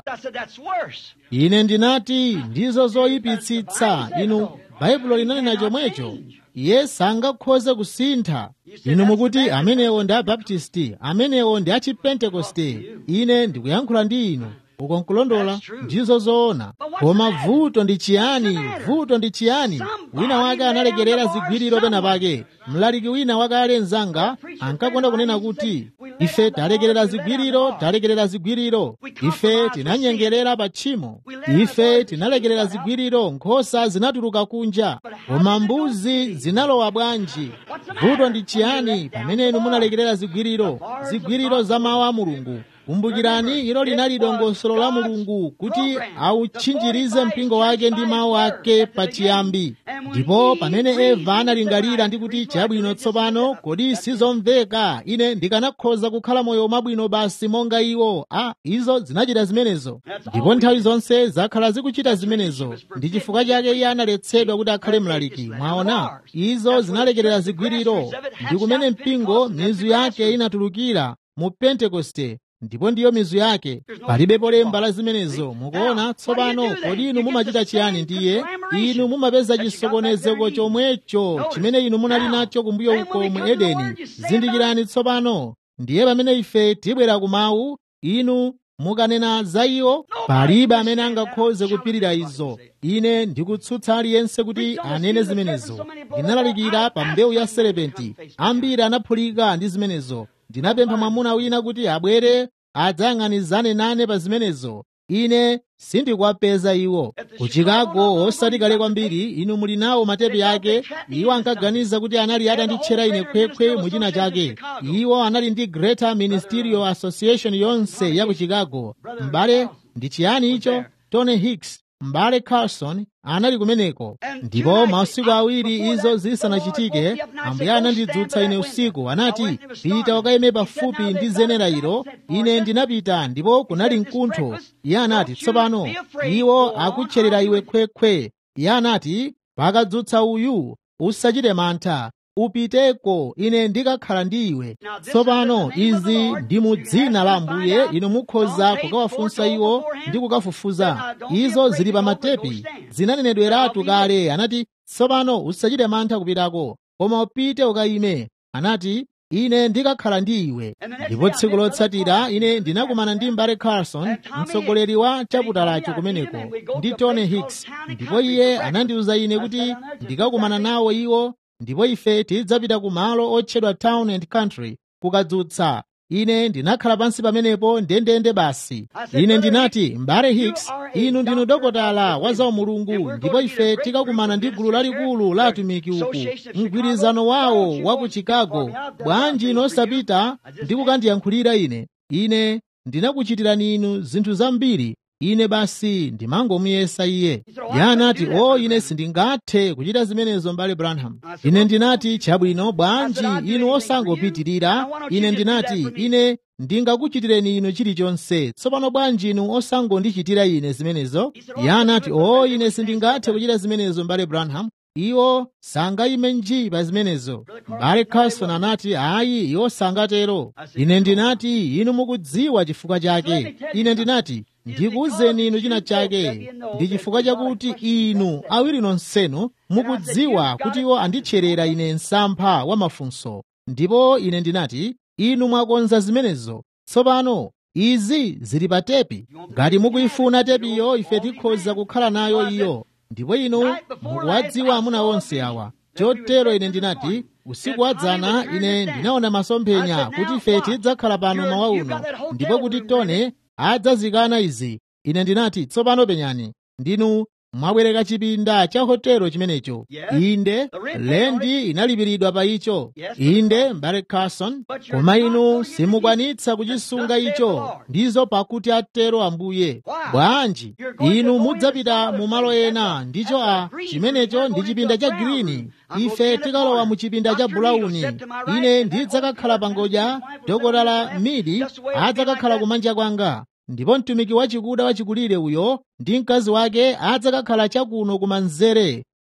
Ine ndinati ndizo zoyipitsitsa. Inu Baibulo linanena chomwecho. Iye sangakhoze kusintha. Inu mukuti amenewo ndi Abaptisti, amenewo ndi Achipentekoste. Ine ndikuyankhula ndi inu. Uko nkulondola, ndizo zoona. Koma vuto ndi chiyani? Vuto ndi chiyani? Wina wake analekerera zigwiriro pena pake. Mlaliki wina wakale mzanga ankakonda kunena kuti ife talekerera zigwiriro, talekerera zigwiriro. Ife tinanyengerera pa tchimo. Ife tinalekerera zigwiriro, nkhosa zinatuluka kunja, koma mbuzi zinalowa bwanji? Vuto ndi chiyani pamene inu munalekerera zigwiriro, zigwiriro za mawu a Mulungu? Kumbukirani, ilo linali dongosolo la Mulungu kuti auchinjirize mpingo wake ndi mawu ake pachiyambi. Ndipo pamene Eva analingalira ndi kuti chabwino tsopano kodi sizomveka, ine ndikanakhoza kukhala moyo mabwino basi monga iwo. Ah, izo zinachita zimenezo, ndipo nthawi zonse zakhala zikuchita zimenezo. Ndi chifukwa chake iye analetsedwa kuti akhale mlaliki. Mwaona, izo zinalekerera zigwiriro. Ndi kumene mpingo mizu yake inatulukira mu Pentekoste, ndipo ndiyo mizu yake. Palibepo lemba la zimenezo. Mukuona tsopano, kodi inu mumachita chiyani ndiye? Inu mumapeza chisokonezeko chomwecho chimene inu munali nacho kumbuyo uko mu Edeni. Zindikirani tsopano, ndiye pamene ife tibwera ku mawu, inu mukanena za iwo, palibe amene angakhoze kupirira izo. Ine ndikutsutsa aliyense kuti anene zimenezo. Ndinalalikira pa mbewu ya serepenti, ambiri anaphulika ndi zimenezo. Ndinapempha mwamuna wina kuti abwere adzayang'anizane nane pa zimenezo. Ine sindikwapeza iwo. Ku Chicago osati kale kwambiri, inu muli nawo matepi ake. Iwo ankaganiza kuti anali atanditchera ine khwekhwe mu china chake. Iwo anali ndi Greater Ministerial Association yonse ya ku Chicago. M'bale, ndi chiyani icho? Tony Hicks, m'bale Carlson anali kumeneko. Ndipo masiku awiri izo zisanachitike, Ambuye anandidzutsa ine usiku, anati pita ukayime pafupi ndi zenera ilo. Ine ndinapita, ndipo kunali mkuntho. Iye anati tsopano iwo akutcherera iwe khwekhwe. Iye anati pakadzutsa uyu usachite mantha, upiteko, ine ndikakhala ndi iwe. Tsopano izi ndi mu dzina la Ambuye. Inu mukhoza kukawafunsa iwo ndi kukafufuza. Izo zili pa matepi, zinanenedweratu kale. Anati tsopano usachite mantha kupitako, koma upite ukayime. Anati ine ndikakhala ndi iwe. Ndipo tsiku lotsatira ine ndinakumana ndi m'bale Carlson, mtsogoleri wa chaputalacho kumeneko, ndi Tony Hicks. Ndipo iye anandiwuza ine kuti ndikakumana nawo iwo, ndipo ife tidzapita ku malo otchedwa Town and Country kukadzutsa. Ine ndinakhala pansi pamenepo ndendende basi. Ine ndinati, m'bale Hicks, inu ndinu dokotala wa za Mulungu, ndipo ife tikakumana ndi gulu lalikulu la atumiki uku, mgwirizano wawo wa ku Chicago. Bwanji inosapita ndi kukandiyankhulira ine? Ine ndinakuchitirani inu zinthu zambiri. Ine basi ndimangomuyesa iye. Iye anati, o ine sindingathe kuchita zimenezo m'bale Branham. Ine ndinati, chabwino, bwanji inu osangopitirira. Ine ndinati, ine ndingakuchitireni inu chilichonse. Tsopano bwanji inu osangondichitira ine zimenezo? Iye anati, o ine sindingathe kuchita zimenezo m'bale Branham. Iwo sangayime nji pa zimenezo. M'bale Carlson anati, ayi, iwo sangatero. Ine ndinati, inu mukudziwa chifukwa chake. Ine ndinati, ndikuwuzeni inu china chake. Ndi chifukwa chakuti inu awiri nonsenu mukudziwa kuti iwo anditcherera ine msampha wa mafunso. Ndipo ine ndinati, inu mwakonza zimenezo. Tsopano izi zili pa tepi. Ngati mukuyifuna tepiyo, ife tikhoza kukhala nayo iyo. Ndipo inu mukuwadziwa amuna onse awa. Chotero ine ndinati, usiku wadzana ine ndinaona masomphenya kuti ife tidzakhala pano mawa uno, ndipo kuti Tone adzazikana izi. Ine ndinati, tsopano penyani, ndinu mwabwereka chipinda cha hotelo chimenecho. Inde, lendi inalipiridwa pa icho. Inde, m'bale Carlson, koma inu simukwanitsa kuchisunga icho. Ndizo pakuti atero Ambuye. Bwanji inu mudzapita mu malo ena, ndicho a chimenecho ndi chipinda cha green. Ife tikalowa mu chipinda cha bulawuni. Ine ndidzakakhala pangodya, dokotala Midi adzakakhala kumanja kwanga. Ndipo mtumiki wachikuda wachikulire uyo ndi mkazi wake adzakakhala chakuno kumanzere.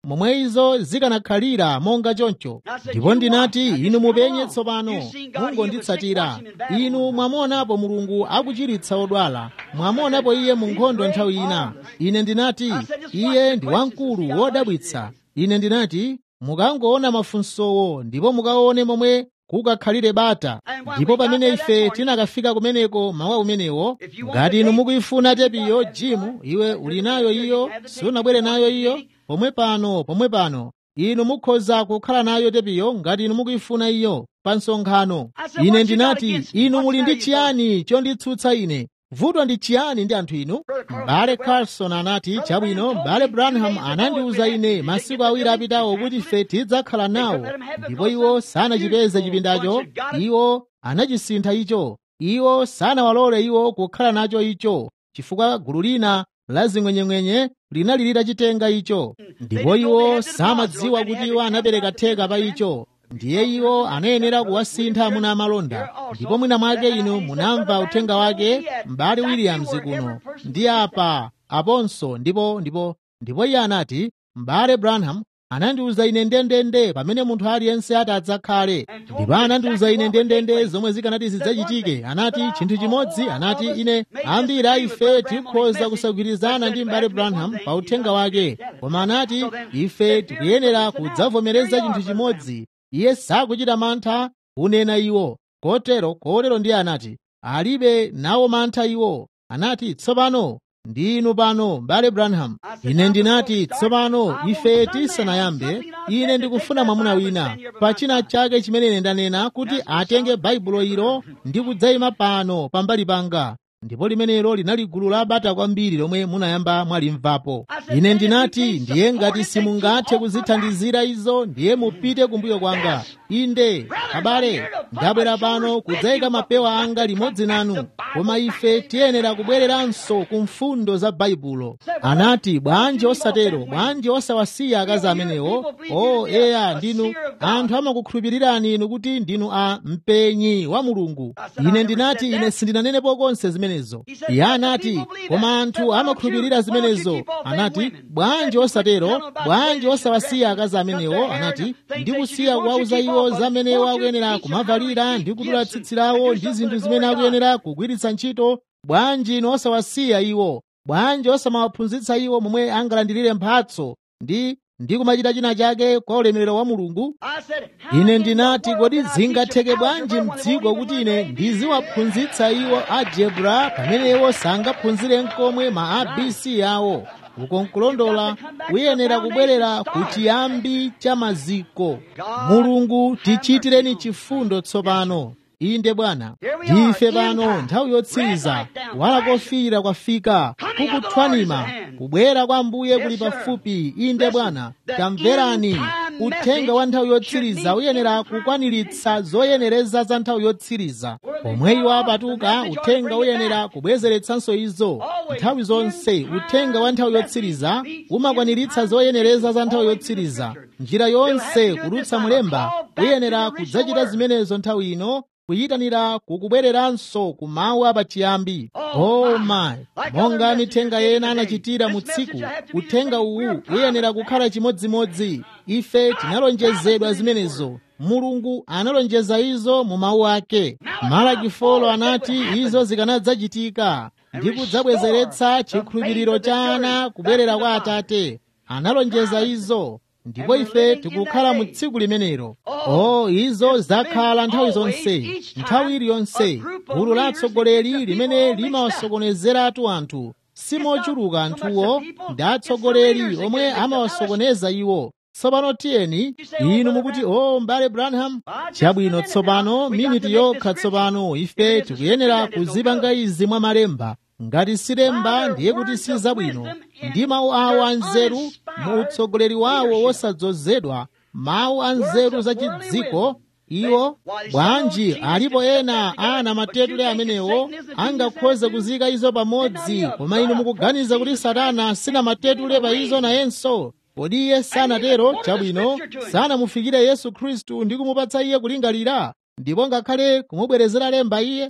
momwe izo zikanakhalira monga choncho. Ndipo ndinati, inu mupenye tsopano, mungonditsatira. Inu mwamuonapo Mulungu akuchiritsa odwala, mwamuonapo iye mu nkhondo nthawi ina. Ine ndinati, iye ndi wamkulu wodabwitsa. Ine ndinati, mukangoona mafunsowo ndipo mukaone momwe kukakhalire bata. Ndipo pamene ife tinakafika kumeneko mawa umenewo, ngati inu mukuyifuna tepiyo jimu, iwe uli nayo iyo, sunabwere nayo iyo, pomwe pano pomwe pano inu mukhoza kukhala nayo tepiyo ngati inu mukuyifuna iyo pa msonkhano. Ine ndinati, inu muli ndi chiyani chonditsutsa ine? Vuto ndi chiyani ndi anthu inu? M'bale Carlson anati, chabwino, m'bale Branham anandiuza ine masiku awiri apitawo kuti ife tidzakhala nawo, ndipo iwo sanachipeze chipindacho, iwo anachisintha icho, iwo sanawalole iwo kukhala nacho icho, chifukwa gulu lina la zing'wenyeng'wenye linali litachitenga icho, ndipo iwo samadziwa kuti iwo anapereka theka pa icho. Ndiye iwo anayenera kuwasintha amuna amalonda. Ndipo mwina mwake inu munamva uthenga wake m'bale Williams kuno ndi apa aponso. Ndipo ndipo ndipo iye anati, m'bale Branham anandiuza ine ndendende pamene munthu aliyense ati adzakhale, ndipo anandiuza ine ndendende zomwe zikanati zidzachitike. Anati chinthu chimodzi, anati ine ambiri a ife tikhoza kusagwirizana ndi m'bale Branham pa uthenga wake, koma anati ife tikuyenera kudzavomereza chinthu chimodzi, iye sakuchita mantha kunena iwo. Kotero kotero ndiye anati alibe nawo mantha iwo. Anati tsopano ndinu pano m'bale Branham. Ine ndinati tsopano ife tisanayambe, ine ndikufuna mwamuna wina pa china chake chimene ine ndanena kuti atenge baibulo ilo ndi kudzayima pano pambali panga. Ndipo limenelo linali gulu la bata kwambiri lomwe munayamba mwalimvapo. Ine ndinati, ndiye ngati simungathe kuzithandizira izo, ndiye mupite kumbuyo kwanga. Inde abale, ndabwera pano kudzayika mapewa anga limodzi nanu, koma ife tiyenera kubwereranso ku mfundo za baibulo. Anati bwanji osatero, bwanji osawasiya akazi amenewo. O eya, ndinu anthu amakukhulupirirani inu kuti ndinu a mpenyi wa Mulungu. Ine ndinati ine sindinanenepo konse zimenezo. Iye anati koma anthu amakhulupirira zimenezo. Anati bwanji osatero, bwanji osawasiya akazi amenewo. Anati ndikusiya kuwauza iwo zamene akuyenera kumavalira ndi kudula tsitsi lawo ndi zinthu zimene akuyenera kugwiritsa ntchito. Bwanji inu osawasiya iwo, bwanji osamawaphunzitsa iwo momwe angalandirire mphatso ndi ndi kumachita china chake kwa ulemerero wa Mulungu. Ine ndinati kodi zingatheke bwanji m'dziko kuti ine ndiziwaphunzitsa iwo algebra pamene iwo sangaphunzire nkomwe ma A B C awo? Uko nkulondola uyenera kubwerera ku chiyambi cha maziko. Mulungu tichitireni chifundo tsopano. Inde Bwana, ndife pano nthawi yotsiriza, wala kofira kwafika, kukuthwanima, kubwera kwa Ambuye kuli pafupi. Inde Bwana, tamverani. Uthenga wa nthawi yotsiriza uyenera kukwaniritsa zoyenereza za nthawi yotsiriza. Pomwe iwo apatuka, uthenga uyenera kubwezeretsanso izo. Nthawi zonse uthenga wa nthawi yotsiriza umakwaniritsa zoyenereza za nthawi yotsiriza. Njira yonse kudutsa mlemba uyenera kudzachita zimenezo nthawi ino, kuyitanira kukubwereranso ku mawu apachiyambi. Oh my, monga mithenga yena anachitira mu tsiku, uthenga uwu uyenera kukhala chimodzimodzi. Ife tinalonjezedwa zimenezo. Mulungu analonjeza izo mu mawu ake. Malaki folo anati izo zikanadzachitika ndi kudzabwezeretsa chikhulupiriro cha ana kubwerera kwa Atate. Analonjeza izo. Ndipo ife tikukhala mu tsiku limenelo. Oh, izo zakhala nthawi zonse, nthawi iliyonse. Gulu la atsogoleri limene limawasokonezeratu anthu, simochuluka anthuwo ndi atsogoleri omwe amawasokoneza iwo. Tsopano tiyeni, inu mukuti oh m'bale Branham, chabwino tsopano miniti yokha tsopano ife tikuyenera kuzipanga izi mwa malemba. Ngati silemba ndiye kuti si zabwino. Ndi mawu awo anzeru mu utsogoleri wawo wosadzozedwa, mawu anzeru za chidziko, iwo bwanji alipo ena ana matetule amenewo angakhoze kuzika izo pamodzi, koma inu mukuganiza kuti Satana sina matetule pa izo nayenso? Kodi iye sanatero? Chabwino, sanamufikire Yesu Khristu ndi kumupatsa iye kulingalira, ndipo ngakhale kumubwerezera lemba iye.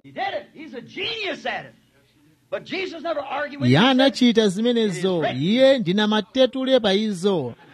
Iye anachita zimenezo. Iye ndina matetule pa izo.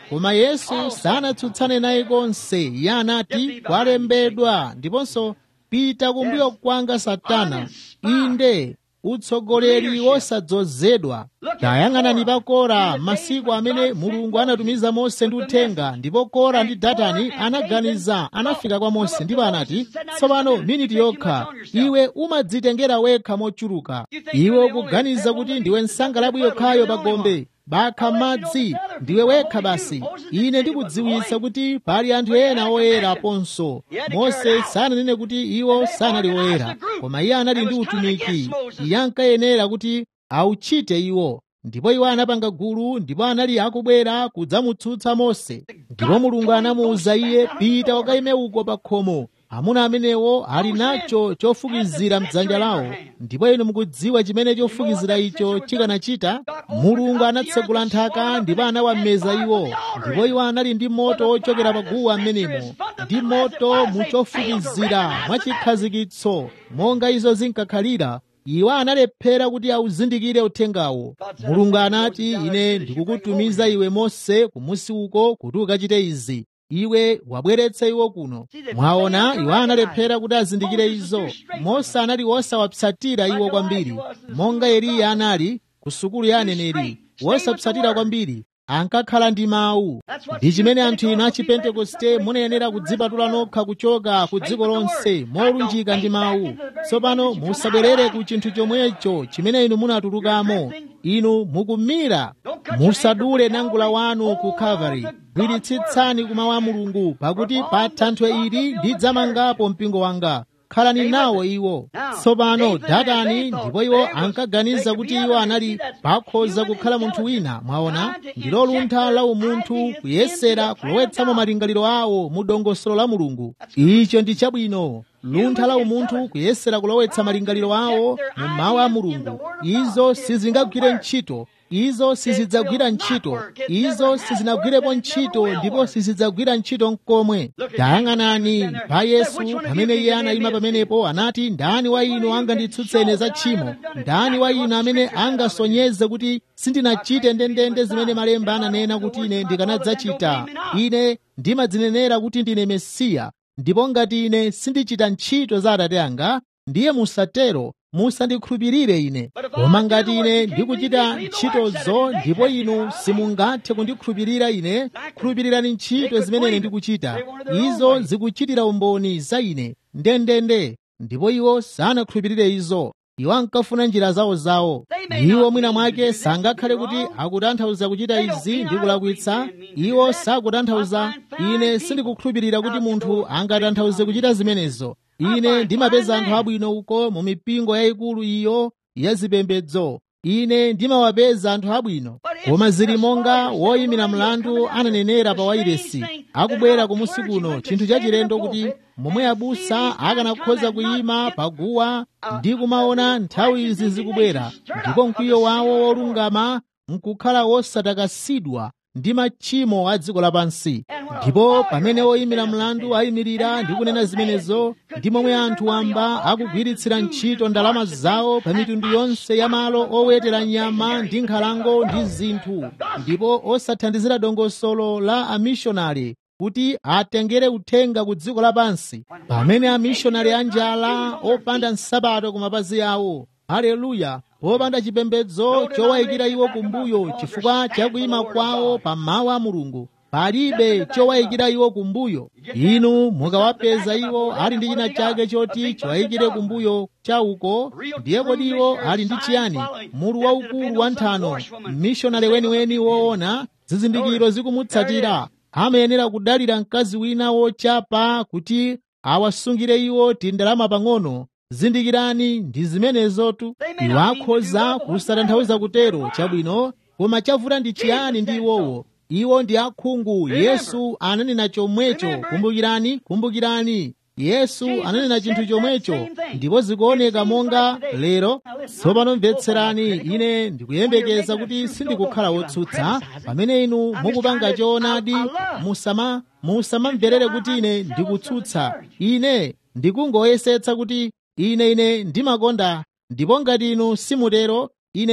koma Yesu sanatsutsane naye konse. Iye anati, kwalembedwa, ndiponso pita kumbuyo kwanga Satana, inde utsogoleri wosadzozedwa. Tayang'anani pa Kora, masiku amene Mulungu anatumiza Mose ndi uthenga, ndipo Kora ndi Datani anaganiza, anafika kwa Mose ndipo anati, tsopano miniti yokha, iwe umadzitengera wekha mochuluka. Iwe ukuganiza kuti ndiwe nsangalabwi yokhayo pa gombe, bakha madzi, ndiwe wekha basi. Ine ndikudziwitsa kuti pali anthu ena oyera ponso. Mose sananene kuti iwo sanali oyera, koma iye anali ndi utumiki. Iye ankayenera kuti auchite iwo. Ndipo iwo anapanga gulu, ndipo anali akubwera kudzamutsutsa Mose. Ndipo Mulungu anamuwuza iye, pita ukayime uko pa khomo. Amuna amenewo ali nacho chofukizira mdzanja lawo, ndipo inu mukudziwa chimene chofukizira icho chikanachita. Mulungu anatsegula nthaka ndipo anawameza iwo, ndipo iwo anali ndi moto ochokera pa guwa amenemo, ndi moto muchofukizira mwachikhazikitso monga izo zinkakhalira. Iwo analephera kuti auzindikire uthengawo. Mulungu anati, ine ndikukutumiza iwe Mose kumusi uko kuti ukachite izi. Iwe wabweretsa iwo kuno. Mwaona, iwo analephera kuti azindikire izo. Mose anali wosawapsatira iwo kwambiri, monga Eliya anali ku sukulu ya aneneri, wosapsatira kwambiri, ankakhala ndi mawu. Ndi chimene anthu inu a Chipentekoste munayenera kudzipatula nokha kuchoka ku dziko lonse molunjika ndi mawu. Tsopano musabwerere ku chinthu chomwecho chimene inu munatulukamo. Inu mukumira, musadule nangula wanu ku Calvary. Gwiritsitsani ku mawu a Mulungu, pakuti pa thanthwe ili ndidzamangapo mpingo wanga. Khalani nawo iwo. Tsopano Datani, ndipo iwo ankaganiza kuti iwo anali pakhoza kukhala munthu wina. Mwaona, ndilo luntha la umunthu kuyesera kulowetsamo malingaliro awo mu dongosolo la Mulungu. Icho ndi chabwino. Luntha la umunthu kuyesera kulowetsa malingaliro awo mu mawu a Mulungu. Izo sizingagwire ntchito. Izo sizidzagwira ntchito. Izo sizinagwirepo ntchito, ndipo sizidzagwira ntchito nkomwe. Tayang'anani pa Yesu pamene iye anayima pamenepo, anati, ndani wa inu anganditsutse ine za tchimo? Ndani wa inu amene angasonyeze kuti sindinachite ndendende zimene malemba ananena kuti ine ndikanadzachita? Ine ndimadzinenera kuti ndine Mesiya, ndipo ngati ine sindichita ntchito za Atate anga, ndiye musatero, musandikhulupirire ine. Koma ngati ine ndikuchita ntchitozo ndipo inu simungathe kundikhulupirira ine, khulupirirani ntchito zimene ine ndikuchita. Izo zikuchitira umboni za ine ndendende. Ndipo iwo sanakhulupirire izo. Iwo ankafuna njira zawo zawo. Iwo mwina mwake sangakhale kuti akutanthauza kuchita izi ndi kulakwitsa. Iwo sakutanthauza. Ine sindikukhulupirira kuti munthu angatanthauze kuchita zimenezo. Ine ndimapeza anthu abwino uko mu mipingo yayikulu iyo ya zipembedzo. Ine ndimawapeza anthu abwino, koma zili monga woyimira mlandu ananenera pa wairesi akubwera kumusi kuno, chinthu chachilendo kuti momwe abusa akanakhoza kuyima paguwa ndi kumaona nthawi izi zikubwera, ndipo mkwiyo wawo wolungama nkukhala wosatakasidwa ndi machimo a dziko lapansi. Ndipo pamene woyimira mlandu ayimirira ndi kunena zimenezo, ndi momwe anthu wamba akugwiritsira ntchito ndalama zawo pa mitundu yonse ya malo owetera nyama ndi nkhalango ndi zinthu, ndipo osathandizira dongosolo la amishonari kuti atengere uthenga ku dziko lapansi, pamene amishonari anjala opanda nsapato ku mapazi awo. Haleluya! Popanda chipembedzo chowayikira iwo kumbuyo chifukwa chakuyima kwawo pa mawu a Mulungu. Palibe chowayikira iwo kumbuyo. Inu mukawapeza iwo ali ndi china chake choti chiwayikire kumbuyo chauko, ndiye kodi iwo ali ndi chiyani? Mulu waukulu wa nthano, mishonari weniweni woona, zizindikiro zikumutsatira. Amayenera kudalira mkazi wina wochapa kuti awasungire iwo tindalama pang'ono. Zindikirani ndi zimenezotu. Iwo akhoza kusatanthauza kutero chabwino, koma chavuta ndi chiyani ndi iwowo? Iwo ndi akhungu. Yesu ananena chomwecho. Kumbukirani, kumbukirani, Yesu ananena chinthu chomwecho, ndipo zikuoneka monga lero. Tsopano mvetserani, ine ndikuyembekeza kuti sindikukhala wotsutsa. Pamene inu mukupanga choonadi, musama musamamverere kuti ine ndikutsutsa. Ine ndikungoyesetsa kuti ine ine ndimakonda, ndipo ngati inu simutero, ine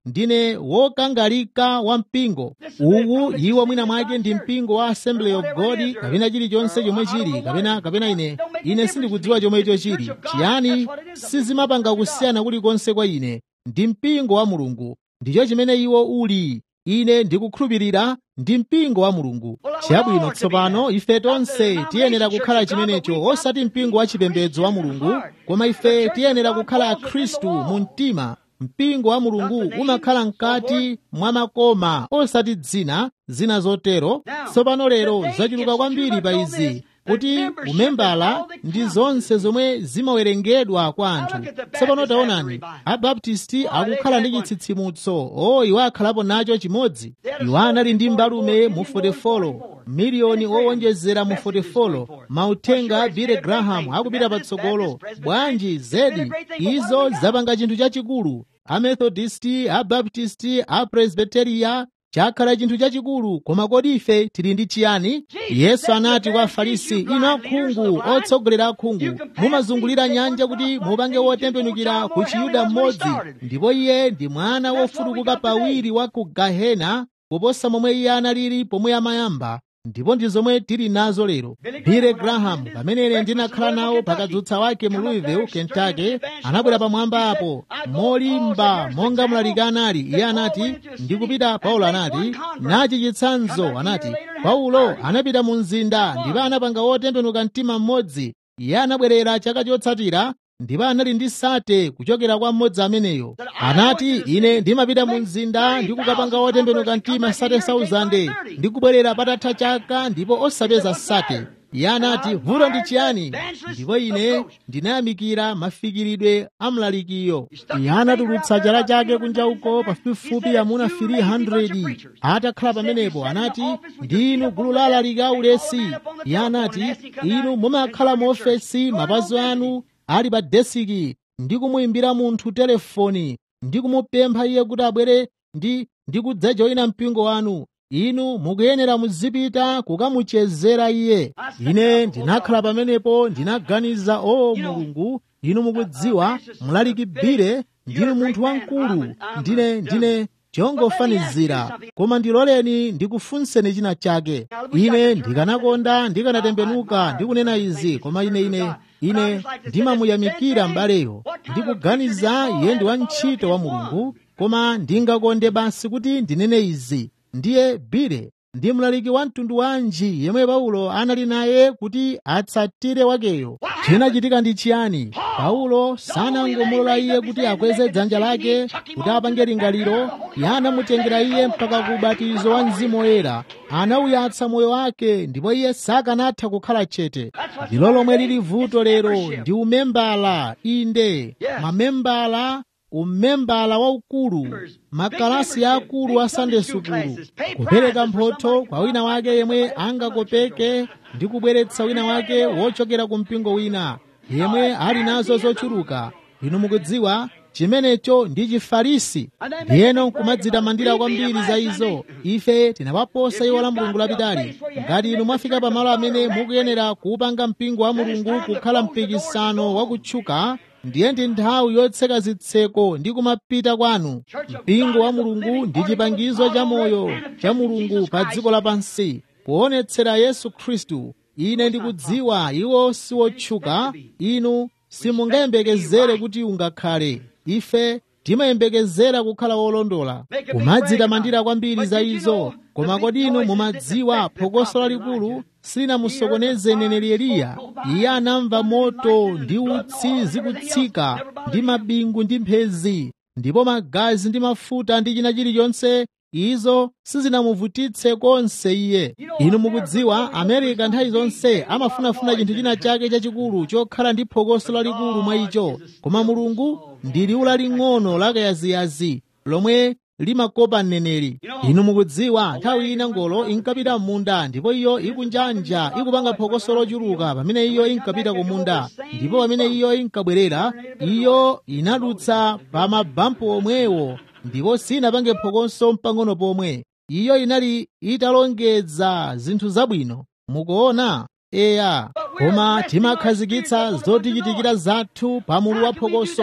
ndine wokangalika wa mpingo uwu. Iwo mwina mwake ndi mpingo wa Assembly of God kapena chilichonse chomwe chili kapena kapena ine ine sindikudziwa chomwe icho chili chiyani, sizimapanga kusiyana kulikonse kwa ine. Ndi mpingo wa Mulungu, ndicho chimene iwo uli. Ine ndikukhulupirira ndi mpingo wa Mulungu. Chabwino, tsopano ife tonse tiyenera kukhala chimenecho, osati mpingo wa chipembedzo wa Mulungu, koma ife tiyenera kukhala Khristu mu mtima. Mpingo wa Mulungu umakhala mkati mwa makoma, osati dzina zina zotero. Tsopano lero zachuluka kwambiri pa izi kuti umembala ndi zonse zomwe zimawerengedwa kwa anthu. Tsopano taonani, Abaptisti akukhala ndi chitsitsimutso. O, iwo akhalapo nacho chimodzi. Iwo anali ndi mbalume mu forty-four, miliyoni owonjezera mu forty-four, mauthenga Billy Graham akupita patsogolo. Bwanji zedi izo zapanga chinthu chachikulu. Amethodisti, Abaptisti, Apresbiteria chakhala chinthu chachikulu. Koma kodi ife tili ndi chiyani? Yesu anati kwa Afarisi, inu akhungu, otsogolera akhungu, mumazungulira nyanja kuti mupange wotembenukira ku chiyuda mmodzi, ndipo iye ndi mwana wofutukuka pawiri wa ku Gahena kuposa momwe iye analili pomwe amayamba. Ndipo ndi zomwe tili nazo lero. Billy Graham, pamene ndinakhala nawo pakadzutsa wake mu Louisville, Kentucky, anabwera pamwamba apo molimba monga mlaliki anali. Iye anati ndikupita. Paulo anati nachi chitsanzo, anati Paulo anapita mu mzinda ndipo anapanga wotembenuka mtima mmodzi. Iye anabwerera chaka chotsatira ndipo anali ndi sate kuchokera kwa mmodzi ameneyo. Anati ine ndimapita mu mzinda ndi kukapanga wotembenuka mtima sate thousand ndikubwerera patatha chaka ndipo osapeza sate. Iye anati vuto ndi chiyani? Ndipo ine ndinayamikira mafikiridwe a mlalikiyo. Iye anatulutsa chala chake kunja uko pafupifupi amuna three hundred atakhala pamenepo. Anati ndinu gulu la alaliki aulesi. Iye anati inu mumakhala mu ofesi, mapazi anu ali pa desiki, ndi kumuyimbira munthu telefoni ndi kumupempha iye kuti abwere ndi ndi kudzajoyina mpingo wanu. Inu mukuyenera muzipita kukamuchezera iye. Ine ndinakhala pamenepo ndinaganiza, o Mulungu, inu mukudziwa mlaliki Billy ndinu munthu wamkulu, ndine ndine chongofanizira. Koma ndiloleni ndikufunseni china chake. Ine ndikanakonda ndikanatembenuka ndikunena izi, koma ine ine ine ndimamuyamikira m'baleyo ndikuganiza iye ndi wantchito wa Mulungu, koma ndingakonde basi kuti ndinene izi. Ndiye Billy ndi mlaliki wa mtundu wanji yemwe Paulo anali naye kuti atsatire wakeyo? Chinachitika ndi chiyani? Paulo sanangomulola iye kuti akweze dzanja lake kuti apange lingaliro. Iye anamutengera iye mpaka ku ubatizo wa Mzimu Woyera, anawuyatsa moyo wake, ndipo iye sakanatha kukhala chete. Ndilo lomwe lili vuto lero, ndi umembala. Inde mamembala, umembala waukulu, makalasi akulu a Sunday School, kupereka mphotho kwa wina wake yemwe angakopeke ndi kubweretsa wina wake wochokera ku mpingo wina yemwe ali nazo zochuluka. Inu mukudziwa chimenecho ndi Chifarisi. Ndiyeno nkumadzitamandira kwambiri za izo. Ife tinawaposa iwo la Mulungu lapitali. Ngati inu mwafika pamalo amene mukuyenera kuupanga mpingo wa Mulungu kukhala mpikisano wakutchuka, ndiye ndi nthawi yotseka zitseko ndi kumapita kwanu. Mpingo wa Mulungu ndi chipangizo cha moyo cha Mulungu pa dziko lapansi, kuonetsera Yesu Khristu. Ine ndikudziwa iwo siwotchuka, inu simungayembekezere kuti ungakhale. Ife timayembekezera kukhala wolondola, kumadzitamandira kwambiri za izo. Koma kodi inu mumadziwa phokoso lalikulu silinamusokoneze mneneri Eliya? Iye anamva moto ndi utsi zikutsika ndi mabingu ndi mphezi ndipo magazi ndi mafuta ndi china chilichonse. Izo sizinamuvutitse konse iye. Inu mukudziwa Amerika nthawi zonse amafunafuna chinthu china chake chachikulu chokhala ndi phokoso lalikulu mwa icho, koma Mulungu ndi liwu laling'ono lakayaziyazi lomwe limakopa mneneri. Inu mukudziwa nthawi ina ngolo inkapita m'munda, ndipo iyo ikunjanja ikupanga phokoso lochuluka pamene iyo inkapita ku munda, ndipo pamene iyo inkabwerera iyo inadutsa pa mabampu omwewo, ndipo sinapange phokoso mpang'ono pomwe. Iyo inali italongedza zinthu zabwino. Mukuona? Eya, koma timakhazikitsa zotichitikira zathu pa mulu wa phokoso,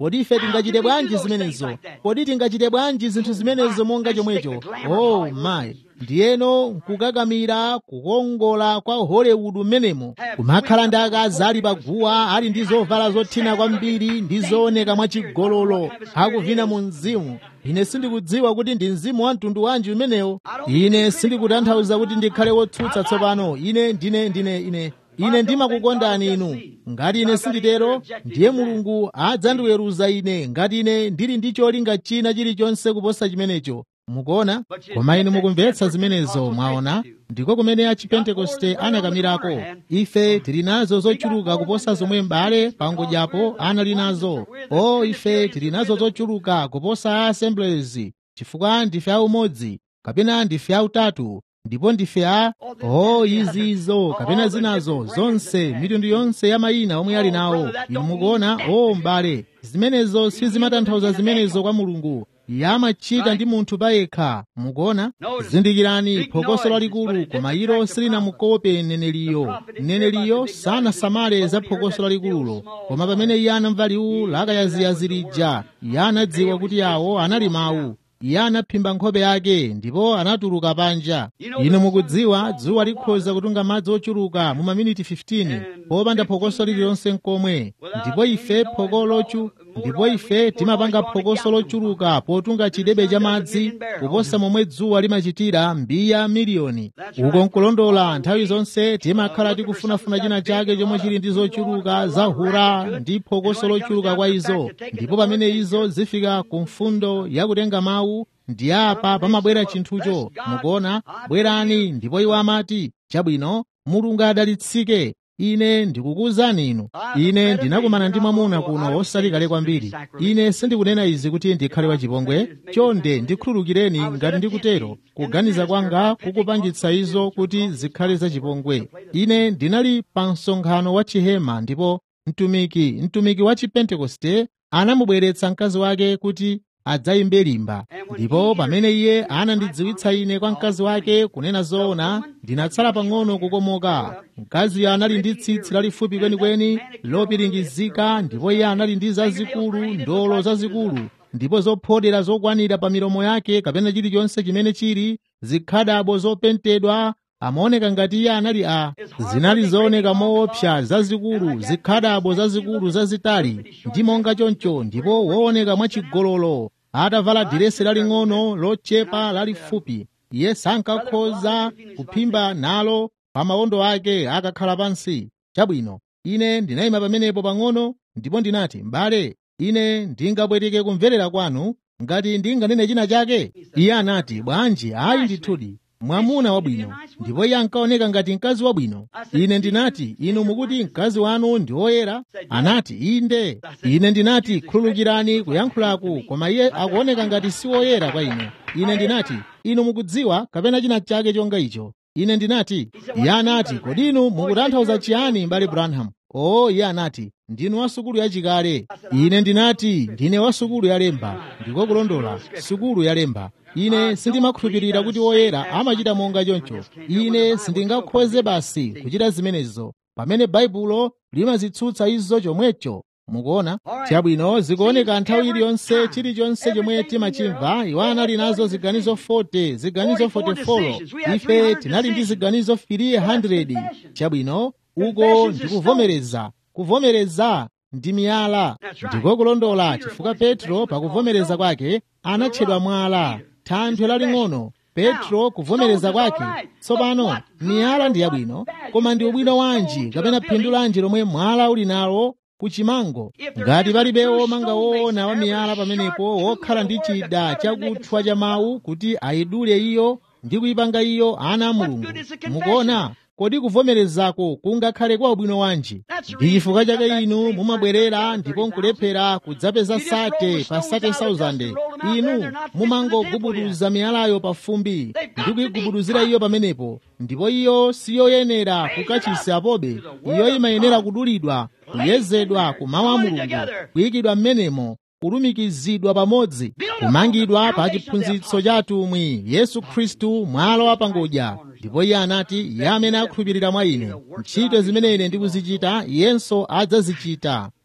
kodi ife tingachite bwanji zimenezo? Kodi tingachite bwanji zinthu zimenezo monga chomwecho? Oh my, ndiyeno nkukakamira kukongola kwa Hollywood mmenemo, kumakhala ndi akazi ali paguwa ali ndi zovala zothina kwambiri ndi zooneka mwachigololo akuvina mu mzimu. Ine sindikudziwa kuti ndi mzimu wa mtundu wanji umenewo. Ine sindikutanthauza kuti ndikhale wotsutsa tsopano. Ine ndine ndine ine ine ndimakukondani inu. Ngati ine sinditero, ndiye Mulungu adzandiweruza ine ngati ine ndili ndi cholinga china chilichonse kuposa chimenecho. Mukuona? Koma ine mukumvetsa zimenezo, mwaona? Ndiko kumene a Chipentekoste anakamirako. Ife tili nazo zochuluka kuposa zomwe m'bale pangodyapo anali nazo. O, ife tili nazo zochuluka kuposa a Assemblies, chifukwa ndife aumodzi, kapena ndife autatu, ndipo ndife a o izizo kapena zinazo zonse, mitundu yonse ya mayina omwe ali nawo. Inu mukuona? O m'bale, zimenezo sizimatanthauza zimenezo kwa Mulungu. Yamachita ndi munthu payekha. Mukuona? Zindikirani, phokoso lalikulu, koma ilo silinamukope mneneliyo. Mneneliyo sanasamale za phokoso lalikululo, koma pamene iye anamva liwu lakayaziyazi lija, iye anadziwa kuti awo anali mawu. Iye anaphimba nkhope yake ndipo anatuluka panja. Inu mukudziwa dzuwa likhoza kutunga madzi ochuluka mu maminiti fifteen popanda phokoso lililonse nkomwe. Ndipo ife phoko lochu ndipo ife timapanga phokoso lochuluka potunga chidebe cha madzi kuposa momwe dzuwa limachitira mbiya miliyoni. Uko nkulondola, nthawi zonse timakhala tikufunafuna china chake chomwe chili ndi zochuluka za hura ndi phokoso lochuluka kwa izo. Ndipo pamene izo zifika ku mfundo yakutenga mawu, ndi apa pamabwera chinthucho. Mukuona? Bwerani. Ndipo iwo amati, chabwino, Mulungu adalitsike. Ine ndikukuwuzani inu, ine ndinakumana ndi mwamuna kuno osati kale kwambiri. Ine sindikunena izi kuti ndikhale wachipongwe, chonde ndikhululukireni ngati ndikutero. Kuganiza kwanga kukupangitsa izo kuti zikhale zachipongwe. Ine ndinali pa msonkhano wa chihema, ndipo mtumiki mtumiki wa Chipentekoste anamubweretsa mkazi wake kuti adzayimbe limba. Ndipo pamene iye anandidziwitsa ine kwa mkazi wake kunena zoona, ndinatsala pang'ono kukomoka. Mkaziyo anali ndi tsitsi lalifupi kwenikweni lopiringizika, ndipo iye anali ndi zazikulu, ndolo zazikulu, ndipo zophodera zokwanira pa milomo yake kapena chilichonse chimene chili, zikhadabo zopentedwa. Amaoneka ngati iye anali a zinali zooneka moopsa, zazikulu, zikhadabo zazikulu zazitali ndi monga choncho, ndipo wooneka mwachigololo, atavala diresi laling'ono lochepa lalifupi. Iye sankakhoza kuphimba nalo pa mawondo ake akakhala pansi. Chabwino, ine ndinayima pamenepo pang'ono, ndipo ndinati, m'bale, ine ndingabwereke kumverera kwanu ngati ndinganene china chake. Iye anati, bwanji, ayi ndithudi, mwamuna wabwino. Ndipo iye ankaoneka ngati mkazi wabwino. Ine ndinati, inu mukuti mkazi wanu ndi woyera? Anati, inde. Ine ndinati, khululukirani kuyankhulaku, koma iye akuoneka ngati si woyera kwa ine. Ine ndinati, inu mukudziwa kapena china chake chonga icho. Ine ndinati, iye anati, kodi inu mukutanthauza chiyani m'bale Branham? O, iye anati, ndinu wa sukulu yachikale. Ine ndinati, ndine wa sukulu yalemba. Ndiko kulondola, sukulu yalemba. Ine sindimakhulupirira kuti woyera amachita monga choncho. Ine sindingakhoze basi kuchita zimenezo pamene Baibulo limazitsutsa izo chomwecho. Mukuona? Chabwino, zikuoneka nthawi iliyonse chilichonse chomwe timachimva. Iwo anali nazo ziganizo forty, ziganizo forty-four. Ife tinali ndi ziganizo three hundred. Chabwino, uko ndikuvomereza. Kuvomereza ndi miyala. Ndiko kulondola, chifukwa Petro pakuvomereza kwake anatchedwa mwala, thanthwe laling'ono. Petro kuvomereza kwake. Tsopano miyala ndi yabwino, koma ndi ubwino wanji kapena phindu lanji lomwe mwala uli nalo kuchimango? Ngati palibe womanga woona wa miyala pamenepo wokhala ndi chida chakuthwa cha mawu kuti ayidule iyo ndi kuyipanga iyo ana a Mulungu. Mukuona? Kodi kuvomerezako kungakhale kwa ubwino wanji? Ndi chifukwa chake inu mumabwerera ndipo nkulephera kudzapeza sate pa thirty thousand. Inu mumangogubuduza miyalayo pa fumbi ndi kuyigubuduzira iyo pamenepo, ndipo iyo siyoyenera kukachisi apobe. Iyo imayenera kudulidwa, kuyezedwa kumawu a Mulungu, kuyikidwa m'menemo, kulumikizidwa pamodzi, kumangidwa pa chiphunzitso cha atumwi, Yesu Khristu mwala wa pangodya. Ndipo iye anati, iye amene akhulupirira mwa ine, ntchito zimene ine ndikuzichita iyenso adzazichita.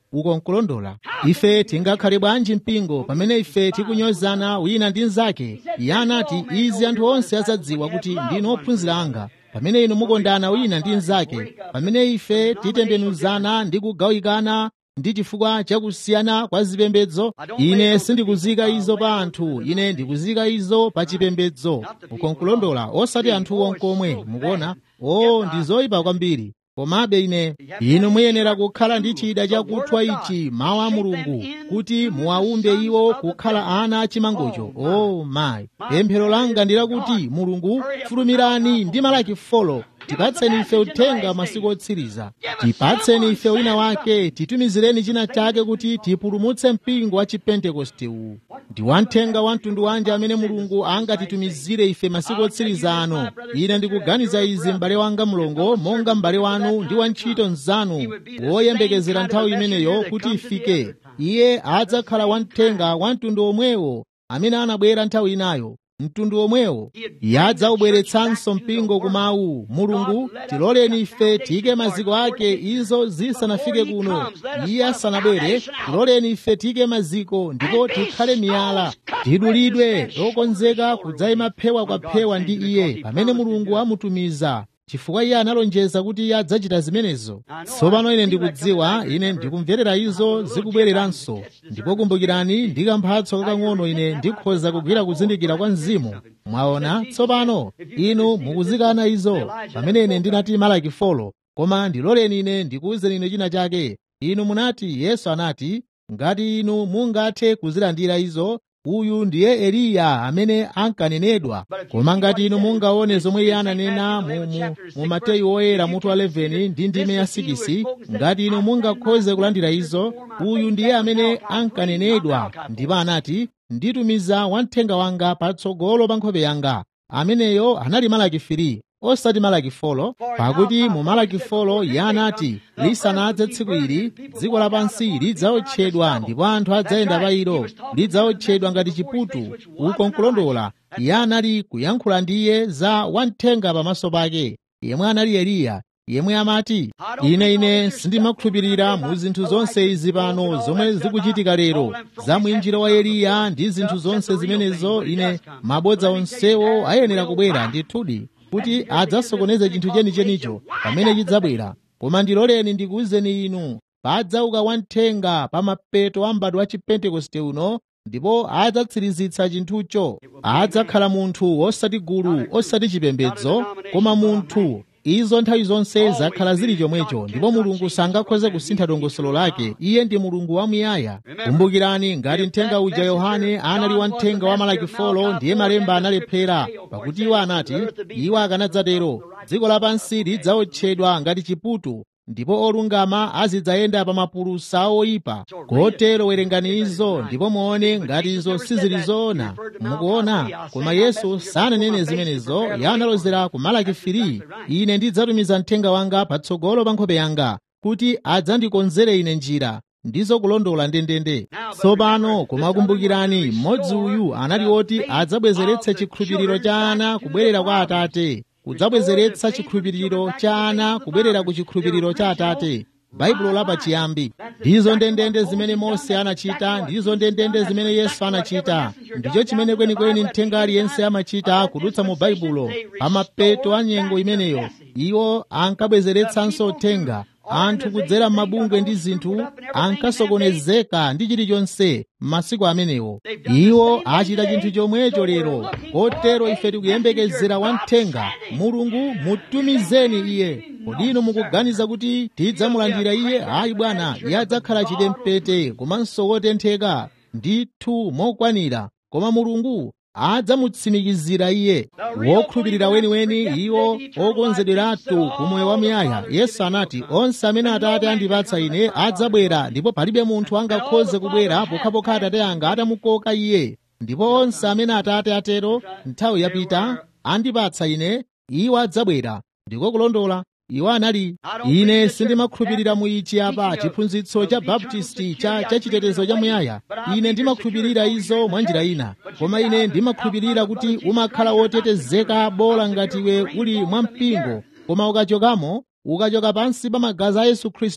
uko nkulondola. Ife tingakhale bwanji mpingo pamene ife tikunyozana wina ndi mnzake? Iye anati izi anthu onse azadziwa kuti ndinu ophunzira anga pamene inu mukondana wina ndi mnzake, pamene ife titembenuzana ndi kugawikana ndi chifukwa chakusiyana kwa zipembedzo. Ine sindikuzika izo pa anthu, ine ndikuzika izo pa chipembedzo, uko nkulondola, osati anthu onkomwe. Mukuona, o ndi zoyipa kwambiri. Komabe ine inu muyenera kukhala ndi chida chakuthwa ichi, mawu a Mulungu, kuti muwaumbe iwo kukhala ana achimangocho. Oh my, pemphero langa ndi lakuti Mulungu, fulumirani ndi Malaki folo, tipatseni ife uthenga masiku otsiriza, tipatseni ife wina wake, titumizireni china chake kuti tipulumutse mpingo wa Chipentekoste uwu. Ndi wamthenga wa mtundu wanji amene Mulungu angatitumizire ife masiku otsiriza ano. Ine ndikuganiza izi m'bale wanga mlongo, monga m'bale wanu ndi wantchito mnzanu woyembekezera nthawi imeneyo kuti ifike. Iye adzakhala wamthenga wa mtundu omwewo amene anabwera nthawi inayo, mtundu omwewo iye adzawubweretsanso mpingo kumawu. Mulungu, tiloleni ife tiyike maziko ake izo zisanafike kuno. Iye asanabwere, tiloleni ife tiyike maziko ndipo tikhale miyala, tidulidwe okonzeka kudzayima phewa kwa phewa ndi iye pamene Mulungu amutumiza, chifukwa iye analonjeza kuti iye adzachita zimenezo. Tsopano ine ndikudziwa, ine ndikumverera izo zikubwereranso. Ndipo kumbukirani, ndi kamphatso kakang'ono ine ndikhoza kugwira kuzindikira kwa Mzimu. Mwaona, tsopano inu mukuzikana izo pamene ine ndinati Malaki folo. Koma ndiloleni ine ndikuwuzeni inu china chake. Inu munati, Yesu anati, ngati inu mungathe kuzilandira izo, uyu ndiye Eliya amene ankanenedwa. Koma ngati inu mungaone zomwe iye ananena mu, mu, mu Mateyu oyera mutu wa eleveni ndi ndime ya sikisi, ngati inu mungakhoze kulandira izo, uyu ndiye amene ankanenedwa. Ndipo anati, nditumiza wamthenga wanga patsogolo pa nkhope yanga. Ameneyo anali Malaki folo, osati Malaki folo, pakuti mu Malaki folo iye anati, lisanadze tsiku ili, dziko lapansi lidzawotchedwa ndipo anthu adzayenda pa ilo, lidzawotchedwa ngati chiputu, uko nkulondola. Iye anali kuyankhula ndiye za wamthenga pamaso pake, yemwe anali Eliya, yemwe amati, ine ine sindimakhulupirira mu zinthu zonse izi pano zomwe zikuchitika lero, za mwinjiro wa Eliya ndi zinthu zonse zimenezo. Ine mabodza onsewo ayenera kubwera ndithudi kuti adzasokoneze chinthu chenichenicho pamene chidzabwera. Koma ndiloleni ndikuwuzeni inu, padzauka wamthenga pa mapeto a m'bado wa Chipentekoste uno, ndipo adzatsirizitsa chinthucho. Adzakhala munthu, osati gulu, osati chipembedzo, koma munthu. Izo nthawi zonse zakhala zili chomwecho, ndipo Mulungu sangakhoze kusintha dongosolo lake. Iye ndi Mulungu wamuyaya. Kumbukirani, ngati mthenga uja Yohane anali wamthenga wa Malaki folo, ndiye malemba analephera, pakuti iwo anati, iwo akanadzatero, dziko lapansi lidzawotchedwa ngati chiputu, ndipo olungama azidzayenda pa mapulusa oyipa. Kotero werengani izo ndipo muone ngati izo sizili zoona. Mukuona, koma Yesu sananene zimenezo. Iye analozera ku Malaki folo, ine ndidzatumiza mthenga wanga patsogolo pa nkhope yanga kuti adzandikonzere ine njira. Ndizo kulondola ndendende. Tsopano koma kumbukirani, mmodzi uyu anali woti adzabwezeretsa chikhulupiriro cha ana kubwerera kwa Atate, kudzabwezeretsa chikhulupiriro cha ana kubwerera ku chikhulupiriro cha Atate. Baibulo lapachiyambi. Ndizo ndendende zimene Mose anachita, ndizo ndendende zimene Yesu anachita. Ndicho chimene kwenikweni mthenga aliyense amachita kudutsa mu Baibulo. Pamapeto a nyengo imeneyo, iwo ankabwezeretsanso uthenga. Anthu kudzera m'mabungwe ndi zinthu ankasokonezeka ndi chilichonse m'masiku amenewo. Iwo achita chinthu chomwecho lero. Kotero ife tikuyembekezera wamthenga. Mulungu, mutumizeni iye. Kodi inu mukuganiza kuti tidzamulandira iye? Ayi bwana, iye adzakhala chitempete komanso wotentheka ndithu mokwanira. Koma Mulungu adzamutsimikizira iye. Wokhulupirira weniweni, iwo okonzedweratu ku moyo wamuyaya. Yesu anati, onse amene Atate andipatsa ine adzabwera, ndipo palibe munthu angakhoze kubwera pokhapokha Atate anga atamukoka iye. Ndipo onse amene Atate atero nthawi yapita andipatsa ine, iwo adzabwera. Ndiko kulondola. Iwo anali, ine sindimakhulupirira mu ichi apa chiphunzitso cha Baptisti cha chachitetezo cha muyaya. Ine ndimakhulupirira izo mwa njira ina, koma ine ndimakhulupirira kuti umakhala wotetezeka bola ngati iwe uli mwa mpingo, koma ukachokamo, ukachoka pansi pa magazi a Yesu Khristu,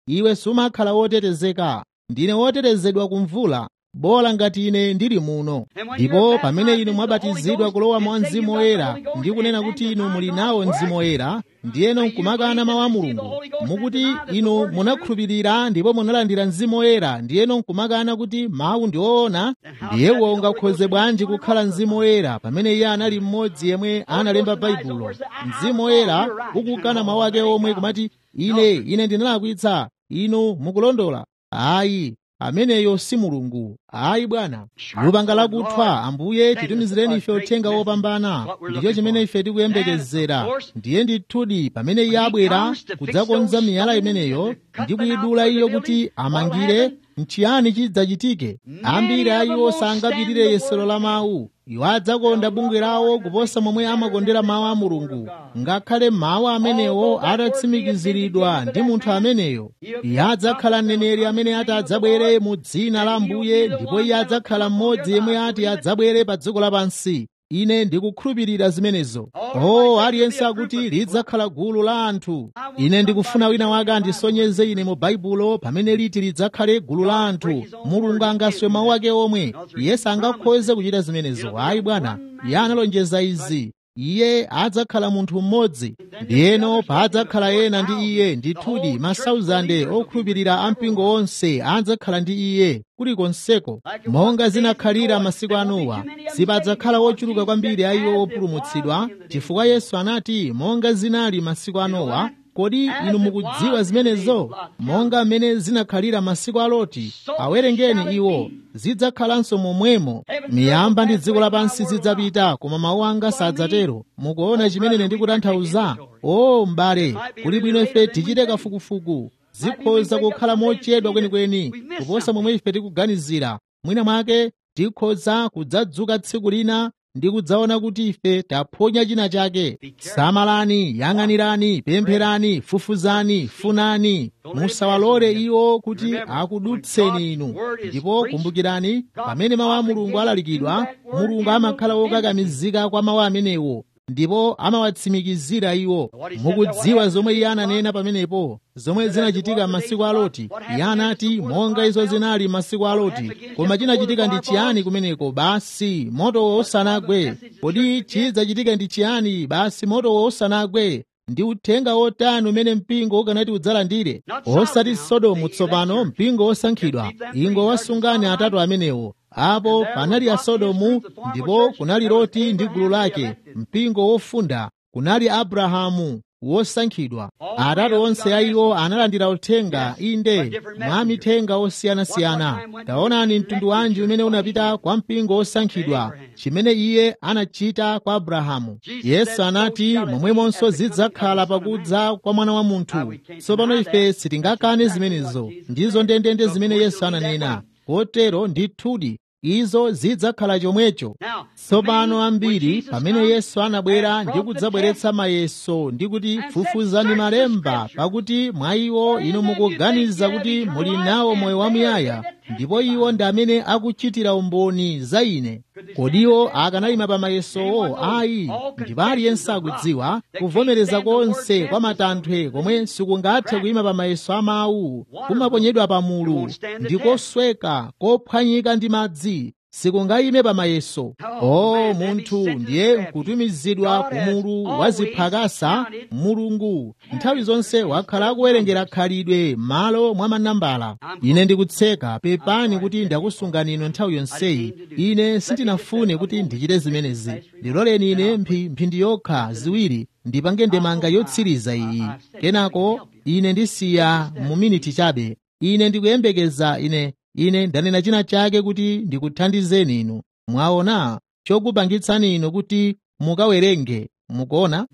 iwe sumakhala wotetezeka. Ndine wotetezedwa kumvula, bola ngati ine ndili muno. Ndipo pamene inu mwabatizidwa kulowa mwa Mzimu Woyera ndi kunena kuti inu muli nawo Mzimu Woyera, ndiyeno nkumakana mawu a Mulungu, mukuti inu munakhulupirira ndipo munalandira Mzimu Woyera, ndiyeno nkumakana kuti mawu ndi woona, ndiyewo ungakhoze bwanji kukhala Mzimu Woyera pamene iye anali mmodzi yemwe analemba Baibulo? Mzimu Woyera ukukana mawu ake omwe kumati ine ine ndinalakwitsa, inu mukulondola. Ayi, ameneyo si Mulungu. Ayi bwana, lupanga lakuthwa. Ambuye titumizireni ife uthenga wopambana, ndicho chimene ife tikuyembekezera. Ndiye ndithudi pamene iye abwera kudzakonza miyala imeneyo ndi kuyidula iyo kuti amangire, nchiyani chidzachitike? Ambiri a iwo sangapirire yesero la mawu. Iwo adzakonda bungwe lawo kuposa momwe amakondera mawu a Mulungu, ngakhale mawu amenewo atatsimikiziridwa ndi munthu ameneyo. Iye adzakhala mneneri amene ati adzabwere mu dzina la Ambuye, ndipo iye adzakhala mmodzi yemwe ati adzabwere pa dziko lapansi. Ine ndikukhulupirira zimenezo. Oh, aliyense akuti lidzakhala gulu la anthu. Ine ndikufuna wina wake andisonyeze ine mu Baibulo pamene liti lidzakhale gulu la anthu. Mulungu angaswe mawu ake omwe. Iye sangakhoze kuchita zimenezo. Ayi bwana, iye analonjeza izi. Iye adzakhala munthu mmodzi, ndiyeno padzakhala ena ndi iye. Ndithudi masauzande okhulupirira ampingo onse adzakhala ndi iye kulikonseko. Monga zinakhalira masiku a Nowa, sipadzakhala wochuluka kwambiri a iwo opulumutsidwa, chifukwa Yesu anati monga zinali masiku a Nowa. Kodi inu mukudziwa zimenezo? Monga mmene zinakhalira masiku a Loti, awerengeni iwo, zidzakhalanso momwemo. Miyamba ndi dziko lapansi zidzapita, koma mawu anga sadzatero. Mukuona chimene ine ndikutanthauza? O m'bale, kuli bwino ife tichite kafukufuku. Zikhoza kukhala mochedwa kwenikweni kuposa momwe ife tikuganizira. Mwina mwake tikhoza kudzadzuka tsiku lina ndi kudzaona kuti ife taphonya china chake. Samalani, yang'anirani, pempherani, fufuzani, funani. Musawalole iwo kuti akudutseni inu. Ndipo kumbukirani, pamene mawu a Mulungu alalikidwa, Mulungu amakhala wokakamizika kwa mawu amenewo, ndipo amawatsimikizira iwo. Mukudziwa zomwe iye ananena pamenepo, zomwe zinachitika masiku a Loti. Iye anati monga izo zinali masiku a Loti. Koma chinachitika ndi chiyani kumeneko? Basi moto usanagwe. Kodi chidzachitika ndi chiyani? Basi moto usanagwe. Ndi uthenga wotani umene mpingo ukanati udzalandire? Osati Sodomu tsopano, mpingo osankhidwa. Ingo wasungani atatu amenewo. Apo panali a Sodomu, ndipo kunali Loti ndi gulu lake, mpingo wofunda. Kunali Abrahamu wosankhidwa. Atatu onse a iwo analandira uthenga, inde mwa mithenga osiyanasiyana. Taonani mtundu wanji umene unapita kwa mpingo osankhidwa, chimene iye anachita kwa Abrahamu. Yesu anati momwemonso zidzakhala pakudza kwa Mwana wa Munthu. Tsopano ife sitingakane zimenezo, ndizo ndendende zimene Yesu ananena. Kotero ndithudi izo zidzakhala chomwecho. Tsopano ambiri pamene Yesu anabwera ndi kudzabweretsa mayeso ndi kuti fufuzani malemba, pakuti mwa iwo inu mukuganiza kuti muli nawo moyo wamuyaya, ndipo iwo ndi amene akuchitira umboni za Ine. Kodiwo akanayima pa mayesowo? Ayi, ndipo aliyense akudziwa kuvomereza konse kwa matanthwe komwe sikungathe kuyima pa mayeso a mawu kumaponyedwa pa mulu, ndi kosweka kophwanyika ndi madzi, sikungayime pa mayeso. O munthu ndiye nkutumizidwa ku mulu wa ziphakasa. Mulungu nthawi zonse wakhala akuwerengera khalidwe m'malo mwa manambala. Ine ndikutseka, pepani kuti ndakusungani ino nthawi yonseyi. Ine sindinafune kuti ndichite zimenezi. Ndiloleni ine mphi mphindi yokha ziwiri ndipange ndemanga yotsiriza iyi, kenako ine ndisiya mu miniti chabe. Ine ndikuyembekeza ine ine ndanena china chake kuti ndikuthandizeni inu. Mwaona chokupangitsani inu kuti mukawerenge. Mukuona,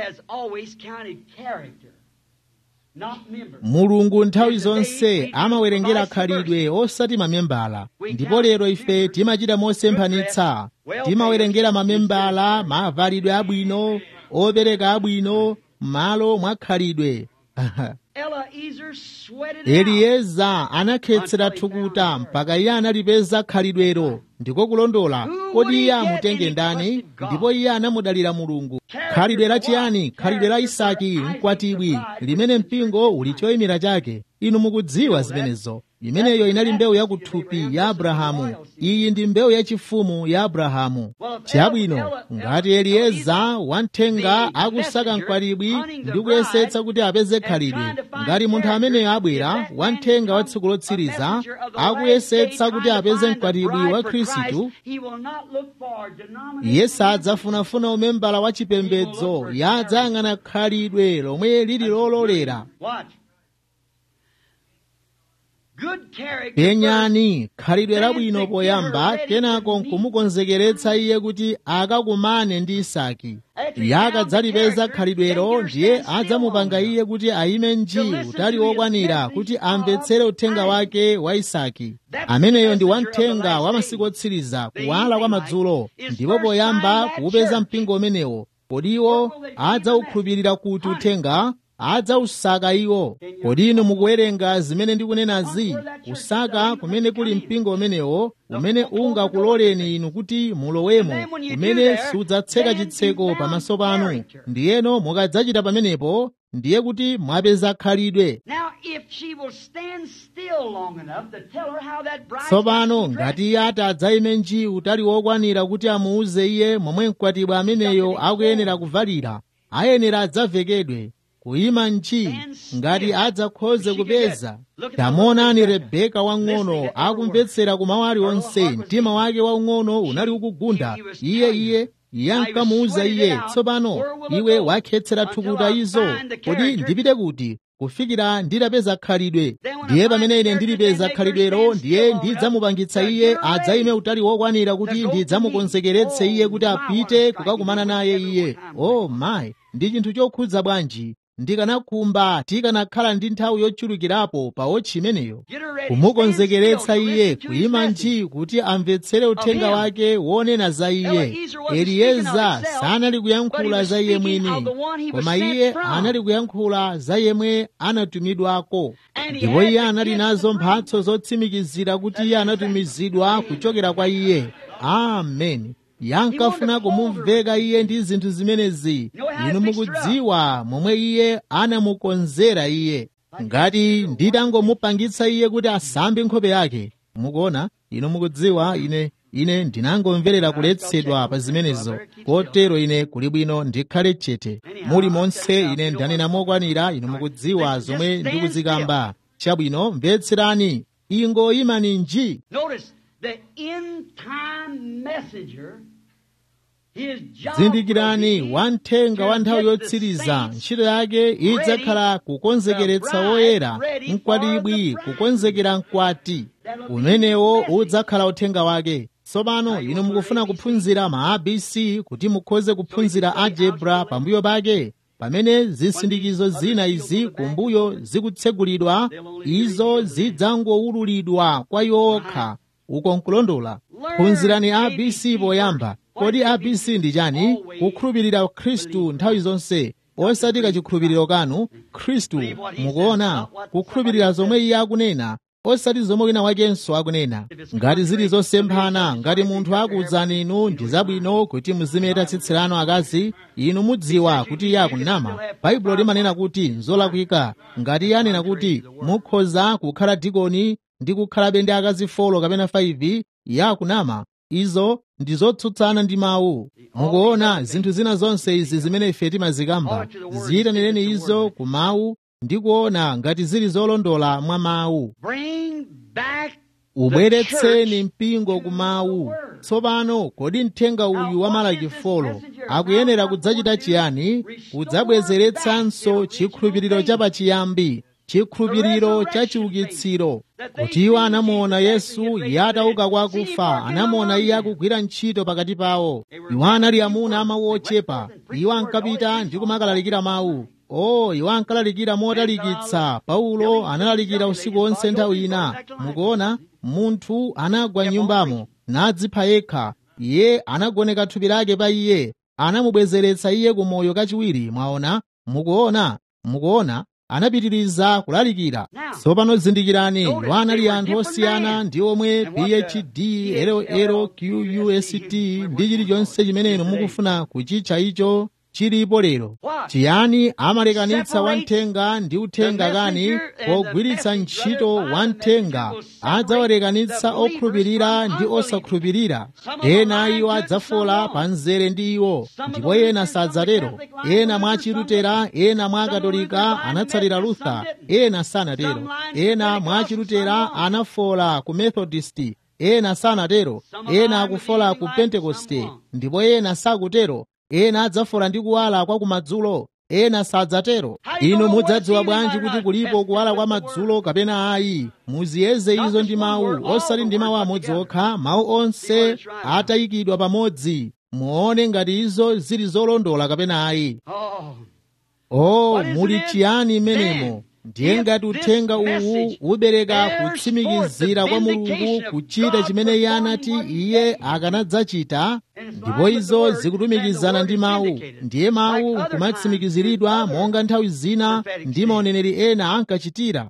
Mulungu nthawi zonse amawerengera khalidwe osati mamembala. Ndipo lero ife timachita mosemphanitsa, timawerengera mamembala, mavalidwe abwino, opereka abwino m'malo mwa khalidwe. Elieza anakhetsera thukuta mpaka iye analipeza khalidwero. Ndiko kulondola. Kodi iye amutenge ndani? Ndipo iye anamudalira Mulungu. Khalidwe la chiyani? Khalidwe la Isaki mkwatibwi, limene mpingo uli choyimira chake. inu mukudziwa zimenezo. Imeneyo inali mbewu yakuthupi ya Abrahamu. Iyi ndi mbewu yachifumu ya Abrahamu. Chabwino, ngati Elieza wamthenga akusaka mkwatibwi ndi kuyesetsa kuti apeze khalidwe, ngati munthu ameneyo abwera wamthenga wa tsiku lotsiriza akuyesetsa kuti apeze mkwatibwi wa Khristu, iye sadzafunafuna umembala wa chipembedzo, yadzayang'ana khalidwe lomwe lili lololera. Penyani khalidwe labwino poyamba, kenako nkumukonzekeretsa iye kuti akakumane ndi Isaki. Iye akadzalipeza khalidwelo, ndiye adzamupanga iye kuti ayime nji utali wokwanira kuti amvetsere uthenga wake wa Isaki. Ameneyo ndi wamthenga wa masiku otsiriza, kuwala kwa madzulo. Ndipo poyamba kuupeza mpingo umenewo, kodi iwo adzaukhulupirira kuti uthenga? Adzawusaka iwo. Kodi inu mukuwerenga zimene ndikunenazi? Kusaka kumene kuli mpingo umenewo, umene ungakuloleni inu kuti mulowemo, umene sudzatseka chitseko pamaso panu. Ndiyeno mukadzachita pamenepo, ndiye kuti mwapeza khalidwe. Tsopano ngati iye atadzayime nji utali wokwanira kuti amuuze iye momwe mkwatibwi ameneyo akuyenera kuvalira, ayenera adzavekedwe. Kuyima nji ngati adzakhoze kupeza. Tamonani Rebeka wang'ono akumvetsera kumawu aliwonse, mtima wake waung'ono unali ukugunda. Iye iye iye ankamuwuza iye, tsopano iwe wakhetsera thukuta izo, kodi ndipite kuti kufikira nditapeza khalidwe? Ndiye pamene ine ndilipeza khalidwelo, ndiye ndidzamupangitsa iye adzayime utali wokwanira kuti ndidzamukonzekeretse iye kuti apite kukakumana naye iye. Oh my, ndi chinthu chokhudza bwanji! Ndikanakumba tikanakhala ndi nthawi yochulukirapo pa wotchi imeneyo, kumukonzekeretsa iye kuyima nji kuti amvetsere uthenga wake wonena za iye. Elieza sanali kuyankhula za iye mwini, koma iye anali kuyankhula za yemwe anatumidwako. Ndipo iye anali nazo mphatso zotsimikizira kuti iye anatumizidwa kuchokera kwa iye. Amen. Yankafuna kumuveka iye ndi zinthu zimenezi. Inu mukudziwa momwe iye anamukonzera iye. Ngati nditangomupangitsa iye kuti asambe nkhope yake, mukuona, inu mukudziwa ine ine ndinangomverera kuletsedwa pa zimenezo, kotero ine kuli bwino ndikhale chete. Muli monse ine ndanena mokwanira, inu mukudziwa zomwe ndikuzikamba. Chabwino, mvetserani, ingo imani nji. Zindikirani, wamthenga wa nthawi yotsiriza ntchito yake idzakhala kukonzekeretsa woyera, mkwatibwi kukonzekera mkwati umenewo udzakhala uthenga wake. Tsopano inu mukufuna kuphunzira ma A B C kuti mukhoze kuphunzira algebra pambuyo pake. Pamene zisindikizo zina izi kumbuyo zikutsegulidwa, izo zidzangowululidwa kwa yokha. Uko nkulondola. Phunzirani A B C poyamba. Kodi A B C ndi chani? Kukhulupirira Khristu nthawi zonse, osati kachikhulupiriro kanu. Khristu, mukuona, kukhulupirira zomwe iye akunena, osati zomwe wina wakenso akunena. Ngati zili zosemphana, ngati munthu akuwuzani inu ndi zabwino kuti muzimeta tsitsi lanu akazi, inu mudziwa kuti iye akunama. Baibulo limanena kuti nzolakwika. Ngati iye anena kuti mukhoza kukhala dikoni ndi kukhalabe ndi akazi folo kapena faivi, iye akunama. Izo ndi zotsutsana ndi mawu. Mukuona, zinthu zina zonse izi zimene ife timazikamba, ziyitanireni izo ku mawu ndi kuona ngati zili zolondola mwa mawu. Ubweretseni mpingo ku mawu. Tsopano kodi mthenga uyu wa Malaki folo akuyenera kudzachita chiyani? Kudzabwezeretsanso chikhulupiriro chapachiyambi, chikhulupiriro cha chiukitsiro. Kuti iwo anamuona Yesu iye atauka kwa akufa, anamuona iye akugwira ntchito pakati pawo. Iwo anali amuna amawu ochepa, iwo ankapita ndi kumakalalikira mawu. Oh, iwo ankalalikira motalikitsa. Paulo analalikira usiku wonse nthawi ina. Mukuona, munthu anagwa m'nyumbamo nadzipha yekha. Iye anagoneka thupi lake pa iye, anamubwezeretsa iye ku moyo kachiwiri. Mwaona, mukuona, mukuona, anapitiriza kulalikira. Tsopano zindikirani, iwo anali anthu osiyana ndi omwe P H D, L L, Q U S T ndi chilichonse chimene inu mukufuna kuchitcha icho. chilipo lero. Chiyani amalekanitsa wamthenga ndi uthenga kani? Pogwiritsa ntchito wamthenga adzawalekanitsa okhulupirira ndi osakhulupirira. Ena iwo adzafola pa mzere ndi iwo, ndipo ena sadzatero. Ena mwa Chilutera, ena mwa Katolika anatsatira Luther, ena sanatero. Ena mwa Chilutera anafola ku Methodisti, ena sanatero. Ena akufola ku Pentekoste, ndipo ena sakutero. Ena adzafola ndi kuwala kwa kumadzulo, ena sadzatero. Inu mudzadziwa bwanji kuti kulipo kuwala kwa madzulo kapena ayi? Muziyeze izo ndi mawu, osati ndi mawu amodzi okha, mawu onse atayikidwa pamodzi. Muone ngati izo zili zolondola kapena ayi. Oh, muli chiyani menemo? Ndiye ngati uthenga uwu ubereka kutsimikizira kwa Mulungu kuchita chimene Iye anati Iye akanadzachita, ndipo izo zikutumikizana ndi mawu. Ndiye mawu kumatsimikiziridwa monga nthawi zina ndi maoneneri ena ankachitira.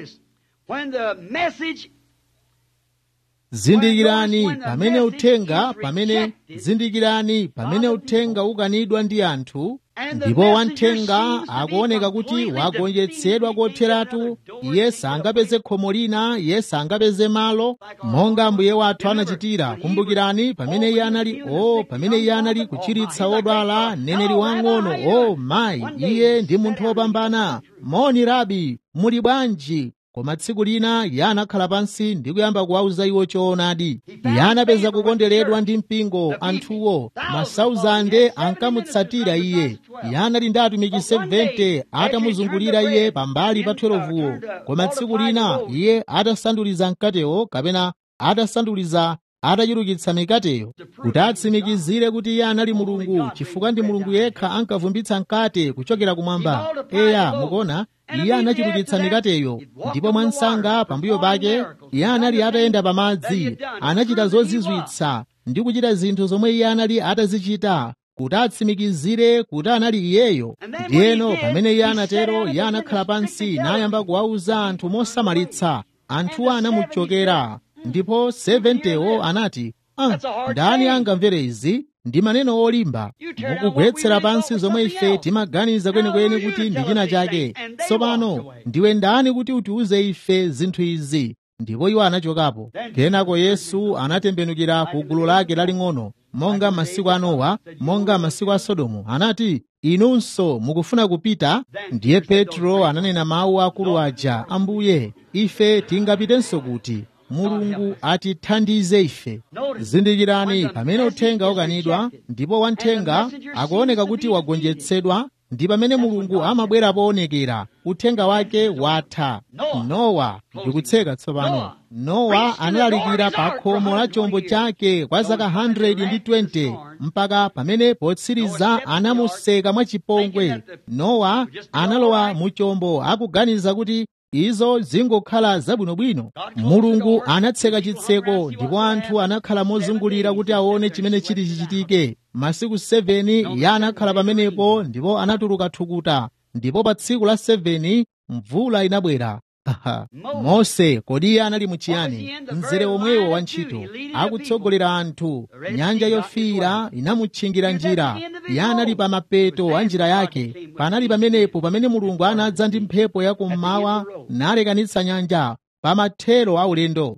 Zindikirani pamene uthenga pamene zindikirani pamene uthenga ukanidwa ndi anthu, ndipo wamthenga akuoneka kuti wagonjetsedwa kotheratu. Iye sangapeze khomo lina, iye sangapeze malo, monga Ambuye wathu anachitira. Kumbukirani pamene iye anali o pamene iye anali kuchiritsa odwala, mneneri wang'ono, o mayi, iye ndi munthu wopambana. Moni Rabi, muli bwanji? Koma tsiku lina iye anakhala pansi ndi kuyamba kuwauza iwo choonadi. Iye anapeza kukonderedwa ndi mpingo. Anthuwo masauzande ankamutsatira iye. Iye anali ndi atumiki seventy atamuzungulira iye pambali pa twelve. Koma tsiku lina iye atasanduliza mkatewo, kapena atasanduliza atachulukitsa mikateyo, kuti atsimikizire kuti iye anali Mulungu, chifukwa ndi Mulungu yekha ankavumbitsa mkate kuchokera kumwamba. Eya, mukuona, iye anachulukitsa mikateyo, ndipo mwansanga pambuyo pake iye anali atayenda pamadzi, anachita zozizwitsa ndi kuchita zinthu zomwe iye anali atazichita kuti atsimikizire kuti anali iyeyo. Ndiyeno pamene iye anatero, iye anakhala pansi nayamba kuwauza anthu mosamalitsa. Anthuwo anamuchokera, ndipo seventywo anati, ah, ndani angamvere izi? Ndi maneno olimba. Mukugwetsera pansi zomwe ife timaganiza kwenikweni kuti ndi china chake. Tsopano ndiwe ndani kuti utiuze ife zinthu izi? Ndipo iwo anachokapo. Kenako Yesu anatembenukira ku gulu lake laling'ono, monga masiku a Nowa, monga masiku a Sodomu. Anati, inunso mukufuna kupita? Ndiye Petro ananena mawu akulu aja, Ambuye, ife tingapitenso kuti? Mulungu atithandize ife. Zindikirani pamene uthenga ukanidwa, ndipo wamthenga akuoneka kuti wagonjetsedwa, ndi pamene Mulungu amabwera poonekera, uthenga wake watha. Nowa, ndikutseka tsopano. Nowa analalikira pa khomo la chombo chake kwa zaka one hundred twenty, mpaka pamene potsiriza anamuseka mwachipongwe. Nowa analowa mu chombo akuganiza kuti izo zingokhala zabwinobwino. Mulungu anatseka chitseko, ndipo anthu anakhala mozungulira kuti aone chimene chiti chichitike. Masiku seven iye anakhala pamenepo, ndipo anatuluka thukuta. Ndipo pa tsiku la seven mvula inabwera. Aha. Mose kodi iye anali muchiyani? Mzere omwewo wa ntchito, akutsogolera anthu. Nyanja yofiira inamutchingira njira. Iye anali pa mapeto a njira yake. Panali pamenepo pamene Mulungu anadza ndi mphepo ya kummawa nalekanitsa nyanja pa mathero a ulendo.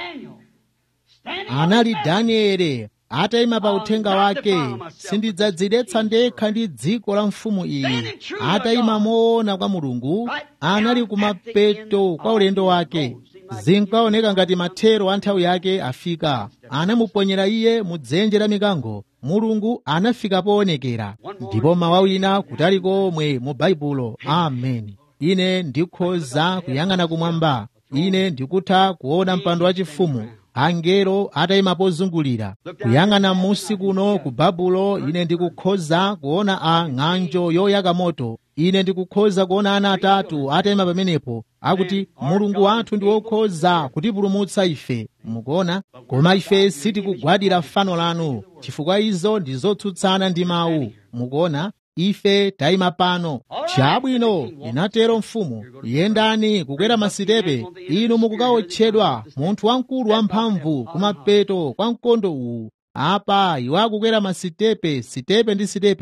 Anali Danieli atayima pa uthenga wake, sindidzadzidetsa ndekha ndi dziko la mfumu iyi. Atayima moona kwa Mulungu, anali kumapeto kwa ulendo wake. Zinkaoneka ngati mathero a nthawi yake afika. Anamuponyera iye mu dzenje la mikango. Mulungu anafika poonekera. Ndipo mawu ina kutali komwe mu Baibulo. Amen. Ine ndikhoza kuyang'ana kumwamba. Ine ndikutha kuona mpando wachifumu, angelo atayima pozungulira. Kuyang'ana musi kuno ku Babulo, ine ndikukhoza kuona a ng'anjo yoyaka moto. Ine ndikukhoza kuona ana atatu atayima pamenepo, akuti Mulungu wathu ndi wokhoza kutipulumutsa ife. Mukuona? Koma ife sitikugwadira fano lanu, chifukwa izo ndi zotsutsana ndi mawu. Mukuona? Ife tayima pano. Chabwino, inatero mfumu, yendani kukwera masitepe. Inu mukukaotchedwa munthu wamkulu wamphamvu kumapeto kwa mkondo uwu. Apa iwo akukwera masitepe, sitepe ndi sitepe.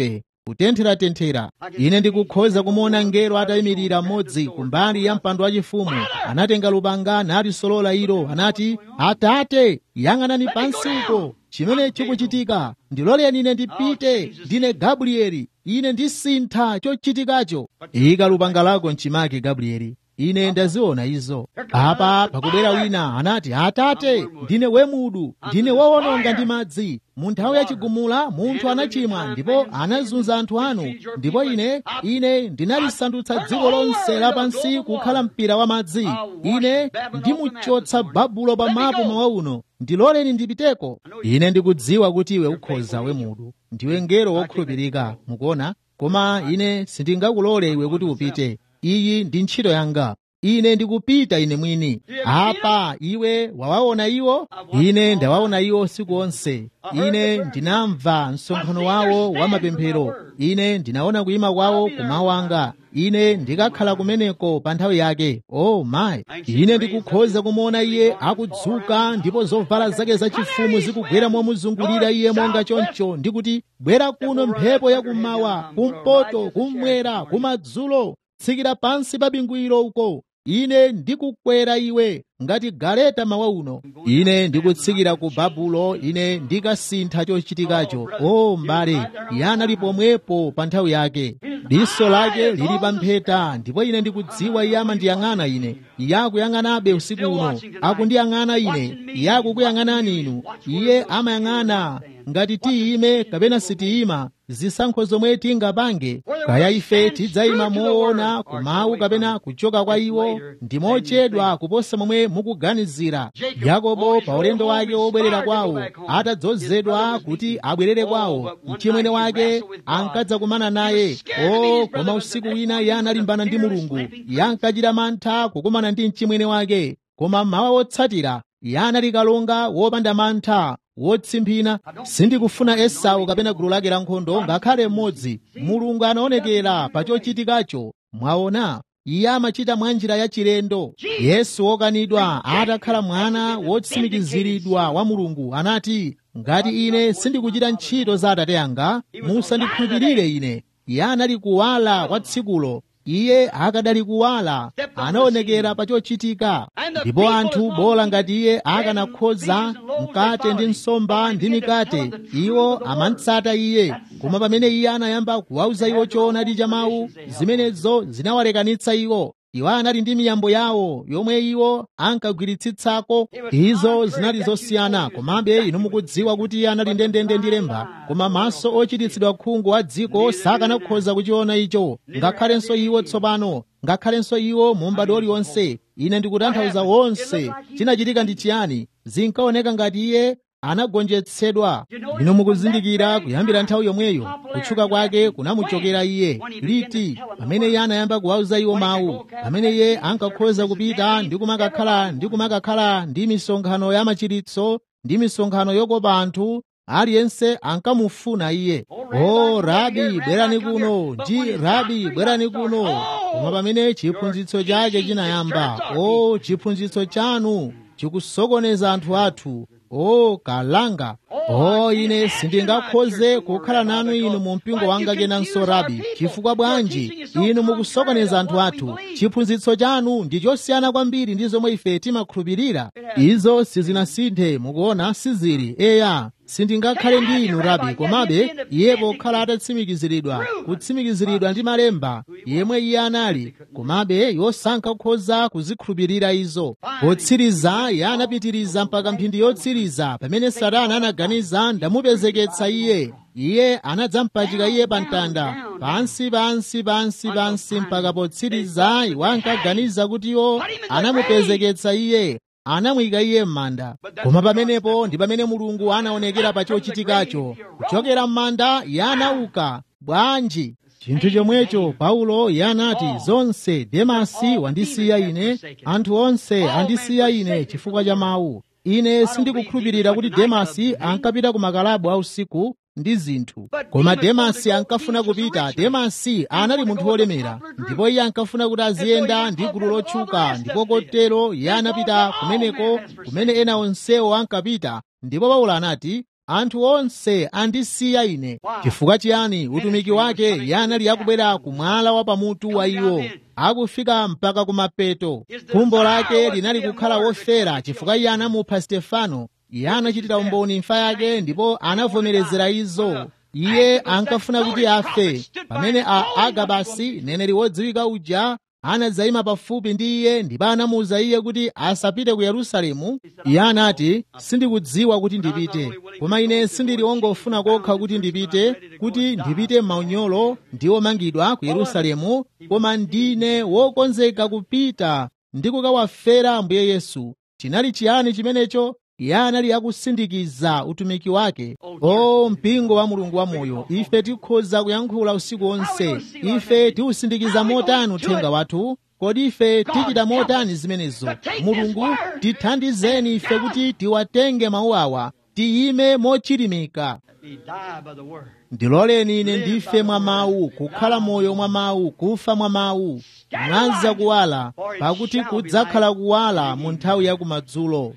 kutenthera-tenthera. Ine ndikukhoza kumuona mngelo atayimirira mmodzi kumbali ya mpando wachifumu, anatenga lupanga nalisolola ilo, anati, Atate, yang'anani pansi uko, chimene chikuchitika, ndiloleni ine ndipite, ndine Gabrieli, ine ndisintha chochitikacho. Ika lupanga lako mchimake, Gabrieli, ine ndaziona izo. Apa pakubwera wina anati, Atate, ndine wemudu, ndine wowononga ndi madzi. Mu nthawi yachigumula munthu anachimwa ndipo anazunza anthu anu, ndipo ine ine ndinalisandutsa dziko lonse lapansi kukhala mpira wa madzi. Ine ndimuchotsa Babulo pamapo mawa uno, ndiloleni ndipiteko. Ine ndikudziwa kuti iwe ukhoza wemudu, ndiwe ngelo wokhulupirika, mukuona, koma ine sindingakulole iwe kuti upite. Iyi ndi ntchito yanga. Ine ndikupita ine mwini. Apa iwe wawaona iwo? Ine ndawaona iwo usiku onse. Ine ndinamva msonkhano wawo wa mapemphero. Ine ndinaona kuyima kwawo kumawu anga. Ine ndikakhala kumeneko pa nthawi yake. Oh my! Ine ndikukhoza kumuona iye akudzuka ndipo zovala zake zachifumu zikugwera momuzungulira iye monga choncho, ndikuti, bwera kuno mphepo yakummawa, kumpoto, kummwera, kumadzulo, tsikira pansi pa bingwiro uko. Ine ndikukwera iwe ngati galeta mawa uno. Ine ndikutsikira ku Babulo, ine ndikasintha chochitikacho. O mbale, yana lipomwepo pa nthawi yake, diso lake lili pa mpheta, ndipo ine ndikudziwa iye amandiyang'ana ine. Iye akuyang'anabe usiku uno, akundiyang'ana ine, iye akukuyang'anani inu. Iye amayang'ana ngati tiyime kapena sitiyima, zisankho zomwe tingapange, kaya ife tidzayima moona kumawu kapena kuchoka kwa iwo, ndi mochedwa kuposa momwe mukuganizira. Yakobo pa ulendo wake wobwerera kwawo, atadzozedwa kuti abwerere kwawo, mchimwene wake ankadza kumana naye. O, koma usiku wina iye analimbana ndi Mulungu, iye ankachita mantha kukumana ndi mchimwene wake, koma mawa wotsatira iye anali kalonga wopanda mantha, wotsimphina. Sindikufuna Esau kapena gulu lake la nkhondo ngakhale mmodzi. Mulungu anaonekera pa chochitikacho. Mwaona, iye amachita mwa njira yachilendo. Yesu wokanidwa atakhala mwana wotsimikiziridwa wa Mulungu anati, ngati ine sindikuchita ntchito za Atate anga, musandikhulupirire ine. Iye anali kuwala kwa tsikulo. Iye akadali kuwala, anaonekera pa chochitika. Ndipo anthu bola ngati iye akanakhoza mkate ndi nsomba ndi mikate, iwo amantsata iye. Koma pamene iye anayamba kuwauza iwo choonadi cha mawu, zimenezo zinawalekanitsa iwo. Iwo anali ndi miyambo yawo yomwe iwo ankagwiritsitsako. Izo zinali zosiyana, komabe inu mukudziwa kuti iye anali ndendende ndi lemba. Koma maso ochititsidwa khungu a dziko sakanakhoza kuchiona icho, ngakhalenso iwo tsopano, ngakhalenso iwo mu m'bado uliwonse. Ine ndikutanthauza wonse. Chinachitika ndi chiyani? Zinkaoneka ngati iye anagonjetsedwa. Inu mukuzindikira kuyambira nthawi yomweyo kutchuka kwake kunamuchokera iye. Liti pamene iye anayamba kuwauza iwo mawu, pamene iye ankakhoza kupita ndi kumakakhala ndi kumakakhala ndi misonkhano ya machiritso ndi misonkhano yokopa anthu, aliyense ankamufuna iye. O Rabi, bwerani kuno, ndi Rabi, bwerani kuno. Koma pamene chiphunzitso chake chinayamba, o chiphunzitso chanu chikusokoneza anthu athu. O kalanga, o ine sindingakhoze kukhala nanu inu mu mpingo wanga kenanso Rabi. Chifukwa bwanji? Inu mukusokoneza anthu athu. Chiphunzitso chanu ndi chosiyana kwambiri ndi zomwe ife timakhulupirira. Izo sizinasinthe, mukuona, sizili. Eya, sindingakhale ndi inu Rabi. Komabe iye pokhala atatsimikiziridwa, kutsimikiziridwa ndi malemba yemwe iye anali, komabe yosankakhoza kuzikhulupirira izo. Potsiriza iye anapitiriza mpaka mphindi yotsiriza, pamene Satana anaganiza ndamupezeketsa iye. Iye anadzampachika iye pa mtanda, pansi pansi pansi pansi, mpaka potsiriza iwo ankaganiza kuti iwo anamupezeketsa iye, anamuyika iye m'manda. Koma pamenepo ndi pamene Mulungu anaonekera pa chochitikacho. Kuchokera m'manda iye anauka. Bwanji chinthu chomwecho Paulo iye anati, zonse Demasi wandisiya ine, anthu onse andisiya ine chifukwa cha mawu. Ine sindikukhulupirira kuti Demasi ankapita ku makalabu a usiku ndi zinthu, koma Demasi ankafuna kupita. Demasi anali munthu wolemera, ndipo iye ankafuna kuti aziyenda ndi gulu lotchuka, ndipo kotero iye anapita kumeneko kumene ena onsewo ankapita. Ndipo Paulo anati, anthu onse andisiya ine. Chifukwa chiyani? Utumiki wake iye anali akubwera kumwala wa pamutu wa iwo, akufika mpaka kumapeto. Khumbo lake linali kukhala wofera, chifukwa iye anamupha Stefano. Iye anachitira umboni imfa yake ndipo anavomerezera izo. Iye ankafuna kuti afe. Pamene a Agabasi, mneneri wodziwika uja, anadzayima pafupi ndi iye ndipo anamuwuza iye kuti asapite ku Yerusalemu, iye anati, sindikudziwa kuti ndipite, koma ine sindili wongofuna kokha kuti ndipite, kuti ndipite m'maunyolo ndi omangidwa ku Yerusalemu, koma ndine wokonzeka kupita ndi kukawafera Ambuye Yesu. Chinali chiyani chimenecho? Iye anali akusindikiza utumiki wake. O mpingo wa Mulungu wa moyo, ife tikhoza kuyankhula usiku wonse. Ife tiusindikiza motani uthenga wathu? Kodi ife tichita motani zimenezo? Mulungu tithandizeni ife kuti tiwatenge mawu awa, tiyime mochirimika. Ndiloleni ine ndife mwa mawu, kukhala moyo mwa mawu, kufa mwa mawu, mwaza kuwala, pakuti kudzakhala kuwala mu nthawi ya kumadzulo.